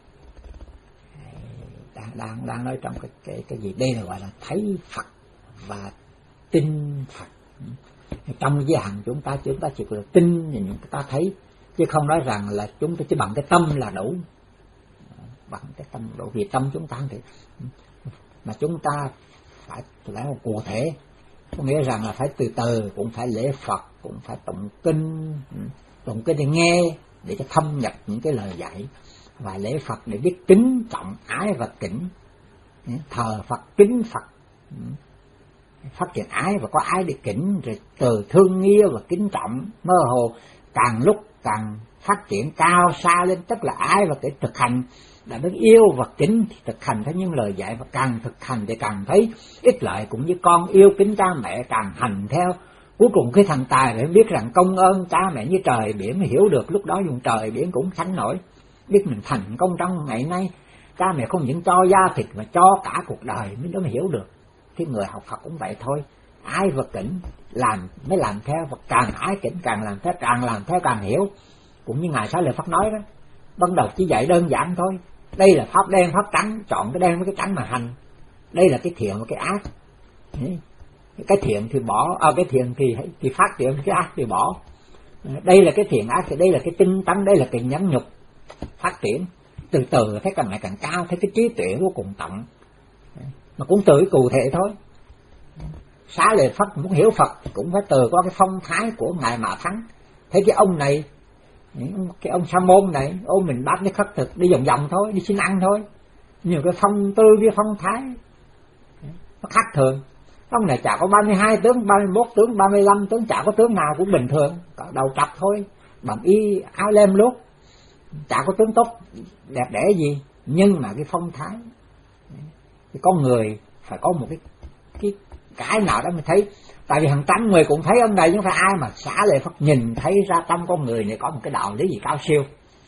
đang đang đang nói trong cái cái cái gì đây là gọi là thấy Phật và tin Phật. Trong giới hạn chúng ta chúng ta chỉ là tin thì chúng ta thấy, chứ không nói rằng là chúng ta chỉ bằng cái tâm là đủ, bằng cái tâm đủ, vì tâm chúng ta thì mà chúng ta phải làm một cụ thể, có nghĩa rằng là phải từ từ, cũng phải lễ Phật, cũng phải tụng kinh, tụng kinh để nghe để cho thâm nhập những cái lời dạy, và lễ Phật để biết kính trọng ái và kính, thờ Phật kính Phật, phát triển ái và có ái để kính, rồi từ thương yêu và kính trọng mơ hồ càng lúc càng phát triển cao xa lên, tức là ái và cái thực hành đã biết yêu và kính thì thực hành theo những lời dạy, và càng thực hành thì càng thấy ích lợi, cũng như con yêu kính cha mẹ càng hành theo, cuối cùng khi thành tài phải biết rằng công ơn cha mẹ như trời biển, mới hiểu được lúc đó dùng trời biển cũng sánh nổi, biết mình thành công trong ngày nay cha mẹ không những cho da thịt mà cho cả cuộc đời, mới đó mới hiểu được. Cái người học Phật cũng vậy thôi, ái và kính làm mới làm theo, và càng ái kính càng làm theo, càng làm theo càng hiểu. Cũng như ngài Xá Lợi Phất nói đó, ban đầu chỉ dạy đơn giản thôi, đây là pháp đen pháp trắng, chọn cái đen với cái trắng mà hành, đây là cái thiện và cái ác, cái thiện thì bỏ, à, cái thiện thì thì phát triển, cái ác thì bỏ, đây là cái thiện ác thì đây là cái tinh tấn, đây là cái nhẫn nhục, phát triển từ từ thấy càng ngày càng cao, thấy cái trí tuệ vô cùng tận, mà cũng từ cái cụ thể thôi. Xá Lợi Phất muốn hiểu Phật cũng phải từ qua cái phong thái của ngài Mã Thắng, thấy cái ông này, cái ông Sa Môn này, ôm mình bát cái khất thực đi vòng vòng thôi, đi xin ăn thôi, nhiều cái phong tư, cái phong thái nó khác thường. Ông này chả có ba mươi hai tướng, ba mươi mốt tướng, ba mươi lăm tướng, chả có tướng nào cũng bình thường, có đầu trọc thôi, bằng y áo lem lốt, chả có tướng tốt đẹp đẽ gì, nhưng mà cái phong thái, cái con người phải có một cái cái cái nào đó mình thấy. Tại vì hàng trăm người cũng thấy ông này, nhưng phải ai mà Xá Lợi Phất nhìn thấy ra trong con người này có một cái đạo lý gì cao siêu,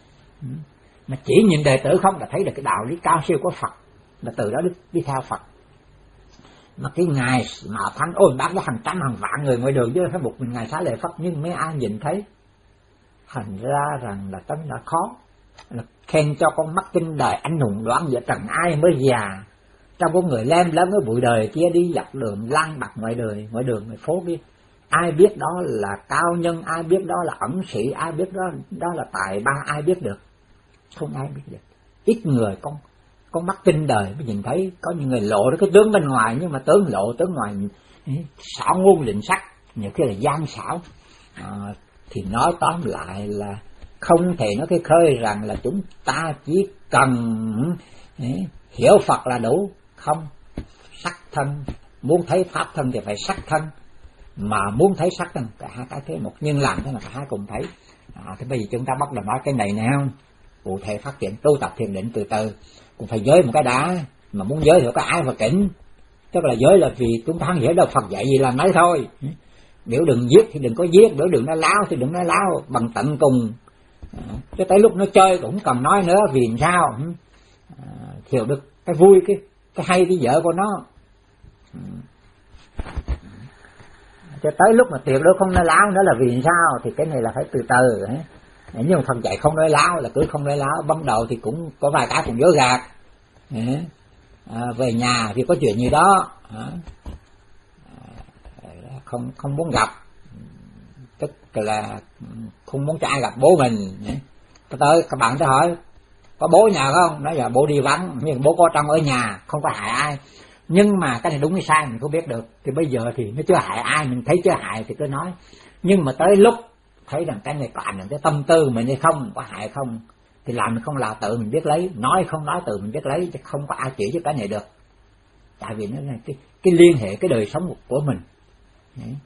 mà chỉ nhìn đệ tử không là thấy được cái đạo lý cao siêu của Phật, là từ đó đi, đi theo Phật. Mà cái ngài mà Thánh ôn bác có hàng trăm hàng vạn người ngoài đường chứ phải một mình ngài Xá Lợi Phất, nhưng mấy ai nhìn thấy. Thành ra rằng là tấm đã khó, là khen cho con mắt tinh đời anh hùng đoán giữa trần ai mới già, trong có người lem lắm với bụi đời kia đi dọc đường lang bạc ngoài đời, ngoài đường ngoài phố kia, ai biết đó là cao nhân, ai biết đó là ẩn sĩ, ai biết đó đó là tài ba, ai biết được, không ai biết được. Ít người con con mắt tinh đời mới nhìn thấy. Có những người lộ ra cái tướng bên ngoài, nhưng mà tướng lộ tướng ngoài xảo ngôn lệnh sắc, nhiều khi là gian xảo. À, thì nói tóm lại là không thể nói cái khơi rằng là chúng ta chỉ cần ấy, hiểu Phật là đủ. Không, sắc thân, muốn thấy pháp thân thì phải sắc thân, mà muốn thấy sắc thân cả hai cái thế một, nhưng làm thế là cả hai cùng thấy. À, thì bây giờ chúng ta bắt đầu nói cái này nè không? cụ thể phát triển tu tập thiền định từ từ, cũng phải giới một cái đã, mà muốn giới thì có ái và kính. Tức là giới là vì chúng ta không hiểu đâu, Phật dạy gì làm đấy thôi. Biểu đừng giết thì đừng có giết, biểu đừng nói láo thì đừng nói láo, bằng tận cùng. Cho tới lúc nó chơi cũng cần nói nữa, vì sao? À, hiểu được cái vui, cái cái hay, cái dở của nó. Cho tới lúc mà tuyệt đối không nói láo nữa là vì sao? Thì cái này là phải từ từ. Nhưng mà Phật dạy không nói láo là cứ không nói láo. Ban đầu thì cũng có vài cái cũng dối gạt. À, về nhà thì có chuyện gì đó, à, không không muốn gặp, tức là không muốn cho ai gặp bố mình. Tới các bạn tới hỏi có bố nhà không, nói là bố đi vắng, nhưng bố có trong ở nhà, không có hại ai. Nhưng mà cái này đúng hay sai mình không biết được. Thì bây giờ thì nó chưa hại ai, mình thấy chưa hại thì cứ nói. Nhưng mà tới lúc thấy rằng cái này có ảnh hưởng tới tâm tư mình hay không, có hại không, thì làm không là tự mình biết lấy, nói không nói tự mình biết lấy, chứ không có ai chỉ cho cái này được. Tại vì nó là cái, cái liên hệ cái đời sống của mình. Đấy.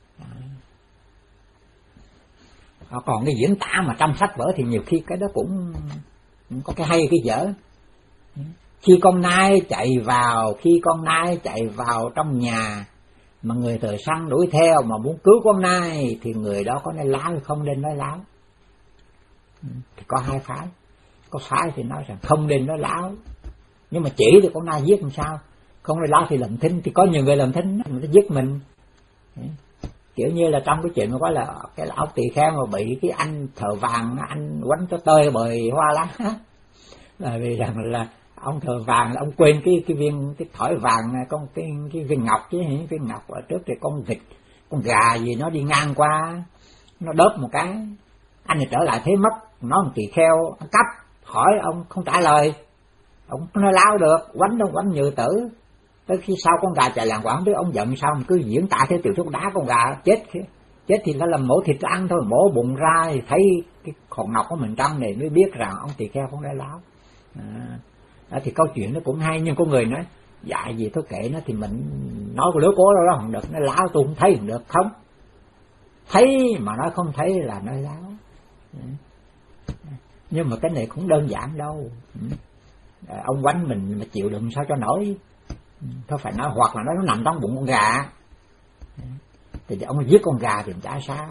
Đó. Còn cái diễn tả mà trong sách vở thì nhiều khi cái đó cũng, cũng có cái hay cái dở. Khi con nai chạy vào, khi con nai chạy vào trong nhà mà người thợ săn đuổi theo mà muốn cứu con nai, thì người đó có nên láo hay không nên nói láo? Thì có hai phái. Có phái thì nói rằng không nên nói láo, nhưng mà chỉ thì con nai giết làm sao? Không nói láo thì làm thinh, thì có nhiều người làm thinh nó giết mình. Kiểu như là trong cái chuyện mà có là cái lão tỳ kheo mà bị cái anh thợ vàng anh quánh cho tơi bời hoa lá, là vì rằng là ông thợ vàng là ông quên cái cái viên cái thỏi vàng, con cái cái viên ngọc chứ, viên ngọc ở trước thì con vịt con gà gì nó đi ngang qua nó đớp một cái, anh thì trở lại thấy mất, nó một tỳ kheo cắp hỏi ông không trả lời, ông nói láo được, quánh đâu quánh như tử. Tới khi sau con gà chạy làng quảng biết ông giận sao, mình cứ diễn tả theo tiểu thuyết đá con gà chết chết thì nó làm mổ thịt ăn thôi, mổ bụng ra thì thấy cái hòn ngọc của mình trong này mới biết rằng ông tỳ kheo không nói láo. À, đó thì câu chuyện nó cũng hay, nhưng có người nói dạy gì thôi kệ nó, thì mình nói của lứa cố đâu đó không được, nó láo tôi không thấy không được, không thấy mà nói không thấy là nói láo. Nhưng mà cái này cũng đơn giản đâu, ông quánh mình mà chịu đựng sao cho nổi. Thôi phải nói, hoặc là nó nằm trong bụng con gà thì ông giết con gà thì chả sao.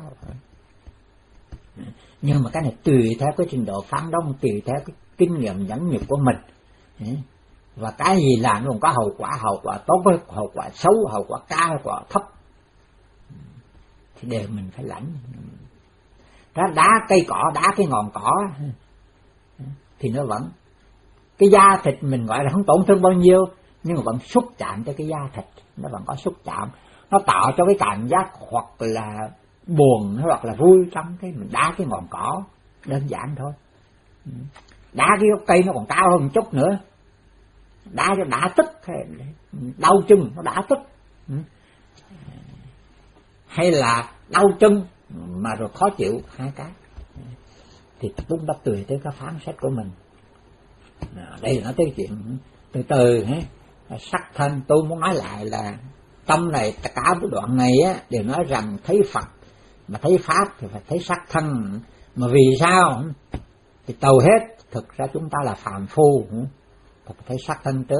Nhưng mà cái này tùy theo cái trình độ phán đoán, tùy theo cái kinh nghiệm nhẫn nhục của mình, và cái gì làm nó còn có hậu quả, hậu quả tốt với hậu quả xấu, hậu quả cao, hậu quả thấp thì đều mình phải lãnh. Đá, đá cây cỏ, đá cái ngọn cỏ thì nó vẫn, cái da thịt mình gọi là không tổn thương bao nhiêu, nhưng mà vẫn xúc chạm cho cái da thịt, nó vẫn có xúc chạm, nó tạo cho cái cảm giác hoặc là buồn hoặc là vui trong cái mình đá cái ngọn cỏ, đơn giản thôi. Đá cái gốc cây nó còn cao hơn một chút nữa, đá cho đã tức, đau chân nó đã tức, hay là đau chân mà rồi khó chịu, hai cái thì cũng đã tùy tới cái phán xét của mình. Đây là nói tới chuyện từ từ hết. Sắc thân, tôi muốn nói lại là trong này cả cái đoạn này á đều nói rằng thấy Phật mà thấy Pháp thì phải thấy sắc thân. Mà vì sao? Thì tàu hết thực ra chúng ta là phàm phu, phải thấy sắc thân trước.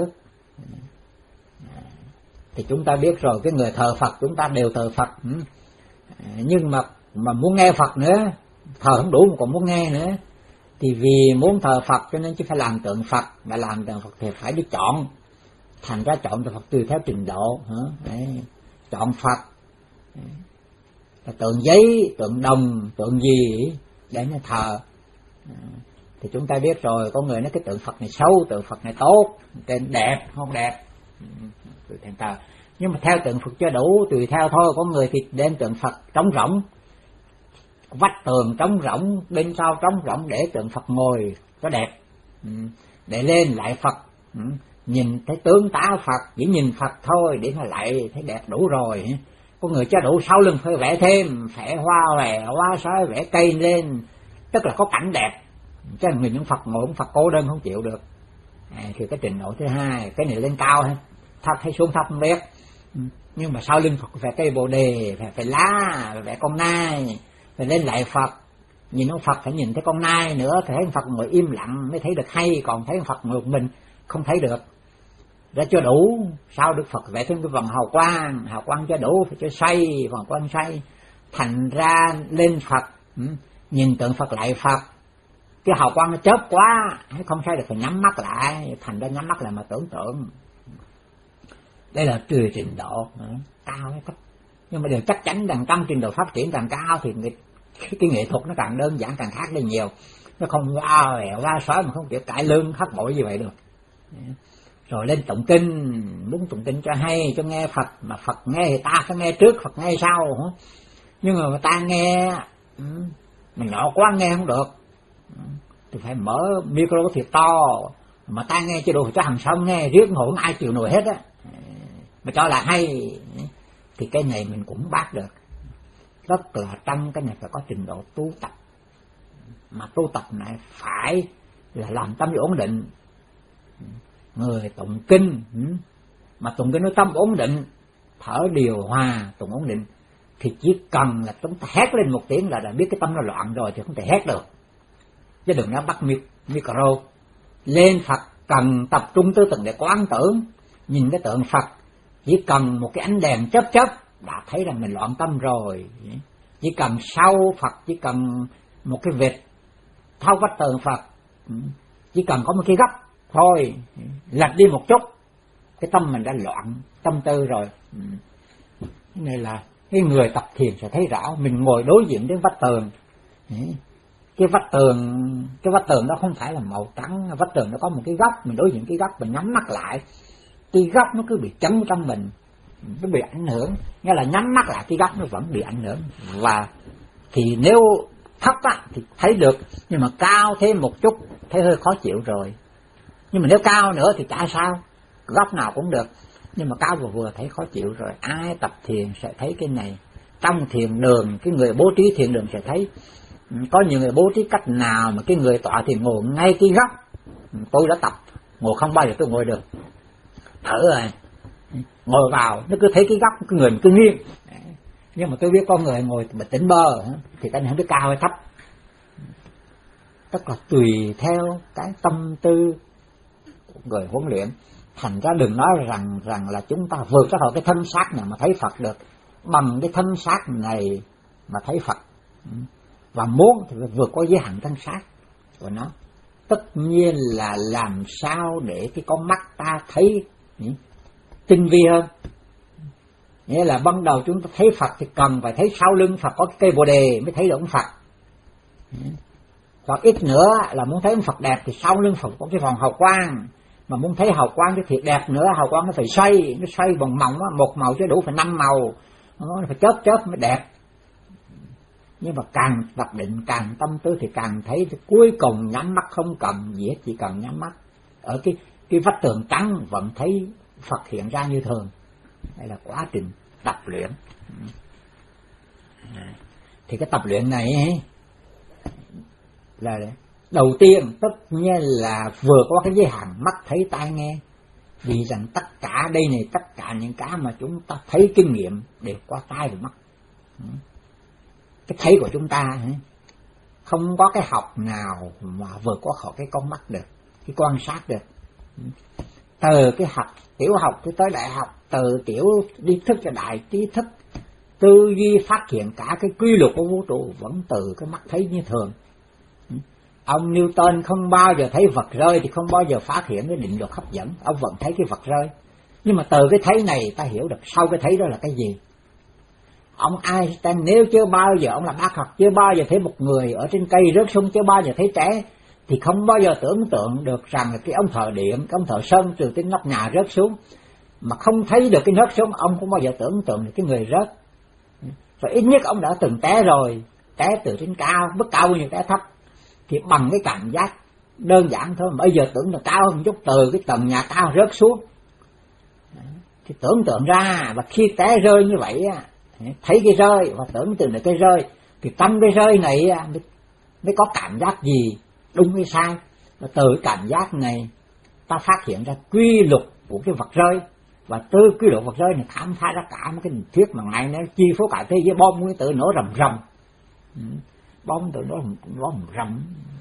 Thì chúng ta biết rồi, cái người thờ Phật chúng ta đều thờ Phật, nhưng mà mà muốn nghe Phật nữa, thờ không đủ mà còn muốn nghe nữa, thì vì muốn thờ Phật cho nên chứ phải làm tượng Phật, mà làm tượng Phật thì phải đi chọn. Thành ra chọn tượng Phật tùy theo trình độ. Đấy. Chọn Phật tượng giấy, tượng đồng, tượng gì để nó thờ. Thì chúng ta biết rồi, có người nói cái tượng Phật này xấu, tượng Phật này tốt, tên đẹp, không đẹp, tùy theo thờ. Nhưng mà theo tượng Phật chưa đủ, tùy theo thôi. Có người thì đem tượng Phật trống rỗng, vách tường trống rỗng, bên sau trống rỗng để tượng Phật ngồi có đẹp, để lên lại Phật, nhìn thấy tướng tá Phật, chỉ nhìn Phật thôi để mà lại thấy đẹp đủ rồi. Có người cho đủ, sau lưng phải vẽ thêm, vẽ hoa, vẽ hoa sói, vẽ cây lên, tức là có cảnh đẹp, chứ người những Phật ngồi, Phật cô đơn không chịu được. À, thì cái trình độ thứ hai, cái này lên cao ha, thấp hay xuống thấp không biết, nhưng mà sau lưng Phật vẽ cây bồ đề, vẽ, vẽ lá, vẽ con nai, phải lên lại Phật, Nhìn ông Phật phải nhìn thấy con nai nữa, thấy ông Phật ngồi im lặng mới thấy được hay, còn thấy ông Phật ngồi một mình không thấy được. Ra cho đủ, sao Đức Phật vẽ thêm cái vòng hào quang, hào quang cho đủ, phải cho xoay, vòng quang xoay. Thành ra lên Phật, nhìn tượng Phật lại Phật, cái hào quang nó chớp quá, không thấy được phải nhắm mắt lại, thành ra nhắm mắt lại mà tưởng tượng. Đây là tùy trình độ cao hay thấp, nhưng mà điều chắc chắn rằng trong trình độ phát triển càng cao thì cái, cái nghệ thuật nó càng đơn giản, càng khác đi nhiều. Nó không wow vẻ va xóa mà không chịu cải lương khắc bội như vậy được. Rồi lên tụng kinh, muốn tụng kinh cho hay, cho nghe Phật, mà Phật nghe thì ta phải nghe trước, Phật nghe sau. Nhưng mà ta nghe mà nhỏ quá nghe không được, thì phải mở micro thiệt to, mà ta nghe cho đủ cho hàng xóm nghe, riết hỗn ai chịu nổi hết á, mà cho là hay thì cái này mình cũng bắt được. Rất là trong cái này phải có trình độ tu tập, mà tu tập này phải là làm tâm ổn định. Người tụng kinh mà tụng kinh nó tâm ổn định, thở điều hòa, tụng ổn định, thì chỉ cần là chúng ta hét lên một tiếng là đã biết cái tâm nó loạn rồi thì không thể hét được. Chứ đừng có bắt micro lên Phật, cần tập trung tư tưởng để quán tưởng, nhìn cái tượng Phật, chỉ cần một cái ánh đèn chớp chớp đã thấy rằng mình loạn tâm rồi. Chỉ cần sau Phật, chỉ cần một cái vệt thao vách tượng Phật, chỉ cần có một cái góc thôi, lật đi một chút, cái tâm mình đã loạn tâm tư rồi. Cái này là cái người tập thiền sẽ thấy rõ. Mình ngồi đối diện đến vách tường, cái vách tường cái vách tường đó không phải là màu trắng, vách tường nó có một cái góc, mình đối diện cái góc, mình nhắm mắt lại, cái góc nó cứ bị chấn trong mình, nó bị ảnh hưởng. Nghĩa là nhắm mắt lại cái góc nó vẫn bị ảnh hưởng. Và thì nếu thấp á thì thấy được, nhưng mà cao thêm một chút thấy hơi khó chịu rồi. Nhưng mà nếu cao nữa thì chả sao, góc nào cũng được, nhưng mà cao vừa vừa thấy khó chịu rồi. Ai tập thiền sẽ thấy cái này. Trong thiền đường, cái người bố trí thiền đường sẽ thấy, có nhiều người bố trí cách nào mà cái người tọa thiền ngồi ngay cái góc. Tôi đã tập ngồi không bao giờ tôi ngồi được, thở rồi ngồi vào nó cứ thấy cái góc, cái người cứ nghiêng. Nhưng mà tôi biết con người ngồi mà tỉnh bơ thì cái này không biết cao hay thấp. Tất cả tùy theo cái tâm tư của người huấn luyện. Thành ra đừng nói rằng rằng là chúng ta vượt ra khỏi cái thân xác này mà thấy Phật được. Bằng cái thân xác này mà thấy Phật, và muốn thì phải vượt qua giới hạn thân xác của nó. Tất nhiên là làm sao để cái con mắt ta thấy tinh vi hơn. Nghĩa là ban đầu chúng ta thấy Phật thì cần phải thấy sau lưng Phật có cái cây bồ đề mới thấy được ông Phật. Hoặc ít nữa là muốn thấy ông Phật đẹp thì sau lưng Phật có cái vòng hào quang. Mà muốn thấy hào quang cái thiệt đẹp nữa, hào quang nó phải xoay, nó xoay bằng mỏng á, một màu chứ đủ phải năm màu, nó phải chớp chớp mới đẹp. Nhưng mà càng tập định, càng tâm tư thì càng thấy, thì cuối cùng nhắm mắt không cần gì hết, chỉ cần nhắm mắt. Ở cái cái vách tường trắng vẫn thấy Phật hiện ra như thường. Đây là quá trình tập luyện. Thì cái tập luyện này là đầu tiên tất nhiên là vượt qua cái giới hạn mắt thấy tai nghe. Vì rằng tất cả đây này, tất cả những cái mà chúng ta thấy kinh nghiệm đều qua tai và mắt. Cái thấy của chúng ta không có cái học nào mà vượt qua khỏi cái con mắt được, cái quan sát được. Từ cái học tiểu học cho tới đại học, từ tiểu đi thức cho đại trí thức, tư duy phát hiện cả cái quy luật của vũ trụ vẫn từ cái mắt thấy như thường. Ông Newton không bao giờ thấy vật rơi thì không bao giờ phát hiện cái định luật hấp dẫn, ông vẫn thấy cái vật rơi. Nhưng mà từ cái thấy này ta hiểu được sau cái thấy đó là cái gì. Ông Einstein nếu chưa bao giờ ông là bác học, chưa bao giờ thấy một người ở trên cây rớt xuống, chưa bao giờ thấy té, thì không bao giờ tưởng tượng được rằng cái ông thợ điện, cái ông thợ sơn từ trên nóc nhà rớt xuống, mà không thấy được cái rớt xuống, ông không bao giờ tưởng tượng được cái người rớt. Rồi ít nhất ông đã từng té rồi, té từ trên cao, bất cao như té thấp, thì bằng cái cảm giác đơn giản thôi, mà bây giờ tưởng là cao hơn chút, từ cái tầng nhà cao rớt xuống, thì tưởng tượng ra, và khi té rơi như vậy thấy cái rơi và tưởng tượng được cái rơi, thì trong cái rơi này mới, mới có cảm giác gì đúng hay sai. Và từ cảm giác này ta phát hiện ra quy luật của cái vật rơi, và từ quy luật vật rơi này khám phá ra cả một cái thuyết mà ngày nay chi phối cả thế giới, bom nguyên tử nổ rầm rầm. bóng từ đó nó rậm.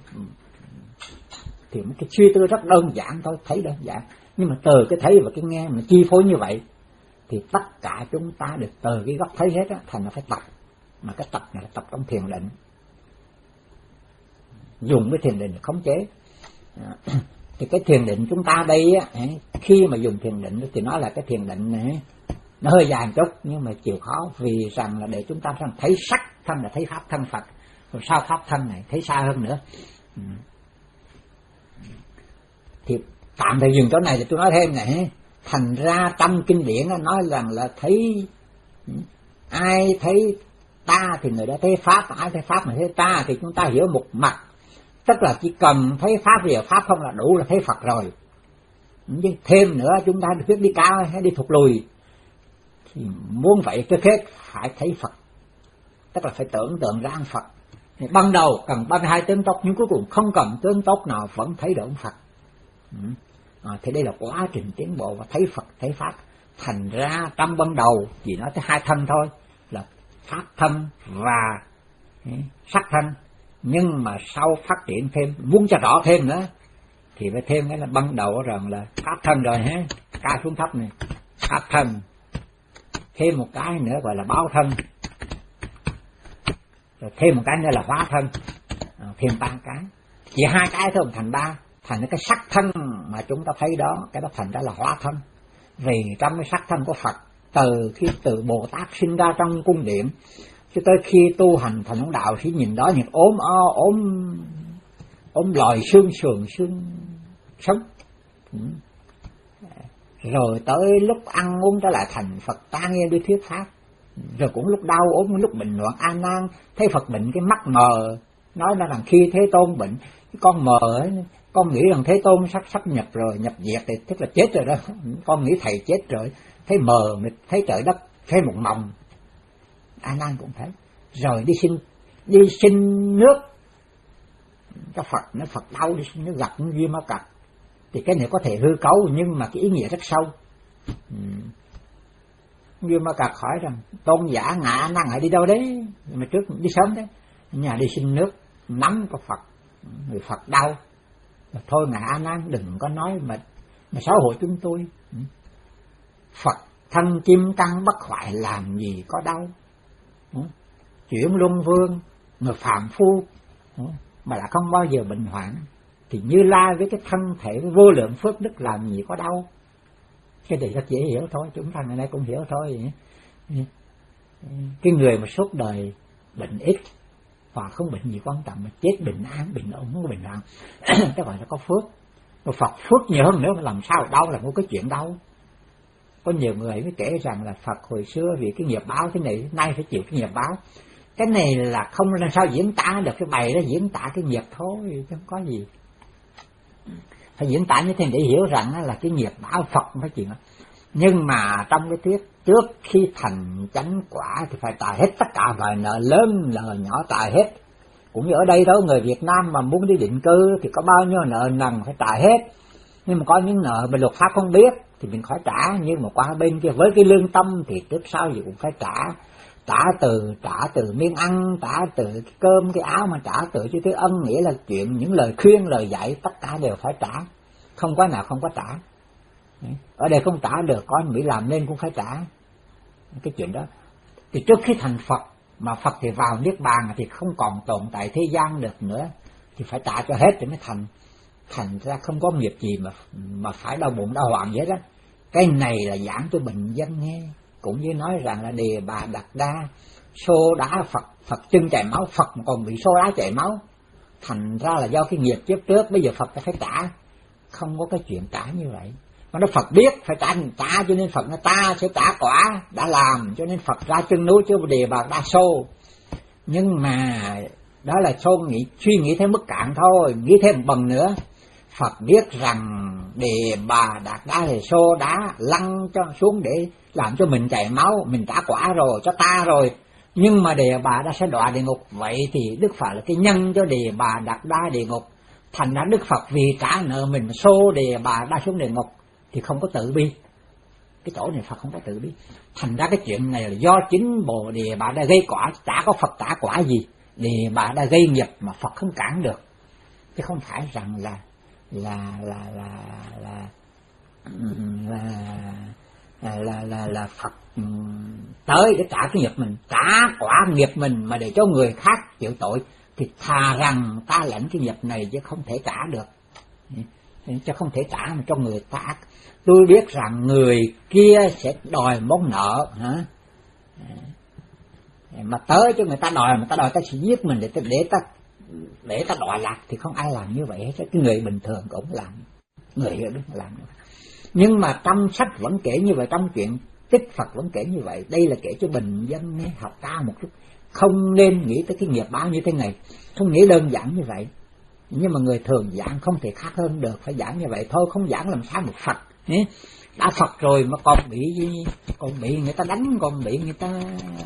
Thì cái suy tư rất đơn giản thôi, thấy đơn giản, nhưng mà từ cái thấy và cái nghe mà chi phối như vậy thì tất cả chúng ta được từ cái gốc thấy hết á, thành là phải tập. Mà cái tập này là tập trong thiền định, dùng cái thiền định để khống chế. Thì cái thiền định chúng ta đây á, khi mà dùng thiền định thì nó là cái thiền định này nó hơi dài một chút nhưng mà chịu khó, vì rằng là để chúng ta thấy sắc thân là thấy pháp thân Phật, rồi sau pháp thân này thấy xa hơn nữa. Thì tạm thời dừng chỗ này thì tôi nói thêm này. Thành ra trong kinh điển nói rằng là thấy ai thấy ta thì người đó thấy pháp, ai thấy pháp mà thấy ta thì chúng ta hiểu một mặt, tức là chỉ cần thấy pháp rồi pháp không là đủ là thấy Phật rồi. Nhưng thêm nữa chúng ta biết đi cao hay đi thụt lùi thì muốn vậy trước hết phải thấy Phật, tức là phải tưởng tượng ra Phật. Thì ban đầu cần ba mươi hai tướng tốt nhưng cuối cùng không cần tướng tốt nào vẫn thấy được Phật. À, thì đây là quá trình tiến bộ và thấy Phật thấy pháp. Thành ra trong ban đầu chỉ nói tới hai thân thôi là pháp thân và sắc thân, nhưng mà sau phát triển thêm muốn cho rõ thêm nữa thì phải thêm cái là ban đầu rằng là pháp thân rồi ha, ca xuống thấp này pháp thân, thêm một cái nữa gọi là báo thân, rồi thêm một cái nữa là hóa thân, à, thêm ba cái, chỉ hai cái thôi thành ba, thành cái sắc thân mà chúng ta thấy đó, cái đó thành ra là hóa thân. Vì trong cái sắc thân của Phật, từ khi từ Bồ Tát sinh ra trong cung điện cho tới khi tu hành thành ông đạo sĩ nhìn đó nhìn ốm o ốm ốm lòi xương sườn xương sống, rồi tới lúc ăn uống trở lại thành Phật ta nghe đi thuyết pháp, rồi cũng lúc đau ốm lúc bệnh loạn A Nan thấy Phật bệnh cái mắt mờ, nói ra rằng khi Thế Tôn bệnh cái con mờ ấy, con nghĩ rằng Thế Tôn sắp sắp nhập rồi, nhập diệt thì tức là chết rồi đó, con nghĩ thầy chết rồi, thấy mờ mịt, thấy trời đất, thấy một mộng. A Nan cũng thấy, rồi đi xin đi xin nước cho Phật, nó Phật đau đi xin nước gặp nó Duy Ma Cật, thì cái này có thể hư cấu nhưng mà cái ý nghĩa rất sâu. Duy Ma Cật hỏi rằng tôn giả ngạ A Nan hãy đi đâu đấy, mà trước đi sớm đấy, nhà đi xin nước nắm của Phật, người Phật đau. Thôi ngài A Nan đừng có nói mà mà xấu hổ chúng tôi. Phật thân chim căng bất hoại làm gì có đau. Chuyển luân vương người phàm phu mà đã không bao giờ bệnh hoạn thì Như Lai với cái thân thể vô lượng phước đức làm gì có đau. Cái này rất dễ hiểu thôi, chúng ta ngày nay cũng hiểu thôi. Cái người mà suốt đời bệnh ít và không bệnh gì quan trọng mà chết bình an, bình ổn, không có bình an, cái gọi là có phước. Rồi Phật phước nhiều hơn nữa mà làm sao đau là một cái chuyện đau. Có nhiều người mới kể rằng là Phật hồi xưa vì cái nghiệp báo thế này, nay phải chịu cái nghiệp báo. Cái này là không làm sao diễn tả được, cái bài đó diễn tả cái nghiệp thôi, chứ không có gì. Phải diễn tả như thế để hiểu rằng là cái nghiệp báo Phật không phải chuyện đó. Nhưng mà trong cái thuyết trước khi thành chánh quả thì phải trả hết tất cả vài nợ lớn nợ nhỏ trả hết. Cũng như ở đây đó, người Việt Nam mà muốn đi định cư thì có bao nhiêu nợ nần phải trả hết. Nhưng mà có những nợ mà luật pháp không biết thì mình khỏi trả, nhưng mà qua bên kia với cái lương tâm thì trước sau gì cũng phải trả. Trả từ trả từ miếng ăn, trả từ cái cơm cái áo, mà trả từ chứ cái ân nghĩa là chuyện những lời khuyên lời dạy tất cả đều phải trả, không có nào không có trả. Ở đây không trả được, con bị làm nên cũng phải trả cái chuyện đó. Thì trước khi thành Phật mà Phật thì vào niết bàn thì không còn tồn tại thế gian được nữa, thì phải trả cho hết thì mới thành. Thành ra không có nghiệp gì mà mà phải đau bụng đau hoạn vậy đó. Cái này là giảng cho bình dân nghe, cũng như nói rằng là Đề Bà Đạt Đa xô đá Phật, Phật chân chảy máu, Phật mà còn bị xô đá chảy máu. Thành ra là do cái nghiệp trước trước, bây giờ Phật phải trả. Không có cái chuyện trả như vậy. Mà nó Phật biết phải trả trả cho nên Phật nói ta sẽ trả quả đã làm, cho nên Phật ra chân núi chứ Đề Bà Đa xô. Nhưng mà đó là xô nghĩ suy nghĩ thêm mức cạn thôi, nghĩ thêm một phần nữa. Phật biết rằng Đề Bà Đạt Đa thì xô đá lăn cho xuống để làm cho mình chảy máu, mình trả quả rồi cho ta rồi. Nhưng mà Đề Bà Đa sẽ đọa địa ngục, vậy thì Đức Phật là cái nhân cho Đề Bà Đạt Đa địa ngục. Thành ra Đức Phật vì trả nợ mình xô Đề Bà Đa xuống địa ngục thì không có tự bi. Cái chỗ này Phật không có tự bi. Thành ra cái chuyện này là do chính Bồ Đề Bà Đa gây quả, chả có Phật trả quả gì. thì bà đã gây nghiệp mà Phật không cản được, chứ không phải rằng là là là là là là là là, là, là Phật tới để trả cái nghiệp mình, trả quả nghiệp mình mà để cho người khác chịu tội, thì thà rằng ta lãnh cái nghiệp này chứ không thể trả được, chứ không thể trả mà cho người ta. Tôi biết rằng người kia sẽ đòi món nợ hả, mà tới cho người ta đòi, mà ta đòi ta sẽ giết mình để ta để ta để ta đòi lạc, thì không ai làm như vậy hết. Cái người bình thường cũng làm, người hiểu đúng làm. Nhưng mà trong sách vẫn kể như vậy, trong chuyện Tích Phật vẫn kể như vậy. Đây là kể cho bình dân nghe học cao một chút, không nên nghĩ tới cái nghiệp báo như thế này, không nghĩ đơn giản như vậy. Nhưng mà người thường giảng không thể khác hơn được, phải giảng như vậy thôi, không giảng làm sao một Phật. Đã Phật rồi mà còn bị còn bị người ta đánh, còn bị người ta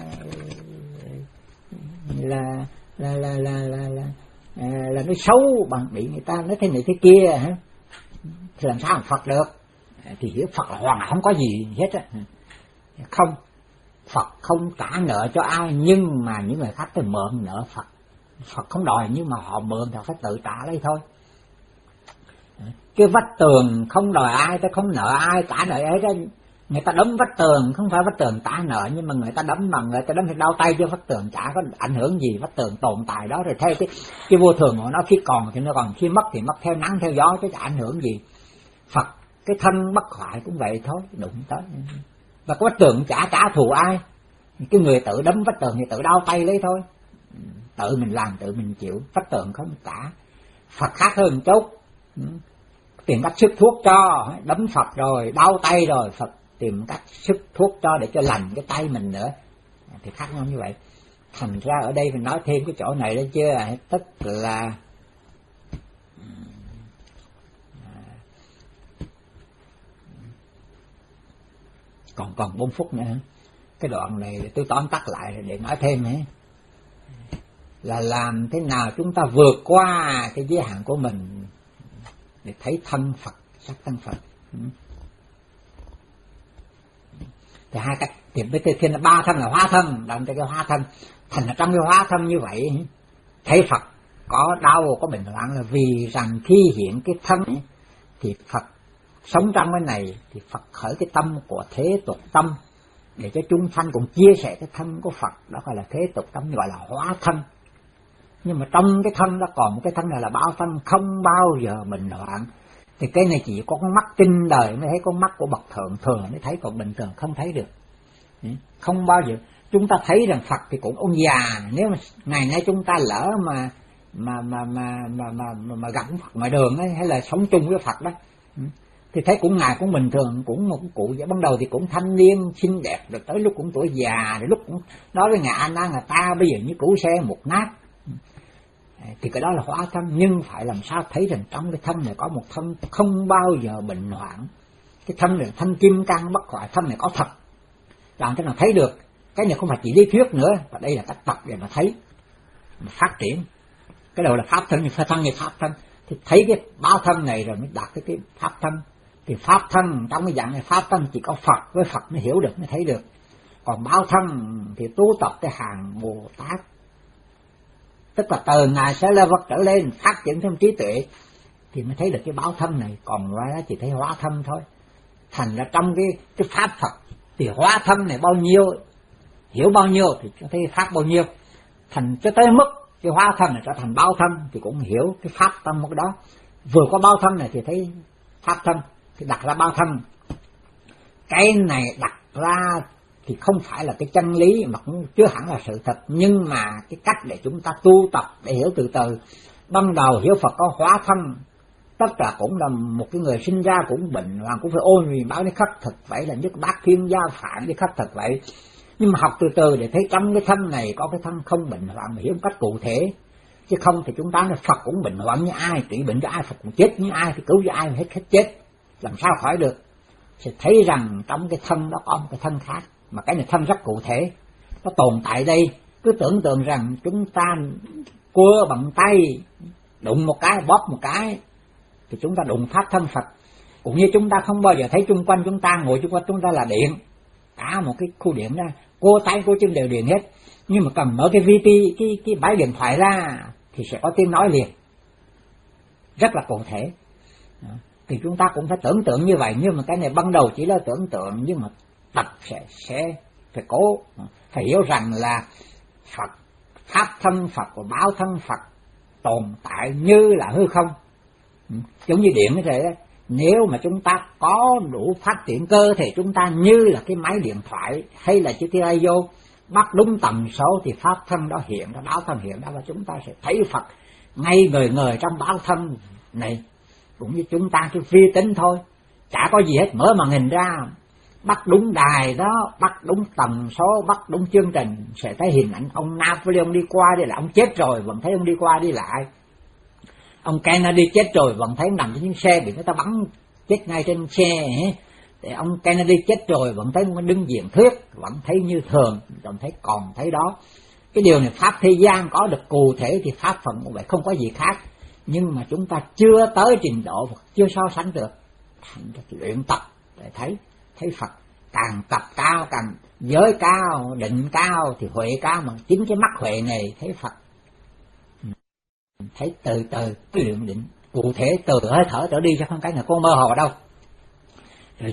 là là là là là là, là, là nói xấu, bằng bị người ta nói thế này thế kia hả, thì làm sao mà Phật được? Thì hiểu Phật là hoàn toàn không có gì hết á. Không, Phật không trả nợ cho ai, nhưng mà những người khác tới mượn nợ Phật, Phật không đòi, nhưng mà họ mượn thì họ phải tự trả lấy thôi. Cái vách tường không đòi ai, ta không nợ ai, trả nợ ấy đó. Người ta đấm vách tường, không phải vách tường trả nợ, nhưng mà người ta đấm mà người ta đấm thì đau tay, chứ vách tường chả có ảnh hưởng gì. Vách tường tồn tại đó rồi, theo cái, cái vô thường của nó, khi còn thì nó còn, khi mất thì mất theo nắng theo gió, chứ chả ảnh hưởng gì. Phật cái thân bất hoại cũng vậy thôi, đụng tới. Và cái vách tường chả trả thù ai, cái người tự đấm vách tường thì tự đau tay lấy thôi, tự mình làm tự mình chịu, vách tường không trả. Phật khác hơn chút, tìm cách sức thuốc cho, đấm Phật rồi đau tay rồi Phật tìm cách sức thuốc cho để cho lành cái tay mình nữa, thì khác nhau như vậy. Thành ra ở đây mình nói thêm cái chỗ này đó chưa, tức là còn còn bốn phút nữa. Cái đoạn này tôi tóm tắt lại để nói thêm ấy, là làm thế nào chúng ta vượt qua cái giới hạn của mình để thấy thân Phật, sắc thân Phật. Thì hai cách, thì bây giờ là ba thân là hóa thân, làm cho cái hóa thân. Thành là trong cái hóa thân như vậy, thấy Phật có đau có bệnh hoạn là vì rằng khi hiện cái thân thì Phật sống trong cái này, thì Phật khởi cái tâm của thế tục tâm để cho chúng sanh cùng chia sẻ cái thân của Phật, đó gọi là thế tục tâm, gọi là hóa thân. Nhưng mà trong cái thân đó còn một cái thân này là báo thân, không bao giờ bệnh hoạn. Thì cái này chỉ có con mắt tinh đời mới thấy, con mắt của bậc thượng thường mới thấy, còn bình thường không thấy được. Không bao giờ. Chúng ta thấy rằng Phật thì cũng ông già, nếu mà ngày nay chúng ta lỡ mà mà mà mà mà mà, mà, mà gặp Phật ngoài đường ấy, hay là sống chung với Phật đó, thì thấy cũng ngài cũng bình thường, cũng một cụ vậy. Ban đầu thì cũng thanh niên xinh đẹp, rồi tới lúc cũng tuổi già, rồi lúc cũng nói với ngài A Nan là ta bây giờ như củ xe một nát. Thì cái đó là hóa thân, nhưng phải làm sao thấy rằng trong cái thân này có một thân không bao giờ bệnh hoạn. Cái thân này thân kim cang bất hoại, thân này có thật, làm thế nào thấy được. Cái này không phải chỉ lý thuyết nữa, và đây là cách tập để mà thấy, mà phát triển. Cái đầu là pháp thân, thì thân thì pháp thân, thì thấy cái báo thân này rồi mới đạt cái, cái pháp thân. Thì pháp thân trong cái dạng này, pháp thân chỉ có Phật với Phật mới hiểu được, mới thấy được. Còn báo thân thì tu tập cái hàng Bồ Tát, tức là từ ngài sẽ lên vật trở lên, phát triển thêm trí tuệ thì mới thấy được cái báo thân này. Còn ngoài đó chỉ thấy hóa thân thôi. Thành ra trong cái cái pháp Phật thì hóa thân này bao nhiêu, hiểu bao nhiêu thì cho thấy pháp bao nhiêu. Thành cho tới mức cái hóa thân này trở thành báo thân thì cũng hiểu cái pháp tâm cái đó. Vừa có báo thân này thì thấy pháp thân, thì đặt ra báo thân. Cái này đặt ra thì không phải là cái chân lý, mà cũng chưa hẳn là sự thật, nhưng mà cái cách để chúng ta tu tập để hiểu từ từ. Ban đầu hiểu Phật có hóa thân, tất cả cũng là một cái người sinh ra cũng bệnh hoặc cũng phải ôn vì báo để khắc thực vậy, là nhất bác thiên gia phản để khắc thực vậy. Nhưng mà học từ từ để thấy trong cái thân này có cái thân không bệnh hoạn mà hiểu một cách cụ thể. Chứ không thì chúng ta nói Phật cũng bệnh hoạn như ai, trị bệnh cho ai, Phật cũng chết như ai, thì cứu cho ai hết hết chết, làm sao khỏi được. Sẽ thấy rằng trong cái thân đó có một cái thân khác, mà cái này thân rất cụ thể, nó tồn tại đây. Cứ tưởng tượng rằng chúng ta cua bằng tay, đụng một cái, bóp một cái, thì chúng ta đụng pháp thân Phật. Cũng như chúng ta không bao giờ thấy chung quanh chúng ta, ngồi chung quanh chúng ta là điện, cả một cái khu điện đó, cua tay cua chân đều điện hết. Nhưng mà cầm mở cái vê pê, cái cái máy điện thoại ra thì sẽ có tiếng nói liền, rất là cụ thể. Thì chúng ta cũng phải tưởng tượng như vậy, nhưng mà cái này ban đầu chỉ là tưởng tượng, nhưng mà tập sẽ sẽ phải cố phải hiểu rằng là Phật, pháp thân Phật và báo thân Phật tồn tại như là hư không. Giống như điện như thế đấy. Nếu mà chúng ta có đủ phát triển cơ thì chúng ta như là cái máy điện thoại hay là chiếc radio, bắt đúng tần số thì pháp thân đó hiện ra, báo thân hiện ra, và chúng ta sẽ thấy Phật ngay người người trong báo thân này. Cũng như chúng ta cái vi tính thôi, chả có gì hết, mở màn hình ra, bắt đúng đài đó, bắt đúng tần số, bắt đúng chương trình, sẽ thấy hình ảnh ông Napoleon đi qua đi lại. Ông chết rồi vẫn thấy ông đi qua đi lại. Ông Kennedy chết rồi vẫn thấy ông nằm trên những xe bị người ta bắn chết ngay trên xe. Để ông Kennedy chết rồi vẫn thấy ông đứng diễn thuyết, vẫn thấy như thường, vẫn thấy còn thấy đó. Cái điều này pháp thế gian có được cụ thể thì pháp Phật cũng vậy, không có gì khác. Nhưng mà chúng ta chưa tới trình độ, chưa so sánh được. Thành ra luyện tập để thấy, thấy Phật càng tập cao, càng giới cao, định cao thì huệ cao, mà chính cái mắt huệ này thấy Phật. Thấy từ từ cái luyện định cụ thể từ hơi thở trở đi, chứ không cái nào có mơ hồ đâu. Rồi,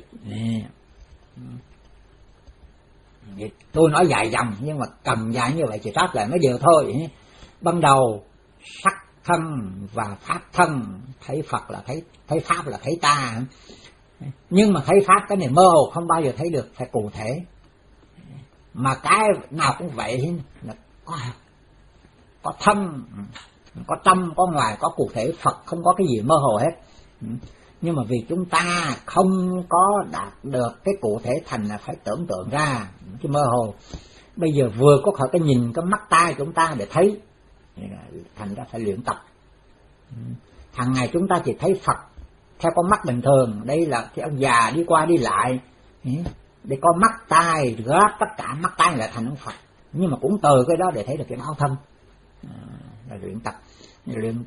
tôi nói dài dòng nhưng mà cầm dài như vậy chỉ tắt lại mấy điều thôi. Ban đầu sắc thân và pháp thân, thấy Phật là thấy, thấy pháp là thấy ta. Nhưng mà thấy pháp cái này mơ hồ không bao giờ thấy được, phải cụ thể. Mà cái nào cũng vậy, là có, có thân, có trong, có ngoài, có cụ thể. Phật không có cái gì mơ hồ hết. Nhưng mà vì chúng ta không có đạt được cái cụ thể, thành là phải tưởng tượng ra cái mơ hồ. Bây giờ vừa có khỏi cái nhìn, cái mắt tai chúng ta để thấy, thành ra phải luyện tập. Hàng ngày chúng ta chỉ thấy Phật theo con mắt bình thường, đây là cái ông già đi qua đi lại, để có mắt tai góp tất cả mắt tai là thành ông Phật. Nhưng mà cũng từ cái đó để thấy được cái báo thân. À, là luyện tập, luyện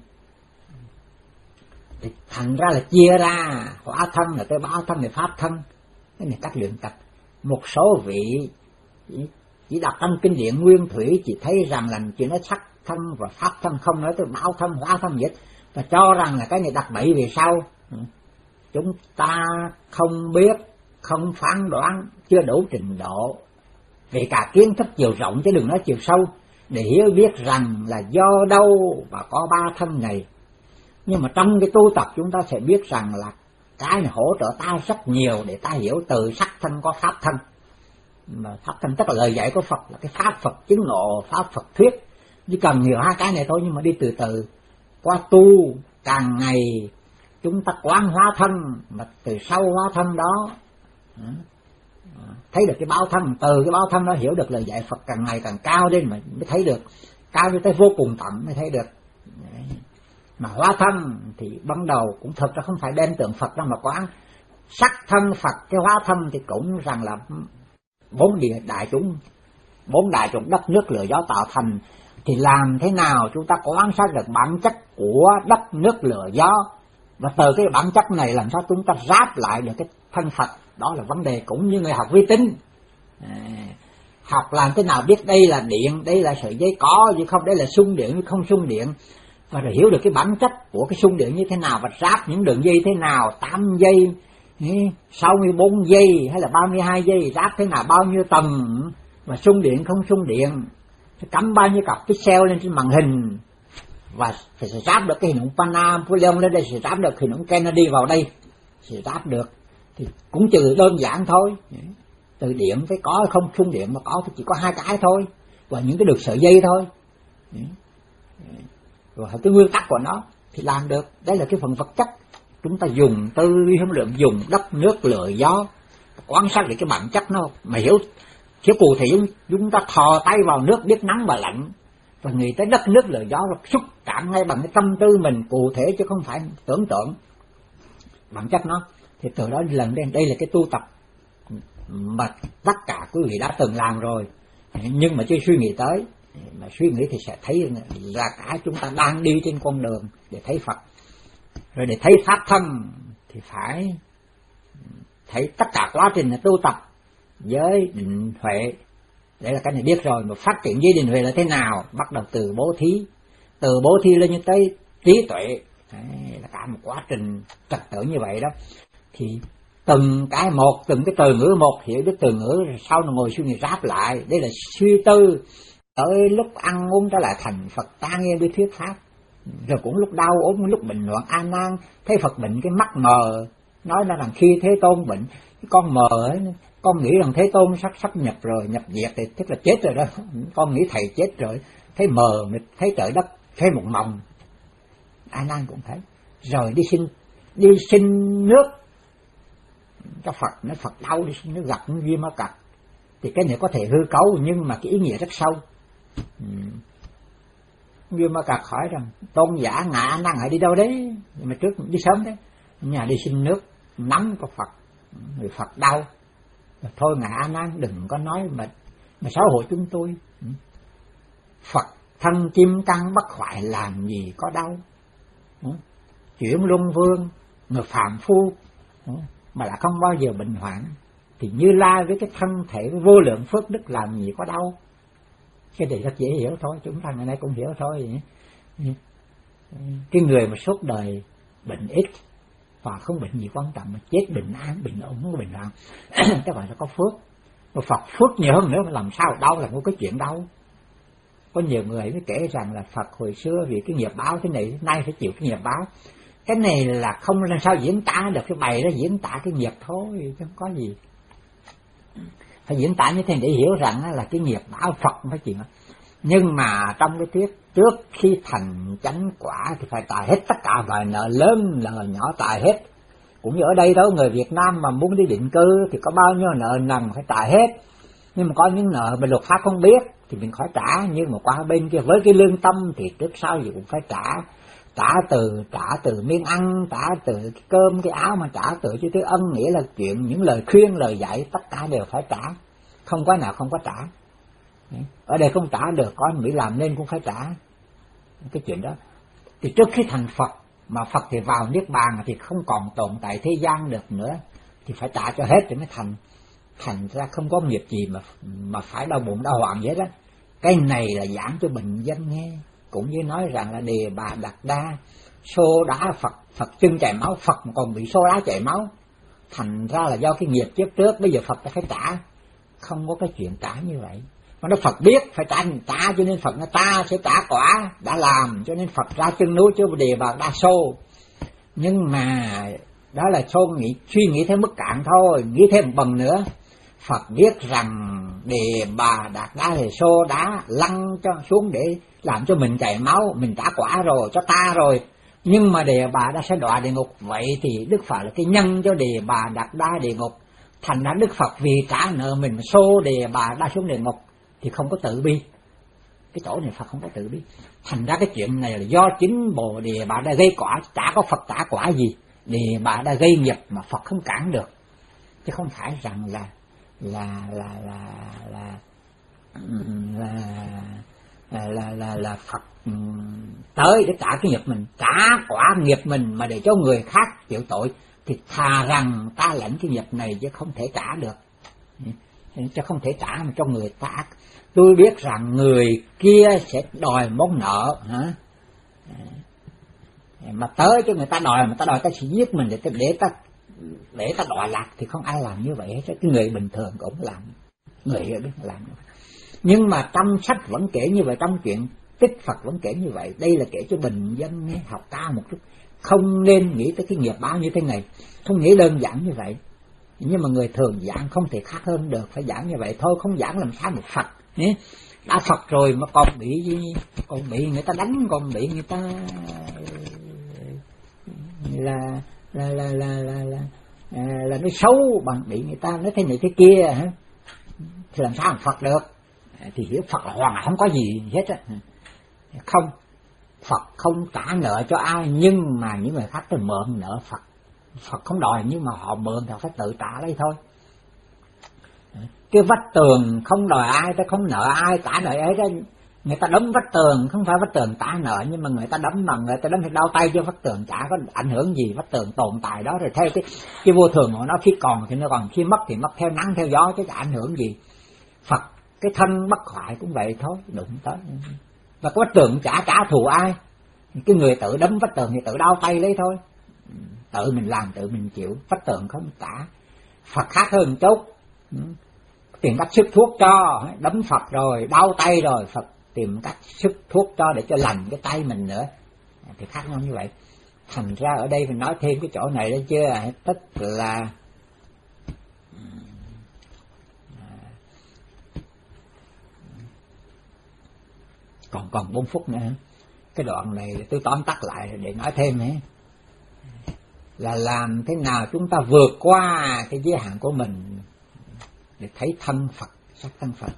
thì thành ra là chia ra hóa thân là cái báo thân, là pháp thân. Cái này cách luyện tập. Một số vị chỉ, chỉ đọc trong kinh điển nguyên thủy chỉ thấy rằng là chỉ nói sắc thân và pháp thân, không nói tới báo thân, hóa thân gì hết, và cho rằng là cái này đặc bậy. Về sau chúng ta không biết, không phán đoán, chưa đủ trình độ về cả kiến thức chiều rộng chứ đừng nói chiều sâu để hiểu biết rằng là do đâu và có ba thân này. Nhưng mà trong cái tu tập chúng ta sẽ biết rằng là cái này hỗ trợ ta rất nhiều để ta hiểu từ sắc thân có pháp thân. Mà pháp thân tức là lời dạy của Phật, là cái pháp Phật chứng ngộ, pháp Phật thuyết. Chỉ cần hiểu hai cái này thôi, nhưng mà đi từ từ. Qua tu càng ngày chúng ta quán hóa thân, mà từ sau hóa thân đó thấy được cái báo thân, từ cái báo thân đó hiểu được lời dạy Phật càng ngày càng cao lên mà mới thấy được, cao như tới vô cùng tận mới thấy được. Mà hóa thân thì ban đầu cũng thật ra không phải đem tượng Phật ra mà quán. Sắc thân Phật, cái hóa thân thì cũng rằng là bốn địa đại chúng, bốn đại chúng đất nước lửa gió tạo thành. Thì làm thế nào chúng ta quan sát được bản chất của đất nước lửa gió, và từ cái bản chất này làm sao chúng ta ráp lại được cái thân Phật. Đó là vấn đề cũng như người học vi tính. À, học làm thế nào biết đây là điện, đây là sợi dây có chứ không, đây là xung điện không xung điện, và rồi hiểu được cái bản chất của cái xung điện như thế nào, và ráp những đường dây thế nào, tám dây, sáu mươi bốn dây hay là ba mươi hai dây, ráp thế nào, bao nhiêu tầng, và xung điện không xung điện, cắm bao nhiêu cặp pixel lên trên màn hình, và phải ráp được cái hình ảnh Napoleon lên đây, sẽ ráp được hình ảnh Kennedy vào đây, sẽ ráp được. Thì cũng trừ đơn giản thôi, từ điện phải có, không xung điện mà có thì chỉ có hai cái thôi, và những cái được sợi dây thôi, rồi cái nguyên tắc của nó thì làm được. Đấy là cái phần vật chất. Chúng ta dùng tư duy huấn luyện, dùng đất nước lửa gió quan sát được cái bản chất nó, mà hiểu hiểu cụ thể. Chúng ta thò tay vào nước biết nắng và lạnh, và nghĩ tới đất nước lửa gió là xúc cảm ngay bằng cái tâm tư mình cụ thể, chứ không phải tưởng tượng bản chất nó. Thì từ đó lần đến đây là cái tu tập mà tất cả quý vị đã từng làm rồi, nhưng mà chưa suy nghĩ tới. Mà suy nghĩ thì sẽ thấy là cả chúng ta đang đi trên con đường để thấy Phật. Rồi để thấy pháp thân thì phải thấy tất cả quá trình là tu tập với định huệ, Đấy là cái này biết rồi. Mà phát triển gia đình Huệ là thế nào? Bắt đầu từ bố thí, từ bố thí lên như tới trí tuệ. Đấy, là cả một quá trình trật tự như vậy đó. Thì từng cái một, từng cái từ ngữ một, hiểu biết từ ngữ, sau nó ngồi suy nghĩ ráp lại. Đây là suy tư, tới lúc ăn uống trở lại thành Phật ta nghe với thuyết pháp. Rồi cũng lúc đau ốm, lúc bệnh loạn A Nan, thấy Phật bệnh cái mắt mờ, nói là rằng khi Thế Tôn bệnh, cái con mờ ấy, con nghĩ rằng Thế Tôn sắp sắp nhập rồi, nhập diệt thì tức là chết rồi đó, con nghĩ thầy chết rồi, thấy mờ mịt, thấy trời đất, thấy một mộng. A Nan cũng thấy. Rồi đi xin đi xin nước cho Phật, nói Phật đau đi xin nước, gặp những Viêm Ma Cật. Thì cái này có thể hư cấu nhưng mà cái ý nghĩa rất sâu. uhm. Viêm Ma Cật hỏi rằng tôn giả ngạ A Nan ở đi đâu đấy, mà trước đi sớm đấy, nhà đi xin nước nắm của Phật, người Phật đau. Thôi ngạ A Nan đừng có nói mà mà xấu hổ chúng tôi. Phật thân chim căng bất hoại làm gì có đau. Chuyển luân vương, người phàm phu mà đã không bao giờ bệnh hoạn, thì Như Lai với cái thân thể với vô lượng phước đức làm gì có đau. Cái này rất dễ hiểu thôi, chúng ta ngày nay cũng hiểu thôi. Cái người mà suốt đời bệnh ít và không bệnh gì quan trọng, mà chết bình an, bình ổn, bình an, các bạn sẽ có phước. Mà Phật phước nhiều hơn nữa, mà làm sao đau là không có chuyện đau. Có nhiều người mới kể rằng là Phật hồi xưa vì cái nghiệp báo thế này, nay phải chịu cái nghiệp báo. Cái này là không làm sao diễn tả được, cái bài đó diễn tả cái nghiệp thôi, chứ không có gì. Phải diễn tả như thế để hiểu rằng là cái nghiệp báo Phật không phải chuyện đó. Nhưng mà trong cái thuyết trước khi thành chánh quả thì phải trả hết tất cả vài nợ lớn nợ nhỏ, trả hết. Cũng như ở đây đó, người Việt Nam mà muốn đi định cư thì có bao nhiêu nợ nần phải trả hết. Nhưng mà có những nợ mà luật pháp không biết thì mình khỏi trả, nhưng mà qua bên kia với cái lương tâm thì trước sau gì cũng phải trả. Trả từ, trả từ miếng ăn, trả từ cái cơm, cái áo, mà trả từ chứ cái ân nghĩa là chuyện, những lời khuyên, lời dạy, tất cả đều phải trả. Không có nào không có trả. Ở đây không trả được, có Mỹ làm nên cũng phải trả. Cái chuyện đó. Thì trước khi thành Phật, mà Phật thì vào Niết Bàn thì không còn tồn tại thế gian được nữa, thì phải trả cho hết thì mới thành. Thành ra không có nghiệp gì mà mà phải đau bụng đau hoạn vậy đó. Cái này là giảng cho bình dân nghe. Cũng như nói rằng là Đề Bà Đạt Đa xô đá Phật, Phật chân chảy máu, Phật mà còn bị xô đá chảy máu. Thành ra là do cái nghiệp trước trước, bây giờ Phật phải trả. Không có cái chuyện trả như vậy. Mà nó Phật biết phải trả, trả cho nên Phật nói ta sẽ trả quả, đã làm cho nên Phật ra chân núi chứ Đề Bà Đa xô. Nhưng mà đó là xô nghĩ, suy nghĩ theo mức cạn thôi, nghĩ thêm một bần nữa. Phật biết rằng Đề Bà Đạt Đa thì xô đá lăn cho xuống để làm cho mình chảy máu, mình trả quả rồi, cho ta rồi. Nhưng mà Đề Bà Đa sẽ đọa địa ngục, vậy thì Đức Phật là cái nhân cho Đề Bà Đạt Đa địa ngục. Thành ra Đức Phật vì trả nợ mình mà xô Đề Bà Đa xuống địa ngục thì không có tự bi. Cái chỗ này Phật không có tự bi. Thành ra cái chuyện này là do chính Bồ Đề Bà Đa gây quả, chả có Phật trả quả gì. Đề Bà Đa gây nghiệp mà Phật không cản được. Chứ không phải rằng là là là là là là là là, là, là Phật tới để trả cái nghiệp mình, trả quả nghiệp mình mà để cho người khác chịu tội, thì thà rằng ta lãnh cái nghiệp này chứ không thể trả được, chứ không thể trả mà cho người ta. Tôi biết rằng người kia sẽ đòi món nợ hả, mà tới cho người ta đòi, mà ta đòi ta sẽ giết mình để ta để ta để ta đòi lạc, thì không ai làm như vậy hết. Cái người bình thường cũng làm, người hiểu biết làm. Nhưng mà trong sách vẫn kể như vậy, trong chuyện Tích Phật vẫn kể như vậy. Đây là kể cho bình dân nghe, học cao một chút, không nên nghĩ tới cái nghiệp báo như thế này, không nghĩ đơn giản như vậy. Nhưng mà người thường giảng không thể khác hơn được, phải giảng như vậy thôi, không giảng làm sao một Phật nhé. Đã Phật rồi mà còn bị gì, còn bị người ta đánh, còn bị người ta là là là là là là, là, là nói xấu, bằng bị người ta nói thế này thế kia hả, thì làm sao Phật được? Thì hiểu Phật là hoàn không có gì hết á. Không, Phật không trả nợ cho ai, nhưng mà những người khác tới mượn nợ Phật, Phật không đòi, nhưng mà họ mượn thì họ phải tự trả lấy thôi. Cái vách tường không đòi ai, ta không nợ ai, trả nợ ấy đó. Người ta đấm vách tường, không phải vách tường trả nợ, nhưng mà người ta đấm mà người ta đấm thì đau tay cho vách tường, chả có ảnh hưởng gì, vách tường tồn tại đó rồi. Theo cái, cái vô thường của nó, khi còn thì nó còn, khi mất thì mất, theo nắng theo gió chứ chả ảnh hưởng gì. Phật cái thân bất hoại cũng vậy thôi, đụng tới. Và cái vách tường chả trả thù ai, cái người tự đấm vách tường thì tự đau tay lấy thôi, tự mình làm tự mình chịu, vách tường không trả. Phật khác hơn chút, tìm cách sức thuốc cho, đấm Phật rồi đau tay rồi Phật tìm cách sức thuốc cho để cho lành cái tay mình nữa, thì khác nhau như vậy. Thành ra ở đây mình nói thêm cái chỗ này đó chưa, tức là còn còn bốn phút nữa. Cái đoạn này tôi tóm tắt lại để nói thêm ấy, là làm thế nào chúng ta vượt qua cái giới hạn của mình để thấy thân Phật, sắc thân Phật.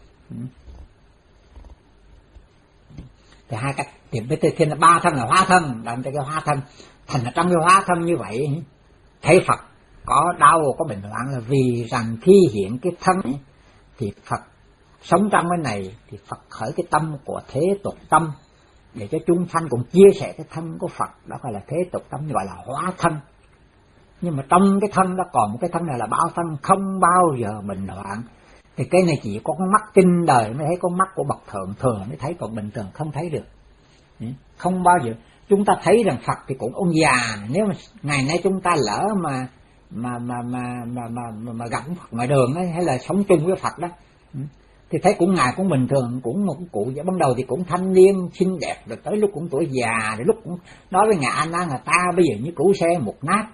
Thì hai cách tìm với thiên là ba thân là hóa thân, làm cho cái hóa thân. Thành là trong cái hóa thân như vậy, thấy Phật có đau có bệnh hoạn là vì rằng khi hiện cái thân thì Phật sống trong cái này thì Phật khởi cái tâm của thế tục tâm để cho chúng sanh cùng chia sẻ cái thân của Phật, đó gọi là thế tục tâm, gọi là hóa thân. Nhưng mà trong cái thân đó còn một cái thân này là báo thân không bao giờ bình hoạn. Thì cái này chỉ có con mắt tinh đời mới thấy, con mắt của bậc thượng thường mới thấy, còn bình thường không thấy được. Không bao giờ chúng ta thấy rằng Phật thì cũng ông già, nếu mà ngày nay chúng ta lỡ mà mà mà mà mà mà, mà, mà gặp Phật ngoài đường ấy, hay là sống chung với Phật đó, thì thấy cũng ngài cũng bình thường, cũng một cụ vậy. Ban đầu thì cũng thanh niên xinh đẹp, rồi tới lúc cũng tuổi già, rồi lúc cũng nói với ngài An An là ta bây giờ như củ xe một nát.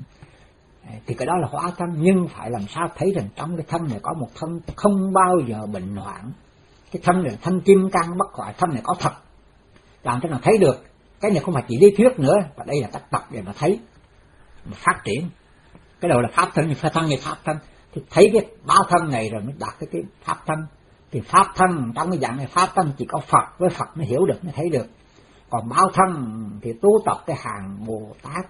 Thì cái đó là hóa thân, nhưng phải làm sao thấy rằng trong cái thân này có một thân không bao giờ bệnh hoạn. Cái thân này là thân kim cang bất hoại, thân này có thật, làm thế nào thấy được. Cái này không phải chỉ lý thuyết nữa, và đây là cách tập để mà thấy, mà phát triển. Cái đầu là pháp thân, nhưng phải thân này pháp thân, thì thấy cái báo thân này rồi mới đạt cái, cái pháp thân. Thì pháp thân trong cái dạng này, pháp thân chỉ có Phật với Phật mới hiểu được, mới thấy được. Còn báo thân thì tu tập cái hàng Bồ Tát,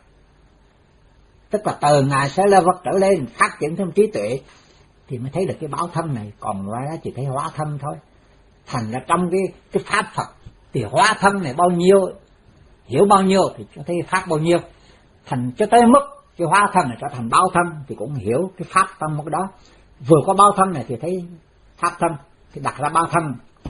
tức là từ ngài sẽ lên vật trở lên phát triển thêm trí tuệ thì mới thấy được cái báo thân này. Còn ngoài ra chỉ thấy hóa thân thôi. Thành là trong cái cái pháp Phật thì hóa thân này bao nhiêu, hiểu bao nhiêu thì cho thấy pháp bao nhiêu. Thành cho tới mức cái hóa thân này trở thành báo thân thì cũng hiểu cái pháp trong cái đó. Vừa có báo thân này thì thấy pháp thân, thì đặt ra báo thân.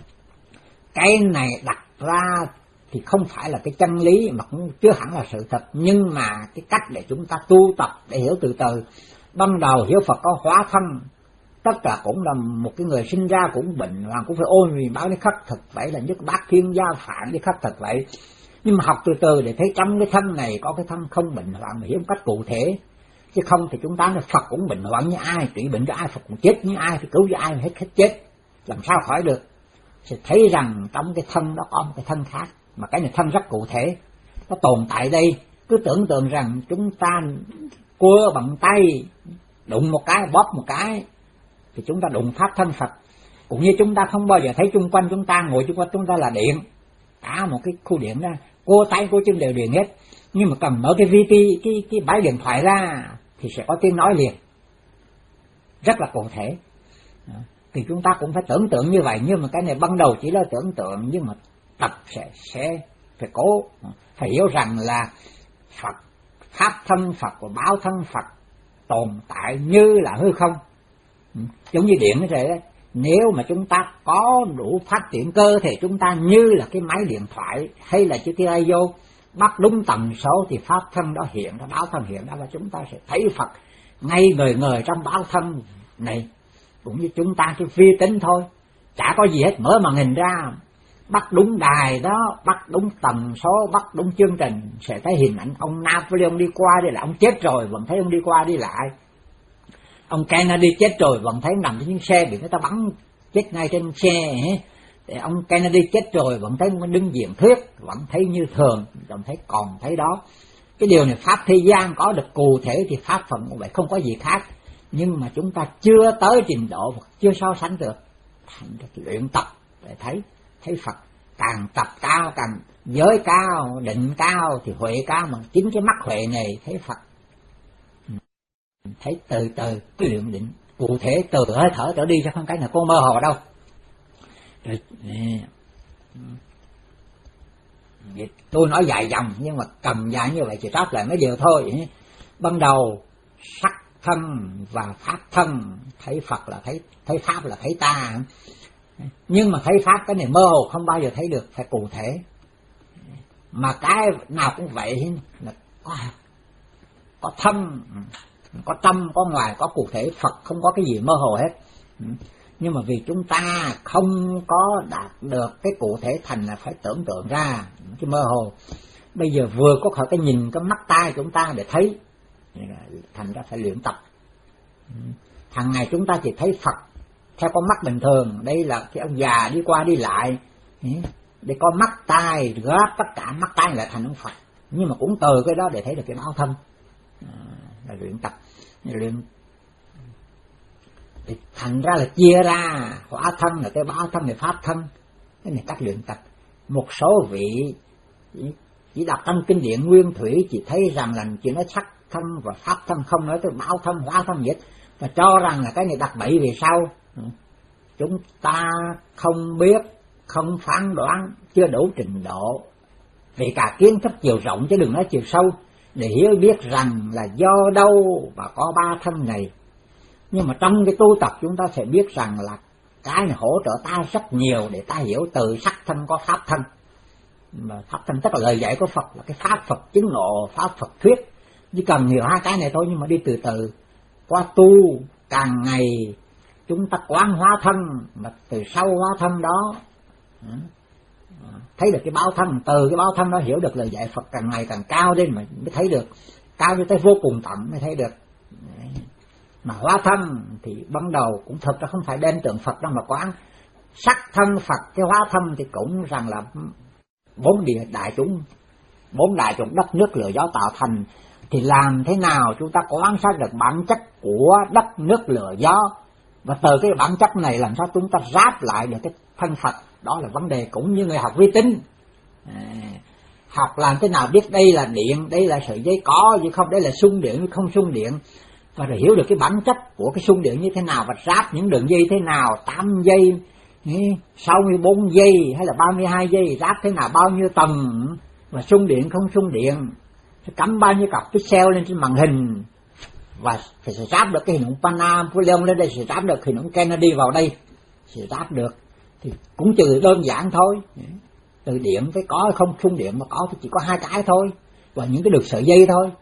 Cái này đặt ra thì không phải là cái chân lý, mà cũng chưa hẳn là sự thật, nhưng mà cái cách để chúng ta tu tập để hiểu từ từ. Ban đầu hiểu Phật có hóa thân, tất cả cũng là một cái người sinh ra cũng bệnh hoạn, cũng phải ôn vì báo để khắc thực vậy, là nhất bát thiên gia phản để khắc thực vậy. Nhưng mà học từ từ để thấy trong cái thân này có cái thân không bệnh hoạn, mà hiểu một cách cụ thể. Chứ không thì chúng ta nói Phật cũng bệnh hoạn như ai, trị bệnh cho ai, Phật cũng chết như ai, thì cứu cho ai mà hết hết chết, làm sao khỏi được. Sẽ thấy rằng trong cái thân đó có một cái thân khác, mà cái này thân rất cụ thể, nó tồn tại đây. Cứ tưởng tượng rằng chúng ta cua bằng tay, đụng một cái, bóp một cái, thì chúng ta đụng pháp thân Phật. Cũng như chúng ta không bao giờ thấy chung quanh chúng ta, ngồi chung quanh chúng ta là điện, cả một cái khu điện đó, cua tay cua chân đều điện hết. Nhưng mà cầm mở cái vê tê, cái, cái bãi điện thoại ra, thì sẽ có tiếng nói liền, rất là cụ thể. Thì chúng ta cũng phải tưởng tượng như vậy, nhưng mà cái này ban đầu chỉ là tưởng tượng, nhưng mà tập sẽ sẽ phải cố phải hiểu rằng là Phật, pháp thân Phật và báo thân Phật tồn tại như là hư không, giống như điện vậy đấy. Nếu mà chúng ta có đủ phát triển cơ thể chúng ta như là cái máy điện thoại hay là chiếc radio, bắt đúng tần số thì pháp thân đó hiện ra, báo thân hiện ra, và chúng ta sẽ thấy Phật ngay người người trong báo thân này. Cũng như chúng ta cái vi tính thôi, chả có gì hết, mở màn hình ra, bắt đúng đài đó, bắt đúng tần số, bắt đúng chương trình, sẽ thấy hình ảnh ông Napoleon đi qua đi lại, ông chết rồi vẫn thấy ông đi qua đi lại. Ông Kennedy chết rồi vẫn thấy nằm trên những xe bị người ta bắn chết ngay trên xe. Để ông Kennedy chết rồi vẫn thấy ông đứng diện thuyết, vẫn thấy như thường, vẫn thấy còn thấy đó. Cái điều này pháp thế gian có được cụ thể thì pháp Phật cũng vậy, không có gì khác. Nhưng mà chúng ta chưa tới trình độ, chưa so sánh được. Thành ra cái luyện tập để thấy, thấy Phật. Càng tập cao, càng giới cao, định cao thì huệ cao, mà chính cái mắt huệ này thấy Phật. Thấy từ từ cái luyện định cụ thể từ hơi thở trở đi, cho không cái nào cô mơ hồ đâu. Rồi, tôi nói dài dòng nhưng mà cầm dài như vậy chỉ đáp lại mấy điều thôi. Ban đầu sắc thân và pháp thân, thấy Phật là thấy, thấy pháp là thấy ta. Nhưng mà thấy pháp cái này mơ hồ không bao giờ thấy được, phải cụ thể. Mà cái nào cũng vậy, là có, có thâm, có tâm, có ngoài, có cụ thể. Phật không có cái gì mơ hồ hết. Nhưng mà vì chúng ta không có đạt được cái cụ thể thành là phải tưởng tượng ra cái mơ hồ. Bây giờ vừa có khỏi cái nhìn, cái mắt tai chúng ta để thấy, thành ra phải luyện tập. Hàng ngày chúng ta chỉ thấy Phật theo con mắt bình thường, đây là cái ông già đi qua đi lại, để có mắt tai góp tất cả mắt tai lại thành ông Phật. Nhưng mà cũng từ cái đó để thấy được cái báo thân, à, là luyện tập, luyện thành ra là chia ra hóa thân là cái báo thân, là pháp thân. Cái này cách luyện tập. Một số vị chỉ, chỉ đọc trong kinh điển nguyên thủy chỉ thấy rằng là chỉ nói sắc thân và pháp thân, không nói tới báo thân hóa thân gì hết, và cho rằng là cái này đặt bẫy về sau. Chúng ta không biết, không phán đoán, chưa đủ trình độ, vì cả kiến thức chiều rộng chứ đừng nói chiều sâu, để hiểu biết rằng là do đâu mà có ba thân này. Nhưng mà trong cái tu tập chúng ta sẽ biết rằng là cái này hỗ trợ ta rất nhiều để ta hiểu từ sắc thân có pháp thân. Mà pháp thân tức là lời dạy của Phật, là cái pháp Phật chứng ngộ, pháp Phật thuyết. Chỉ cần hiểu hai cái này thôi, nhưng mà đi từ từ. Qua tu càng ngày chúng ta quán hóa thân, mà từ sau hóa thân đó thấy được cái báo thân, từ cái báo thân đó hiểu được lời dạy Phật càng ngày càng cao lên mà mới thấy được, cao cho tới vô cùng tận mới thấy được. Mà hóa thân thì ban đầu cũng thật ra không phải đem tượng Phật đâu mà quán. Sắc thân Phật, cái hóa thân thì cũng rằng là bốn địa đại chúng, bốn đại chúng đất nước lửa gió tạo thành. Thì làm thế nào chúng ta quan sát được bản chất của đất nước lửa gió, và từ cái bản chất này làm sao chúng ta ráp lại được cái thân Phật. Đó là vấn đề cũng như người học vi tính, à, học làm thế nào biết đây là điện, đây là sợi dây có chứ không, đây là xung điện chứ không xung điện, và rồi hiểu được cái bản chất của cái xung điện như thế nào, và ráp những đường dây thế nào, tám dây, sáu mươi bốn dây hay là ba mươi hai dây, ráp thế nào, bao nhiêu tầng, và xung điện không xung điện, cắm bao nhiêu cặp pixel lên trên màn hình, và phải sẽ ráp được cái hình ảnh Panapoleon lên đây, sẽ ráp được hình ảnh Kennedy vào đây, sẽ ráp được. Thì cũng trừ đơn giản thôi, từ điện tới có không xung điện mà có thì chỉ có hai cái thôi, và những cái được sợi dây thôi,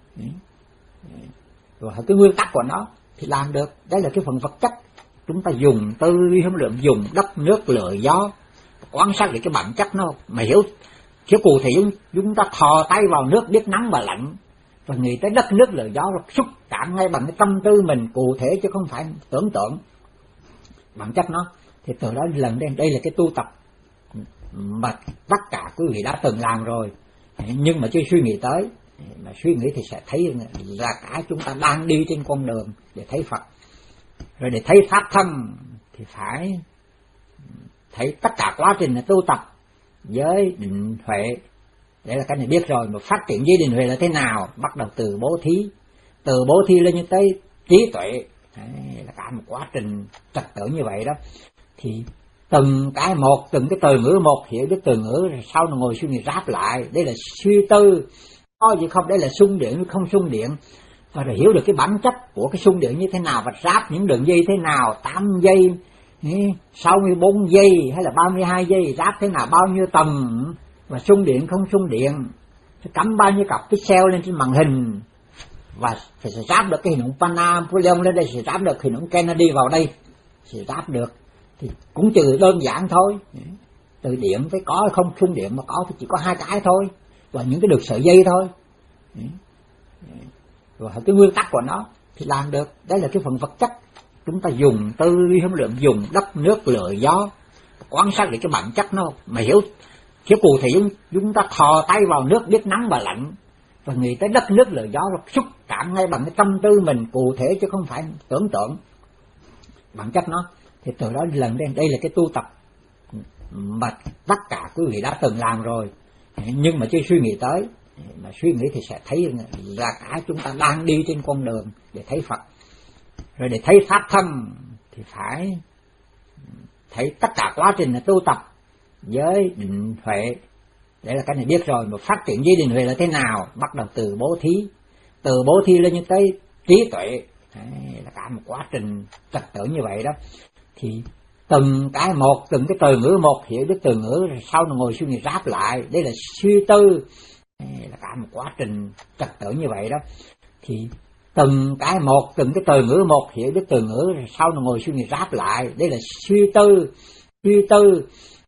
rồi cái nguyên tắc của nó thì làm được. Đấy là cái phần vật chất. Chúng ta dùng tư duy huấn luyện, dùng đất nước lửa gió quan sát được cái bản chất nó, mà hiểu hiểu cụ thể. Chúng ta thò tay vào nước biết nắng và lạnh, và nghĩ tới đất nước lửa gió là xúc cảm ngay bằng cái tâm tư mình cụ thể chứ không phải tưởng tượng bản chất nó. Thì từ đó lần đây đây là cái tu tập mà tất cả quý vị đã từng làm rồi, nhưng mà chưa suy nghĩ tới. Mà suy nghĩ thì sẽ thấy là cả chúng ta đang đi trên con đường để thấy Phật. Rồi để thấy pháp thân thì phải thấy tất cả quá trình là tu tập với định huệ. Đấy là cái này biết rồi. Mà phát triển với định huệ là thế nào? Bắt đầu từ bố thí, từ bố thí lên như tới trí tuệ. Đấy là cả một quá trình trật tự như vậy đó. Thì từng cái một, từng cái từ ngữ một, hiểu được từ ngữ rồi sau nó ngồi suy nghĩ ráp lại. Đây là suy tư, có gì không, đây là xung điện không xung điện, và rồi hiểu được cái bản chất của cái xung điện như thế nào, và ráp những đường dây thế nào, tám dây, sáu mươi bốn dây hay là ba mươi hai dây, ráp thế nào, bao nhiêu tầng, và xung điện không xung điện, cắm bao nhiêu cặp pixel lên trên màn hình, và phải sẽ ráp được cái hình ảnh Panapoleon lên đây, sẽ ráp được hình ảnh Kennedy vào đây, sẽ ráp được. Thì cũng trừ đơn giản thôi, từ điện tới có không xung điện mà có thì chỉ có hai cái thôi, và những cái được sợi dây thôi, rồi cái nguyên tắc của nó thì làm được. Đấy là cái phần vật chất. Chúng ta dùng tư duy huấn luyện, dùng đất nước lửa gió quan sát được cái bản chất nó, mà hiểu hiểu cụ thể. Chúng ta thò tay vào nước biết nắng và lạnh, và nghĩ tới đất nước lửa gió là xúc cảm ngay bằng cái tâm tư mình cụ thể chứ không phải tưởng tượng bản chất nó. Thì từ đó lần đây đây là cái tu tập mà tất cả quý vị đã từng làm rồi, nhưng mà chưa suy nghĩ tới. Mà suy nghĩ thì sẽ thấy là cả chúng ta đang đi trên con đường để thấy Phật. Rồi để thấy pháp thân thì phải thấy tất cả quá trình là tu tập với định huệ. Đấy là cái này biết rồi. Mà phát triển với định huệ là thế nào? Bắt đầu từ bố thí, từ bố thí lên như tới trí tuệ. Đấy là cả một quá trình trật tự như vậy đó. Thì từng cái một, từng cái từ ngữ một, hiểu được từ ngữ rồi sau nó ngồi suy nghĩ ráp lại, đây là suy tư, là cả một quá trình trật tự như vậy đó. Thì từng cái một, từng cái từ ngữ một, hiểu được từ ngữ rồi sau nó ngồi suy nghĩ ráp lại, đây là suy tư, suy tư